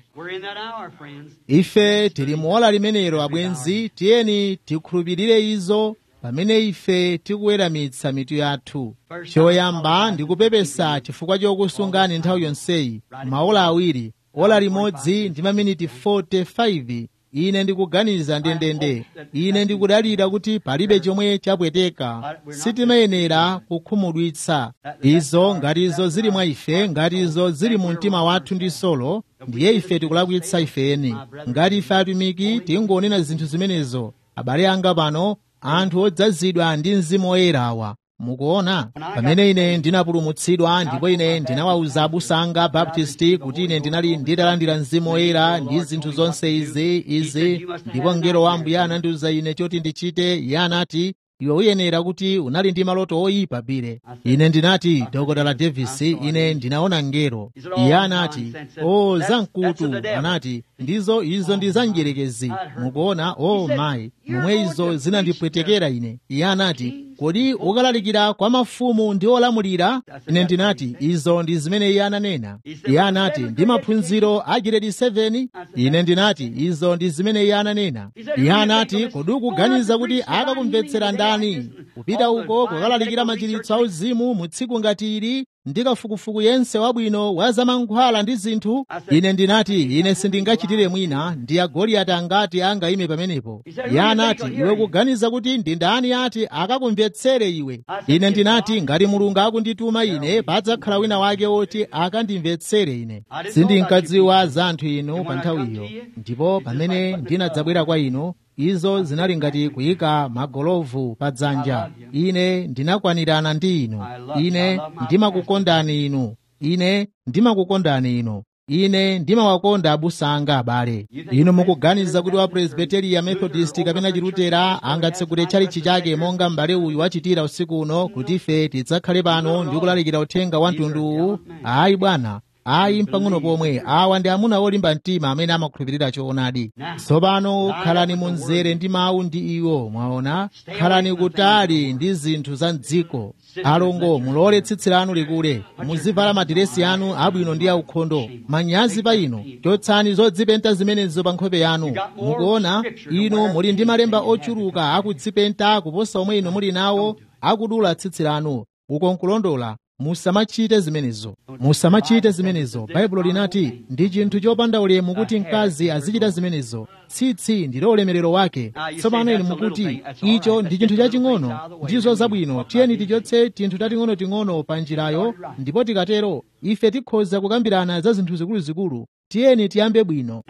Ife tili muola limenelo abwenzi, tiyeni tikhulupirire izo pamene ife tikuweramitsa mitu yathu. Choyamba ndikupepesa chifukwa chokusungani nthawi yonseyi, maola awiri, ola limodzi ndi maminiti forty-five. Ine ndikuganiza ndendende, ine ndikudalira kuti palibe chomwe chapweteka, sitimayenera kukhumudwitsa. Izo ngati izo zili mwa ife, ngati izo zili mu mtima wathu ndi solo, ndiye ife tikulakwitsa ifeni. Ngati ife atumiki tingonena zinthu zimenezo, abale anga pano, anthu odzazidwa ndi Mzimu Woyerawa. Mukuona, pamene ine ndinapulumutsidwa ndipo ine ndinawawuza abusa anga Baptisti kuti ine ndinali nditalandira Mzimu Woyera ndi zinthu zonse izi izi, ndipo mngelo wa Ambuye anandiwuza ine choti ndichite. Iye anati, iwe uyenera kuti unali ndi maloto oyipa bile. Ine ndinati, Dokotala Davis, ine ndinaona ngelo. Iye anati, o zamkutu. Anati, ndizo izo ndi za njerekezi. Mukuona, o mayi, momwe izo zinandipwetekera ine. Iye anati, kodi ukalalikira kwa mafumu ndi olamulira? Ine ndinati, izo ndi zimene iye ananena. Iye anati, ndi maphunziro a grade seven? Ine ndinati, izo ndi zimene iye ananena. Iye anati, kodi ukuganiza kuti akakumvetsera ndani kupita uko kukalalikira machiritso auzimu mu tsiku ngati ili, ndi kafukufuku yense wabwino wa zamankhwala ndi zinthu? Ine ndinati, ine sindingachitire mwina, ndi a Goliati angati angayime pamenepo. Iye anati, iwe kuganiza kuti ndi ndani ati akakumvetsere iwe? Ine ndinati, ngati Mulungu akundituma ine, padzakhala wina wake woti akandimvetsere ine. Sindinkadziwa za anthu inu pa nthawiyo, ndipo pamene ndinadzabwera kwa inu, izo zinali ngati kuyika magolovu pa dzanja. Ine ndinakwanirana ndi inu. Ine ndimakukondani inu. Ine ndimakukondani inu. Ine ndimawakonda abusa anga abale. Inu mukuganiza kuti wa Presbyteria, Methodist kapena Chilutera angatsegule tchalichi chake monga m'bale uyu wachitira usiku uno kuti ife tidzakhale pano ndi kulalikira uthenga wa mtundu uwu? Ayi bwana. Ayi mpang'ono pomwe. Awa ndi amuna olimba mtima amene amakhulupirira choonadi. Tsopano khalani munzere ndi mawu ndi iwo. Mwaona, khalani kutali ndi zinthu za mdziko. Alongo, mulole tsitsi lanu likule, muzivala madiresi anu abwino ndi aukhondo. Manyazi pa inu, chotsani zodzipenta zimenezo pa nkhope yanu. Mukuona, inu muli ndi malemba ochuluka akudzipenta kuposa omwe inu muli nawo akudula tsitsi lanu. Uko nkulondola. Musamachite zimenezo. Musamachite zimenezo. Baibulo linati, ndi chinthu chopanda ulemu kuti mkazi azichita zimenezo. Tsitsi ndilo ulemerero wake. Tsopano inu mukuti, icho ndi chinthu chaching'ono, ndizo zabwino. Tiyeni tichotse tinthu tating'ono-ting'ono pa njirayo, ndipo tikatero, ife tikhoza kukambirana za zinthu zikuluzikulu. Tiyeni tiyambe bwino.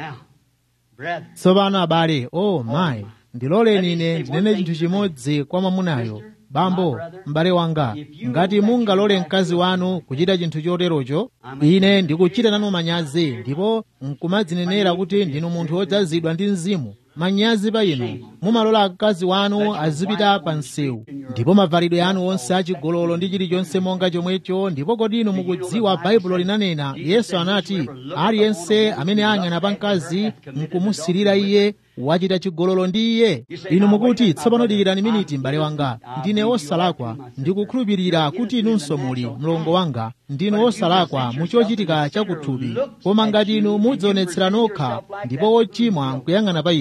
Tsopano abale, oh mayi, ndiloleni ine ndinene chinthu chimodzi kwa mwamunayo. Bambo, m'bale wanga, ngati mungalole mkazi wanu kuchita chinthu choterocho, ine ndikuchita nanu manyazi, ndipo nkumadzinenera kuti ndinu munthu wodzazidwa ndi Mzimu. Manyazi pa inu, mumalola mkazi wanu azipita pa msewu, ndipo mavalidwe anu onse achigololo ndi chilichonse monga chomwecho. Ndipo kodi inu mukudziwa Baibulo linanena, Yesu anati, aliyense amene ang'ana pa mkazi nkumusirira iye wachita chigololo ndi iye. Inu mukuti, tsopano dikirani miniti m'bale wanga, ndine wosalakwa, ndikukhulupirira kuti inunso muli, mlongo wanga, ndinu wosalakwa muchochitika chakuthupi. Koma ngati inu mudzionetsera nokha ndipo wochimwa nkuyang'ana pa inu,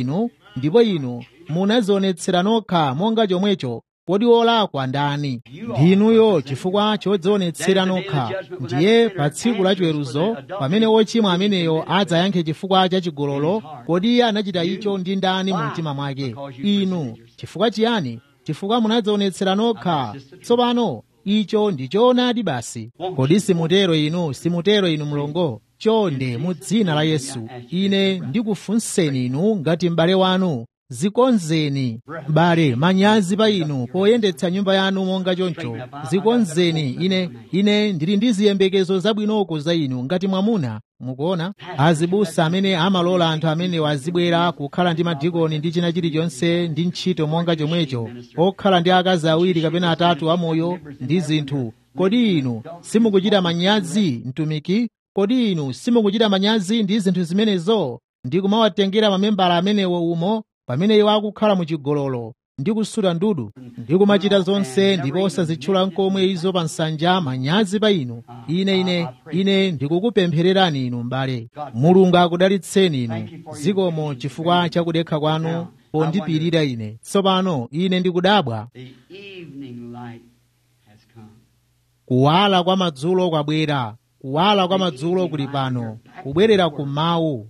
ndipo inu munazionetsera nokha monga chomwecho. Kodi olakwa ndani? Ndinuyo, chifukwa chodzionetsera nokha. Ndiye pa tsiku la chiweruzo, pamene wochimwa ameneyo adzayankhe chifukwa cha chigololo, kodi iye anachita icho ndi ndani mu mtima mwake? Inu. Chifukwa chiyani? Chifukwa munadzionetsera nokha. Tsopano icho ndi choonadi basi. Kodi simutero inu? Simutero inu mlongo? Chonde mu dzina la Yesu ine ndikufunseni inu ngati m'bale wanu, zikonzeni bale, manyazi pa inu poyendetsa nyumba yanu monga choncho. Zikonzeni. ine ine ndili ndi ziyembekezo zabwinoko za inu ngati mwamuna. Mukuona azibusa amene amalola anthu amenewo azibwera kukhala ndi madikoni ndi china chilichonse ndi ntchito monga chomwecho, okhala ndi akazi awiri kapena atatu amoyo ndi zinthu. Kodi inu simukuchita manyazi, mtumiki? Kodi inu simukuchita manyazi ndi zinthu zimenezo, ndi kumawatengera mamembala amenewo umo pamene iwo akukhala mu chigololo ndi kusuta ndudu ndi kumachita zonse ndipo osazitchula nkomwe izo pa nsanja? Manyazi pa inu. ine ine ine ndikukupemphererani inu m'bale, Mulungu akudalitseni inu. Zikomo chifukwa cha kudekha kwanu pondipirira ine. Tsopano ine ndikudabwa. Kuwala kwa madzulo kwabwera. Kuwala kwa madzulo kuli pano, kubwerera ku mawu.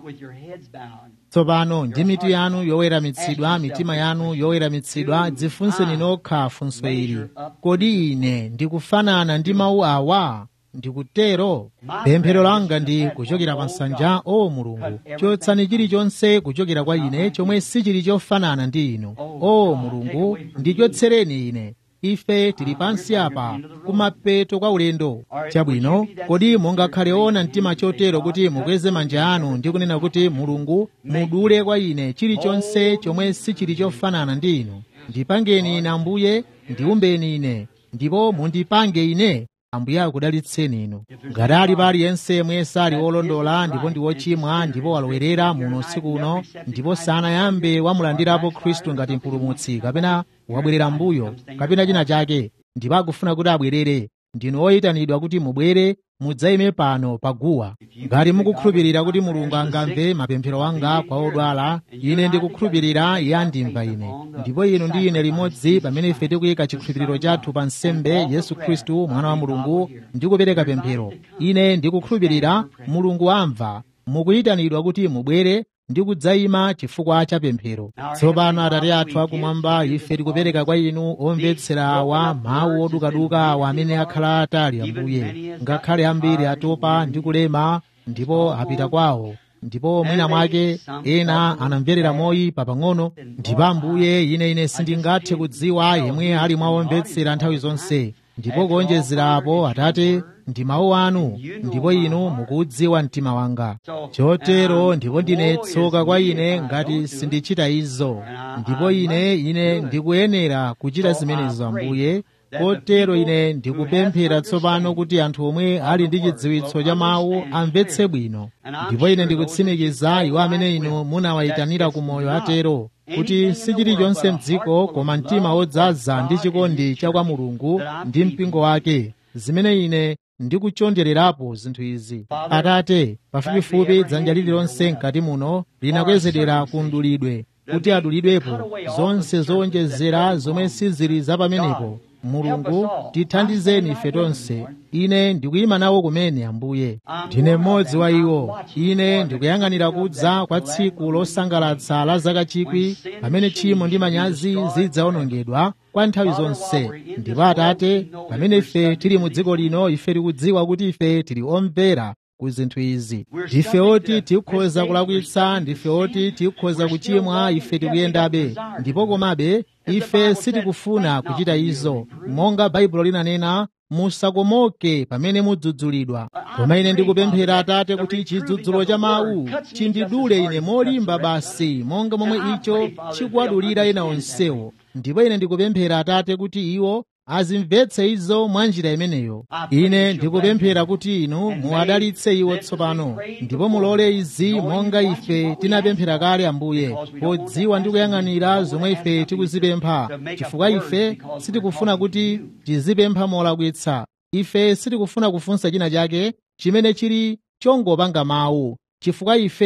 Tsopano ndi mitu yanu yoweramitsidwa, mitima yanu yoweramitsidwa, dzifunseni nokha funso ili: kodi ine ndikufanana ndi mawu awa? Ndikutero. Pemphero langa ndi kuchokera pa nsanja, o Mulungu, chotsani chilichonse kuchokera kwa ine chomwe sichili chofanana ndi inu. O Mulungu, ndichotsereni ine. Ife tili pansi apa kumapeto kwa ulendo. Chabwino, kodi mungakhale ona mtima chotero kuti mukweze manja anu ndi kunena kuti Mulungu, mudule kwa ine chilichonse chomwe sichili chofanana ndi inu. Ndipangeni ine Ambuye, ndiumbeni ine, ndipo mundipange ine. Ambuye akudalitseni inu. Ngati ali pa aliyense yemwe sali wolondola ndipo ndi wochimwa ndipo walowerera muno usiku uno ndipo sanayambe wamulandirapo Khristu ngati mpulumutsi, kapena wabwerera mbuyo kapena china chake, ndipo akufuna kuti abwerere, ndinu oyitanidwa kuti mubwere mudzayime pano paguwa. Ngati mukukhulupirira kuti Mulungu angamve mapemphero anga kwa odwala, ine ndikukhulupirira iye andimva ine. Ndipo inu ndi ine limodzi pamene ife tikuyika chikhulupiriro chathu pa nsembe Yesu Khristu mwana wa Mulungu ndi kupereka pemphero, ine ndikukhulupirira Mulungu amva. Mukuyitanidwa kuti mubwere ndi kudzayima chifukwa cha pemphero. Tsopano Atate athu akumwamba, ife tikupereka kwa inu omvetsera awa mawu odukaduka awa amene akhala atali Ambuye, ngakhale ambiri atopa ndi kulema ndipo apita kwawo, ndipo mwina mwake ena anamverera moyipa pang'ono. Ndipo Ambuye, ine ine sindingathe kudziwa yemwe ali mwa omvetsera nthawi zonse, ndipo kuonjezera apo Atate ndi mawu anu, ndipo inu mukudziwa mtima wanga. Chotero ndipo ndine tsoka kwa ine ngati sindichita izo, ndipo ine ine ndikuyenera kuchita zimenezo Ambuye. Kotero ine ndikupemphera tsopano kuti anthu omwe ali ndi chidziwitso cha mawu amvetse bwino, ndipo ine ndikutsimikiza iwo amene inu munawayitanira ku moyo atero kuti si chilichonse m'dziko koma mtima wodzaza ndi chikondi cha kwa Mulungu ndi mpingo wake, zimene ine ndikuchondererapo zinthu izi. Atate, pafupifupi dzanja lililonse mkati muno linakwezedera kundulidwe, kuti adulidwepo zonse zowonjezera zomwe sizili za pamenepo. Mulungu, tithandizeni ife tonse. Ine ndikuyima nawo kumene Ambuye. Ndine mmodzi wa iwo. Ine ndikuyang'anira kudza kwa tsiku losangalatsa la zaka chikwi, pamene tchimo ndi manyazi zidzawonongedwa kwa nthawi zonse. Ndipo Atate, pamene ife tili mu dziko lino, ife tikudziwa kuti ife tili omvera ku zinthu izi. Ndife oti tikhoza kulakwitsa, ndife oti tikhoza kuchimwa, ife tikuyendabe. Ndipo komabe ife sitikufuna kuchita izo. Monga Baibulo linanena, musakomoke pamene mudzudzulidwa. Koma ine ndikupemphera Atate kuti chidzudzulo cha mawu chindidule ine molimba basi, monga momwe icho chikuwadulira ena onsewo. Ndipo ine ndikupemphera Atate kuti iwo azimvetse izo mwa njira imeneyo. Ine ndikupemphera kuti inu muwadalitse iwo tsopano, ndipo mulole izi monga ife tinapemphera kale Ambuye, podziwa ndi kuyang'anira zomwe ife tikuzipempha, chifukwa ife sitikufuna kuti tizipempha molakwitsa. Ife sitikufuna kufunsa china chake chimene chili chongopanga mawu, chifukwa ife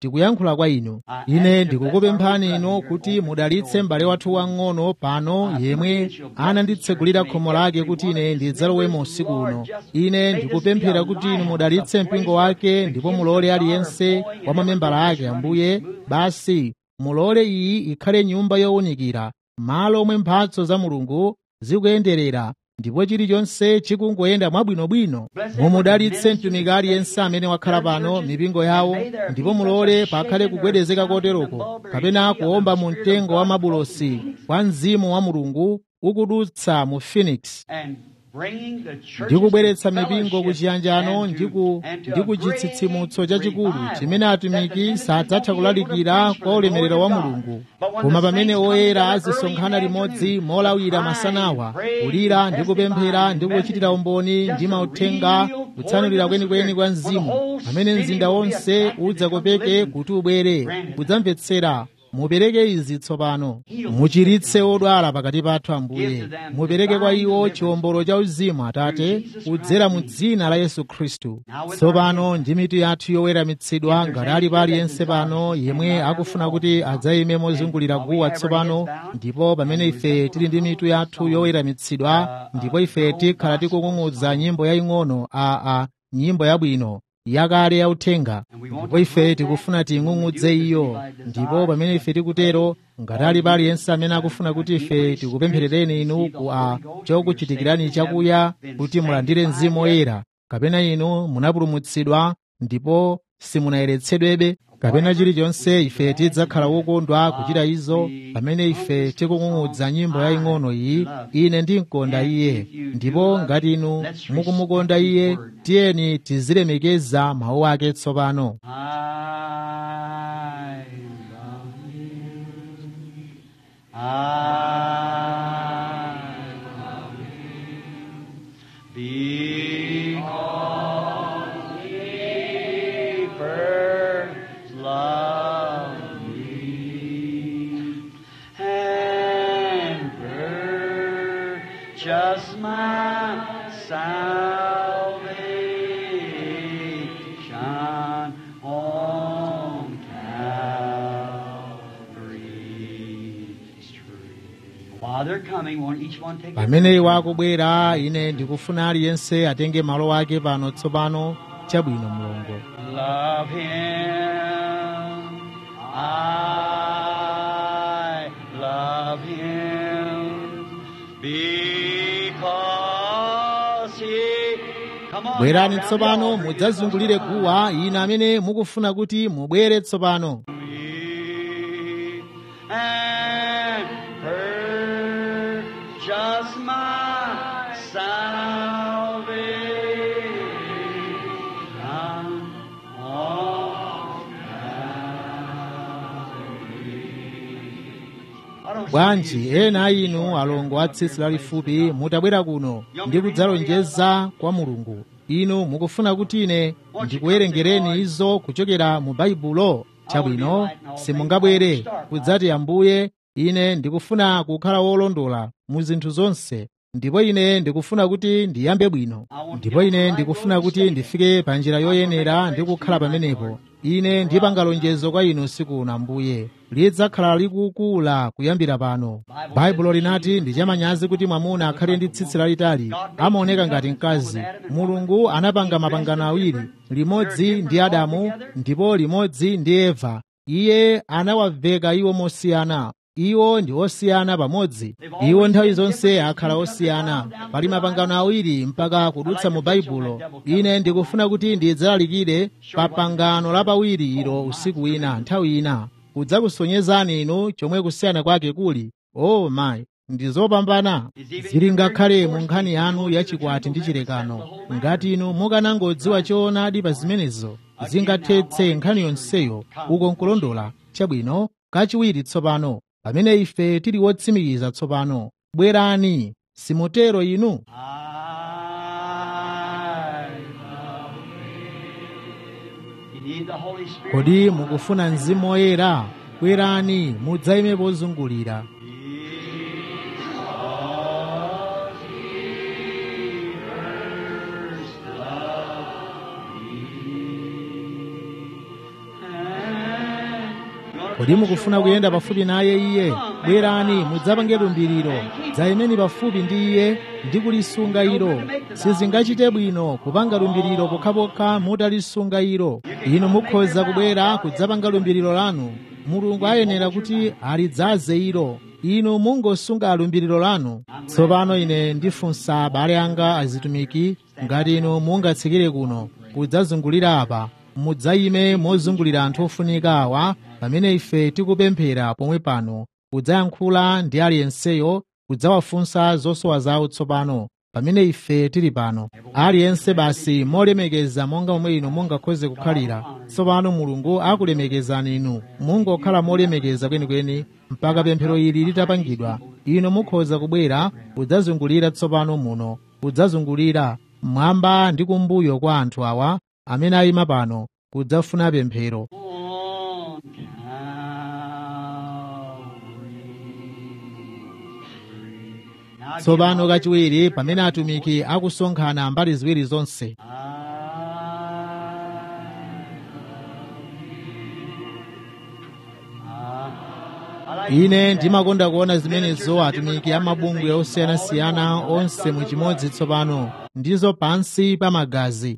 tikuyankhula kwa inu. Ine ndikukupemphani inu kuti mudalitse m'bale wathu wang'ono pano yemwe ananditsegulira khomo lake kuti ine ndidzalowemo usiku uno. Ine ndikupemphera kuti inu mudalitse mpingo wake ndipo mulole aliyense wa mamembala ake. Ambuye, basi mulole iyi ikhale nyumba yowunikira, malo omwe mphatso za Mulungu zikuyenderera ndipo chilichonse chikungoyenda mwabwinobwino. Mumudalitse mtumiki aliyense amene wakhala pano mipingo yawo, ndipo mulole pakhale kugwedezeka koteroko kapena kuomba mu mtengo wa mabulosi kwa mzimu wa Mulungu ukudutsa mu Phoenix, ndi kubweretsa mipingo kuchiyanjano ndi kuchitsitsimutso chachikulu chimene atumiki sadzatha kulalikira kwa ulemerero wa Mulungu. Koma pamene oyera azisonkhana limodzi molawira masanawa, kulira ndi kupemphera ndi kuchitira umboni ndi mauthenga, kutsanulira kwenikweni kwa mzimu, pamene mzinda wonse udzakopeke kuti ubwere kudzamvetsera. Mupereke izi tsopano. Muchiritse odwala pakati pathu Ambuye. Mupereke kwa iwo chiwombolo cha uzimu Atate, kudzera mu dzina la Yesu Khristu. Tsopano ndi mitu yathu yoweramitsidwa, ngati alipo aliyense pano yemwe akufuna kuti adzayime mozungulira guwa tsopano, ndipo pamene ife tili ndi mitu yathu yoweramitsidwa, ndipo ife tikhala tikung'ung'udza nyimbo yaying'ono, a a nyimbo yabwino yakale yauthenga, ndipo ife tikufuna tiying'ung'udze iyo. Ndipo pamene ife tikutero, ngati alipo aliyense amene akufuna kuti ife tikupempherereni inu ku a chokuchitikirani chakuya kuti mulandire Mzimu Woyera, kapena inu munapulumutsidwa ndipo simunayeretsedwebe, kapena chilichonse, ife tidzakhala wokondwa kuchita izo pamene ife tikung'ung'udza nyimbo yaying'ono iyi, ine ndimkonda Iye. Ndipo ngati inu mukumukonda Iye, tiyeni tizilemekeza mawu ake tsopano. Pamene iwo akubwera, ine ndikufuna aliyense atenge malo ake pano tsopano. Chabwino Mulungu. Love him, I love him, because he... Bwerani tsopano mudzazungulire guwa, ine amene mukufuna kuti mubwere tsopano. Bwanji ena inu alongo a tsitsi lalifupi mutabwera kuno ndi kudzalonjeza kwa Mulungu. Inu mukufuna kuti ine ndikuwerengereni izo kuchokera mu Baibulo. Chabwino, simungabwere kudzati Ambuye, ine ndikufuna kukhala wolondola mu zinthu zonse, ndipo ine ndikufuna kuti ndiyambe bwino, ndipo ine ndikufuna kuti ndifike pa njira yoyenera ndi kukhala pamenepo. Ine ndipanga lonjezo kwa inu usiku uno Ambuye, lidzakhala likukula kuyambira pano. Baibulo linati ndi chamanyazi kuti mwamuna akhale ndi tsitsi lalitali, amaoneka ngati mkazi. Mulungu anapanga mapangano awiri, limodzi ndi Adamu ndipo limodzi ndi Eva. Iye anawaveka iwo mosiyana. Iwo ndi osiyana pamodzi. Iwo nthawi zonse akhala osiyana. Pali mapangano awiri mpaka kudutsa mu Baibulo. Ine ndikufuna kuti ndidzalalikire pa pangano lapawiri ilo usiku wina nthawi ina, kudzakusonyezani inu chomwe kusiyana kwake kuli. Oh my, ndizopambana zili ngakhale mu nkhani yanu yachikwati ndi chilekano. Ngati inu mukanangodziwa choonadi pa zimenezo, zingathetse nkhani yonseyo. Uko nkulondola. Chabwino, kachiwiri tsopano, pamene ife tili wotsimikiza tsopano, bwerani, simutero inu? Kodi mukufuna Mzimu Woyera? Bwerani mudzayime pozungulira. kodi mukufuna kuyenda pafupi naye iye? Bwerani mudzapange lumbiriro, dzayimeni pafupi ndi iye ndi kulisunga ilo. Sizingachite bwino kupanga lumbiriro pokhapokha mutalisunga ilo. Inu mukhoza kubwera kudzapanga lumbiriro lanu, Mulungu ayenera kuti alidzaze ilo. Inu mungosunga lumbiriro lanu. Tsopano ine ndifunsa abale anga azitumiki, ngati inu mungatsikire kuno kudzazungulira apa, mudzayime mozungulira anthu ofunika awa pamene ife tikupemphera pomwe pano, kudzayankhula ndi aliyenseyo, kudzawafunsa zosowa zawo tsopano pamene ife tili pano. Aliyense basi molemekeza monga momwe inu mungakhoze kukhalira. Tsopano Mulungu akulemekezani inu, mungokhala molemekeza kwenikweni mpaka pemphero ili litapangidwa. Inu mukhoza kubwera kudzazungulira tsopano muno, kudzazungulira mmwamba ndi kumbuyo kwa anthu awa amene ayima pano kudzafuna pemphero. Tsopano kachiwiri pamene atumiki akusonkhana mbali ziwiri zonse. Ine ndimakonda kuona zimenezo atumiki amabungwe osiyanasiyana onse muchimodzi tsopano, ndizo pansi pa magazi.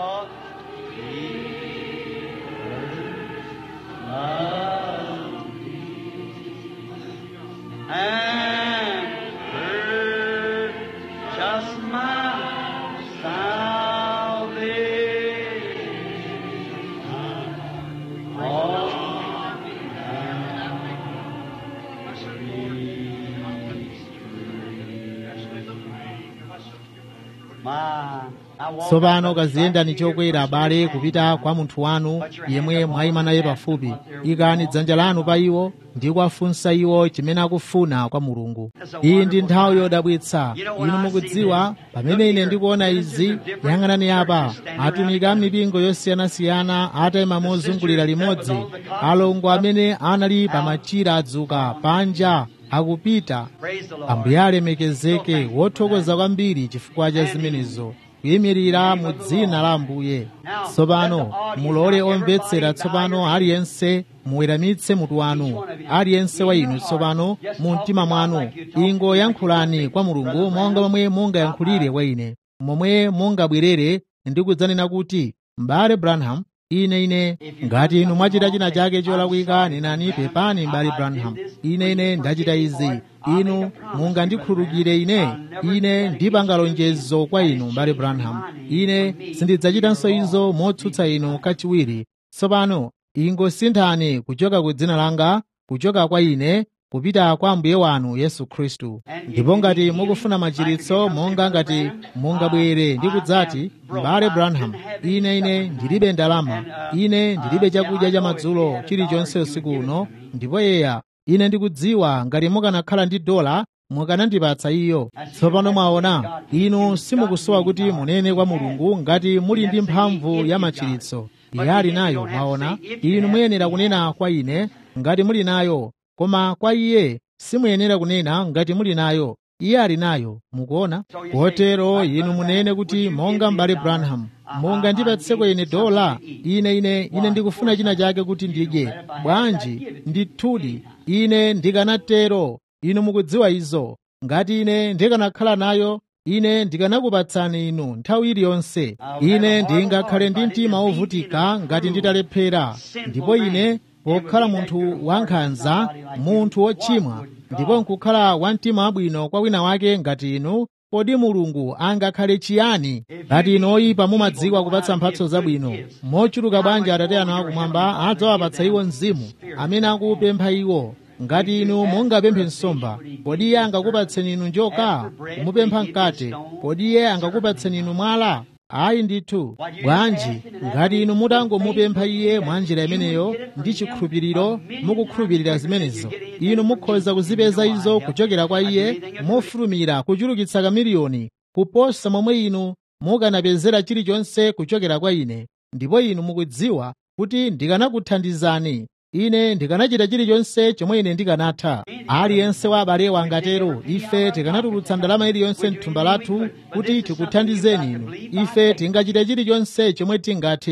Tsopano kaziyendani chokwera abale kupita kwa munthu wanu yemwe mwayima naye pafupi. Ikani dzanja lanu pa iwo ndi kuwafunsa iwo chimene akufuna kwa Mulungu. Iyi ndi nthawi yodabwitsa. Inu mukudziwa, pamene ine ndikuona izi, yang'anani apa, atumiki a mipingo yosiyanasiyana atayima mozungulira limodzi, alongo amene anali pa machira adzuka panja akupita. Ambuye alemekezeke, wothokoza kwambiri chifukwa cha zimenezo, kuyimirira mu dzina la Ambuye. Tsopano mulole omvetsera tsopano aliyense muweramitse mutu wanu. Aliyense wa inu tsopano mu mtima mwanu ingoyankhulani kwa Mulungu monga momwe mungayankhulire kwa ine, momwe mungabwerere ndi kudzanena kuti, m'bale Branham, ine ine ngati inu mwachita china chake cholakwika, nenani pepani m'bale Branham, ine ine ndachita izi, inu mungandikhululukire ine. Ine ndipanga lonjezo kwa inu m'bale Branham, ine sindidzachitanso izo motsutsa inu kachiwiri. Tsopano ingosinthani kuchoka ku dzina langa, kuchoka kwa ine kupita kwa Ambuye wanu Yesu Khristu. Ndipo ngati mukufuna machiritso, monga ngati mungabwere ndi kudzati, m'bale Branham, ine ine ndilibe ndalama, ine ndilibe chakudya cha madzulo chilichonse usiku uno, ndipo yeya ine ndikudziwa ngati mukanakhala ndi dola mukanandipatsa iyo. Tsopano mwaona, inu simukusowa kuti munene kwa Mulungu ngati muli ndi mphamvu ya machiritso. Iye ali nayo. Mwaona, inu muyenera kunena kwa ine ngati muli nayo, koma kwa Iye simuyenera kunena ngati muli nayo. Iye ali nayo. Mukuona? Kotero inu munene kuti, monga m'bale Branham, monga ndipatseko ine dola, ine ine ine ndikufuna china chake kuti ndidye. Bwanji, ndithudi ine ndikanatero. Inu mukudziwa izo. Ngati ine ndikanakhala nayo, ine ndikanakupatsani inu nthawi iliyonse. Ine ndingakhale ndi mtima wovutika ngati nditalephera. Ndipo ine pokhala munthu wankhanza, munthu wochimwa, ndipo nkukhala wa mtima wabwino kwa wina wake ngati inu, kodi Mulungu angakhale chiyani? Ngati inu oyipa mumadziwa kupatsa mphatso zabwino, mochuluka bwanji Atate anu akumwamba adzawapatsa iwo mzimu amene akupempha iwo. Ngati inu mungapemphe nsomba, kodi Iye angakupatseni inu njoka? Kumupempha mkate, kodi Iye angakupatseni inu mwala? Ayi ndithu. Bwanji ngati inu mutangomupempha Iye mwa njira imeneyo ndi chikhulupiriro, mukukhulupirira zimenezo, inu mukhoza kuzipeza izo kuchokera kwa Iye mofulumira kuchulukitsa kamiliyoni kuposa momwe inu mukanapezera chilichonse kuchokera kwa ine. Ndipo inu mukudziwa kuti ndikanakuthandizani. Ine ndikanachita chilichonse chomwe ine ndikanatha. Aliyense wa abale angatero. Ife tikanatulutsa ndalama iliyonse mthumba lathu kuti tikuthandizeni inu. Ife tingachita chilichonse chomwe tingathe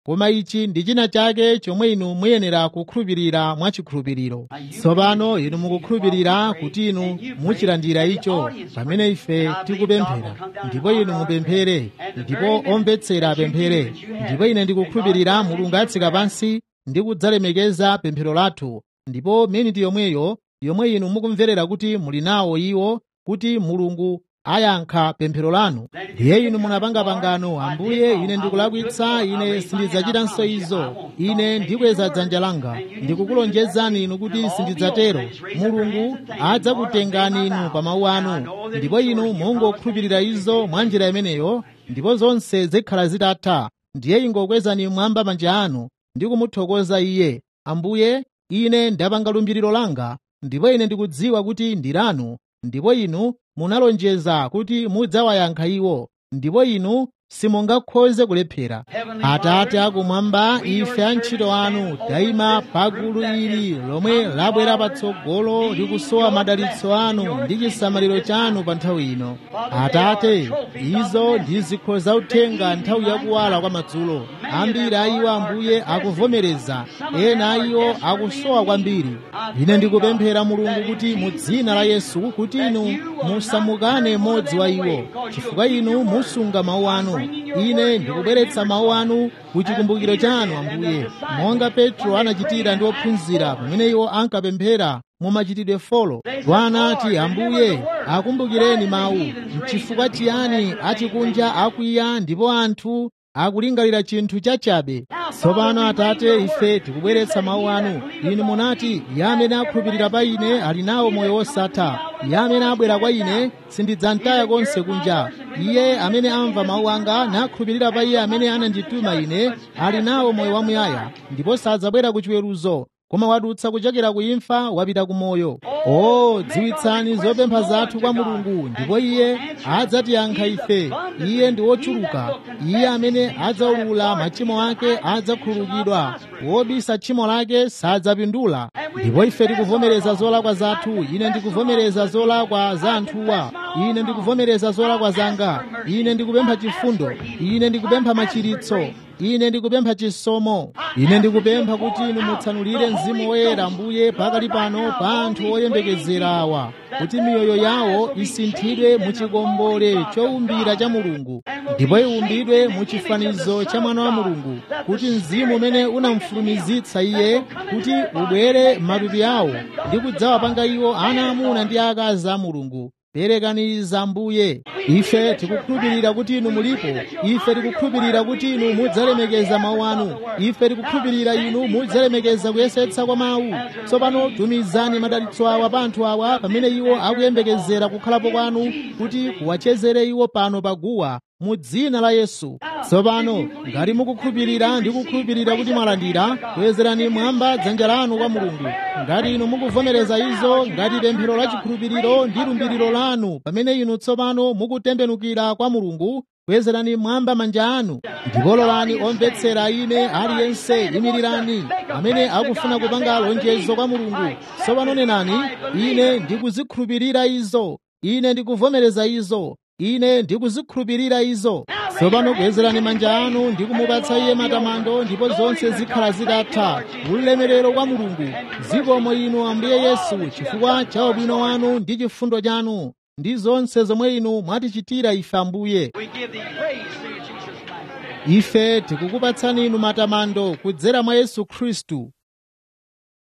koma ichi ndi china chake chomwe inu muyenera kukhulupirira mwachikhulupiriro. Tsopano inu mukukhulupirira kuti inu muchilandira icho pamene ife tikupemphera, ndipo inu mupemphere, ndipo omvetsera apemphere, ndipo ine ndikukhulupirira Mulungu atsika pansi ndi kudzalemekeza pemphero lathu, ndipo miniti yomweyo yomwe inu mukumverera kuti muli nawo iwo, kuti Mulungu ayankha pemphero lanu, ndiye inu munapanga pangano: Ambuye, ine ndikulakwitsa, ine sindidzachitanso izo, ine ndikweza dzanja langa, ndikukulonjezani inu kuti sindidzatero. Mulungu adzakutengani inu pa mawu anu, ndipo inu mungokhulupirira izo mwa njira imeneyo, ndipo zonse zikhala zitatha. Ndiye ingokwezani mwamba manja anu ndi kumuthokoza Iye: Ambuye, ine ndapanga lumbiriro langa, ndipo ine ndikudziwa kuti ndi lanu, ndipo inu munalonjeza kuti mudzawayankha iwo, ndipo inu simungakhoze kulephera. Atate akumwamba, ife antchito anu tayima pagulu ili lomwe labwera patsogolo likusowa madalitso anu ndi chisamaliro chanu pa nthawi ino. Atate, izo ndi zikho zauthenga nthawi yakuwala kwa madzulo. Ambiri a iwo Ambuye akuvomereza, ena a iwo akusowa kwambiri. Ine ndikupemphera Mulungu kuti mu dzina la Yesu kuti inu musamukane mmodzi wa iwo, chifukwa inu musunga mawu anu. Ine ndikubweretsa mawu anu ku chikumbukiro chanu Ambuye, monga Petro anachitira ndi ophunzira pamene iwo ankapemphera mu machitidwe folo. Anati, Ambuye, akumbukireni mawu. N'chifukwa chiyani achikunja akwiya ndipo anthu akulingalira chinthu chachabe? Tsopano Atate, ife tikubweretsa mawu anu. Inu munati, iye amene akhulupirira pa ine ali nawo moyo wosatha, iye amene abwera kwa ine sindidzamtaya konse kunja. Iye amene amva mawu anga nakhulupirira pa iye amene anandituma ine ali nawo moyo wamuyaya, ndipo sadzabwera ku chiweruzo, koma wadutsa kuchokera ku imfa wapita ku moyo. O, dziwitsani zopempha zathu kwa Mulungu, ndipo Iye adzatiyankha ife. Iye ndi wochuluka. Iye amene adzaulula machimo ake adzakhululukidwa, wobisa tchimo lake sadzapindula. Ndipo ife tikuvomereza zolakwa zathu. Ine ndikuvomereza zolakwa za anthuwa. Ine ndikuvomereza zolakwa zanga. Ine ndikupempha chifundo. Ine ndikupempha machiritso. Ine ndikupempha chisomo. Ine ndikupempha kuti inu mutsanulire Mzimu Woyera Ambuye pakali pano pa anthu oyembekezera awa, kuti miyoyo yawo isinthidwe mu chikombole chowumbira cha Mulungu, ndipo iwumbidwe mu chifanizo cha Mwana wa Mulungu, kuti mzimu umene unamfulumizitsa Iye kuti ubwere m'matupi awo ndi kudzawapanga iwo ana amuna ndi akazi a Mulungu. Perekaniza Ambuye. Ife tikukhulupirira kuti inu mulipo. Ife tikukhulupirira kuti inu mudzalemekeza mawu anu. Ife tikukhulupirira inu mudzalemekeza kuyesetsa kwa mawu. Tsopano tumizani madalitso awa pa anthu awa pamene iwo akuyembekezera kukhalapo kwanu kuti kuwachezere iwo pano paguwa mu dzina la Yesu. Tsopano ngati mukukhulupirira ndi kukhulupirira kuti mwalandira, kwezerani mwamba dzanja lanu kwa Mulungu. Ngati inu mukuvomereza izo ngati pemphero la chikhulupiriro ndi lumbiriro lanu pamene inu tsopano mukutembenukira kwa Mulungu, kwezerani mwamba manja anu ndipo lolani omvetsera ine aliyense imirirani amene akufuna kupanga lonjezo kwa Mulungu. Tsopano nenani, ine ndikuzikhulupirira izo, ine ndikuvomereza izo, ine ndikuzikhulupirira izo. Tsopano kwezerani manja anu ndi kumupatsa Iye matamando, ndipo zonse zikhala zitatha. Ulemerero kwa Mulungu. Zikomo inu Ambuye Yesu chifukwa cha ubwino wanu ndi chifundo chanu ndi zonse zomwe inu mwatichitira ife Ambuye. Ife tikukupatsani inu matamando kudzera mwa Yesu Khristu.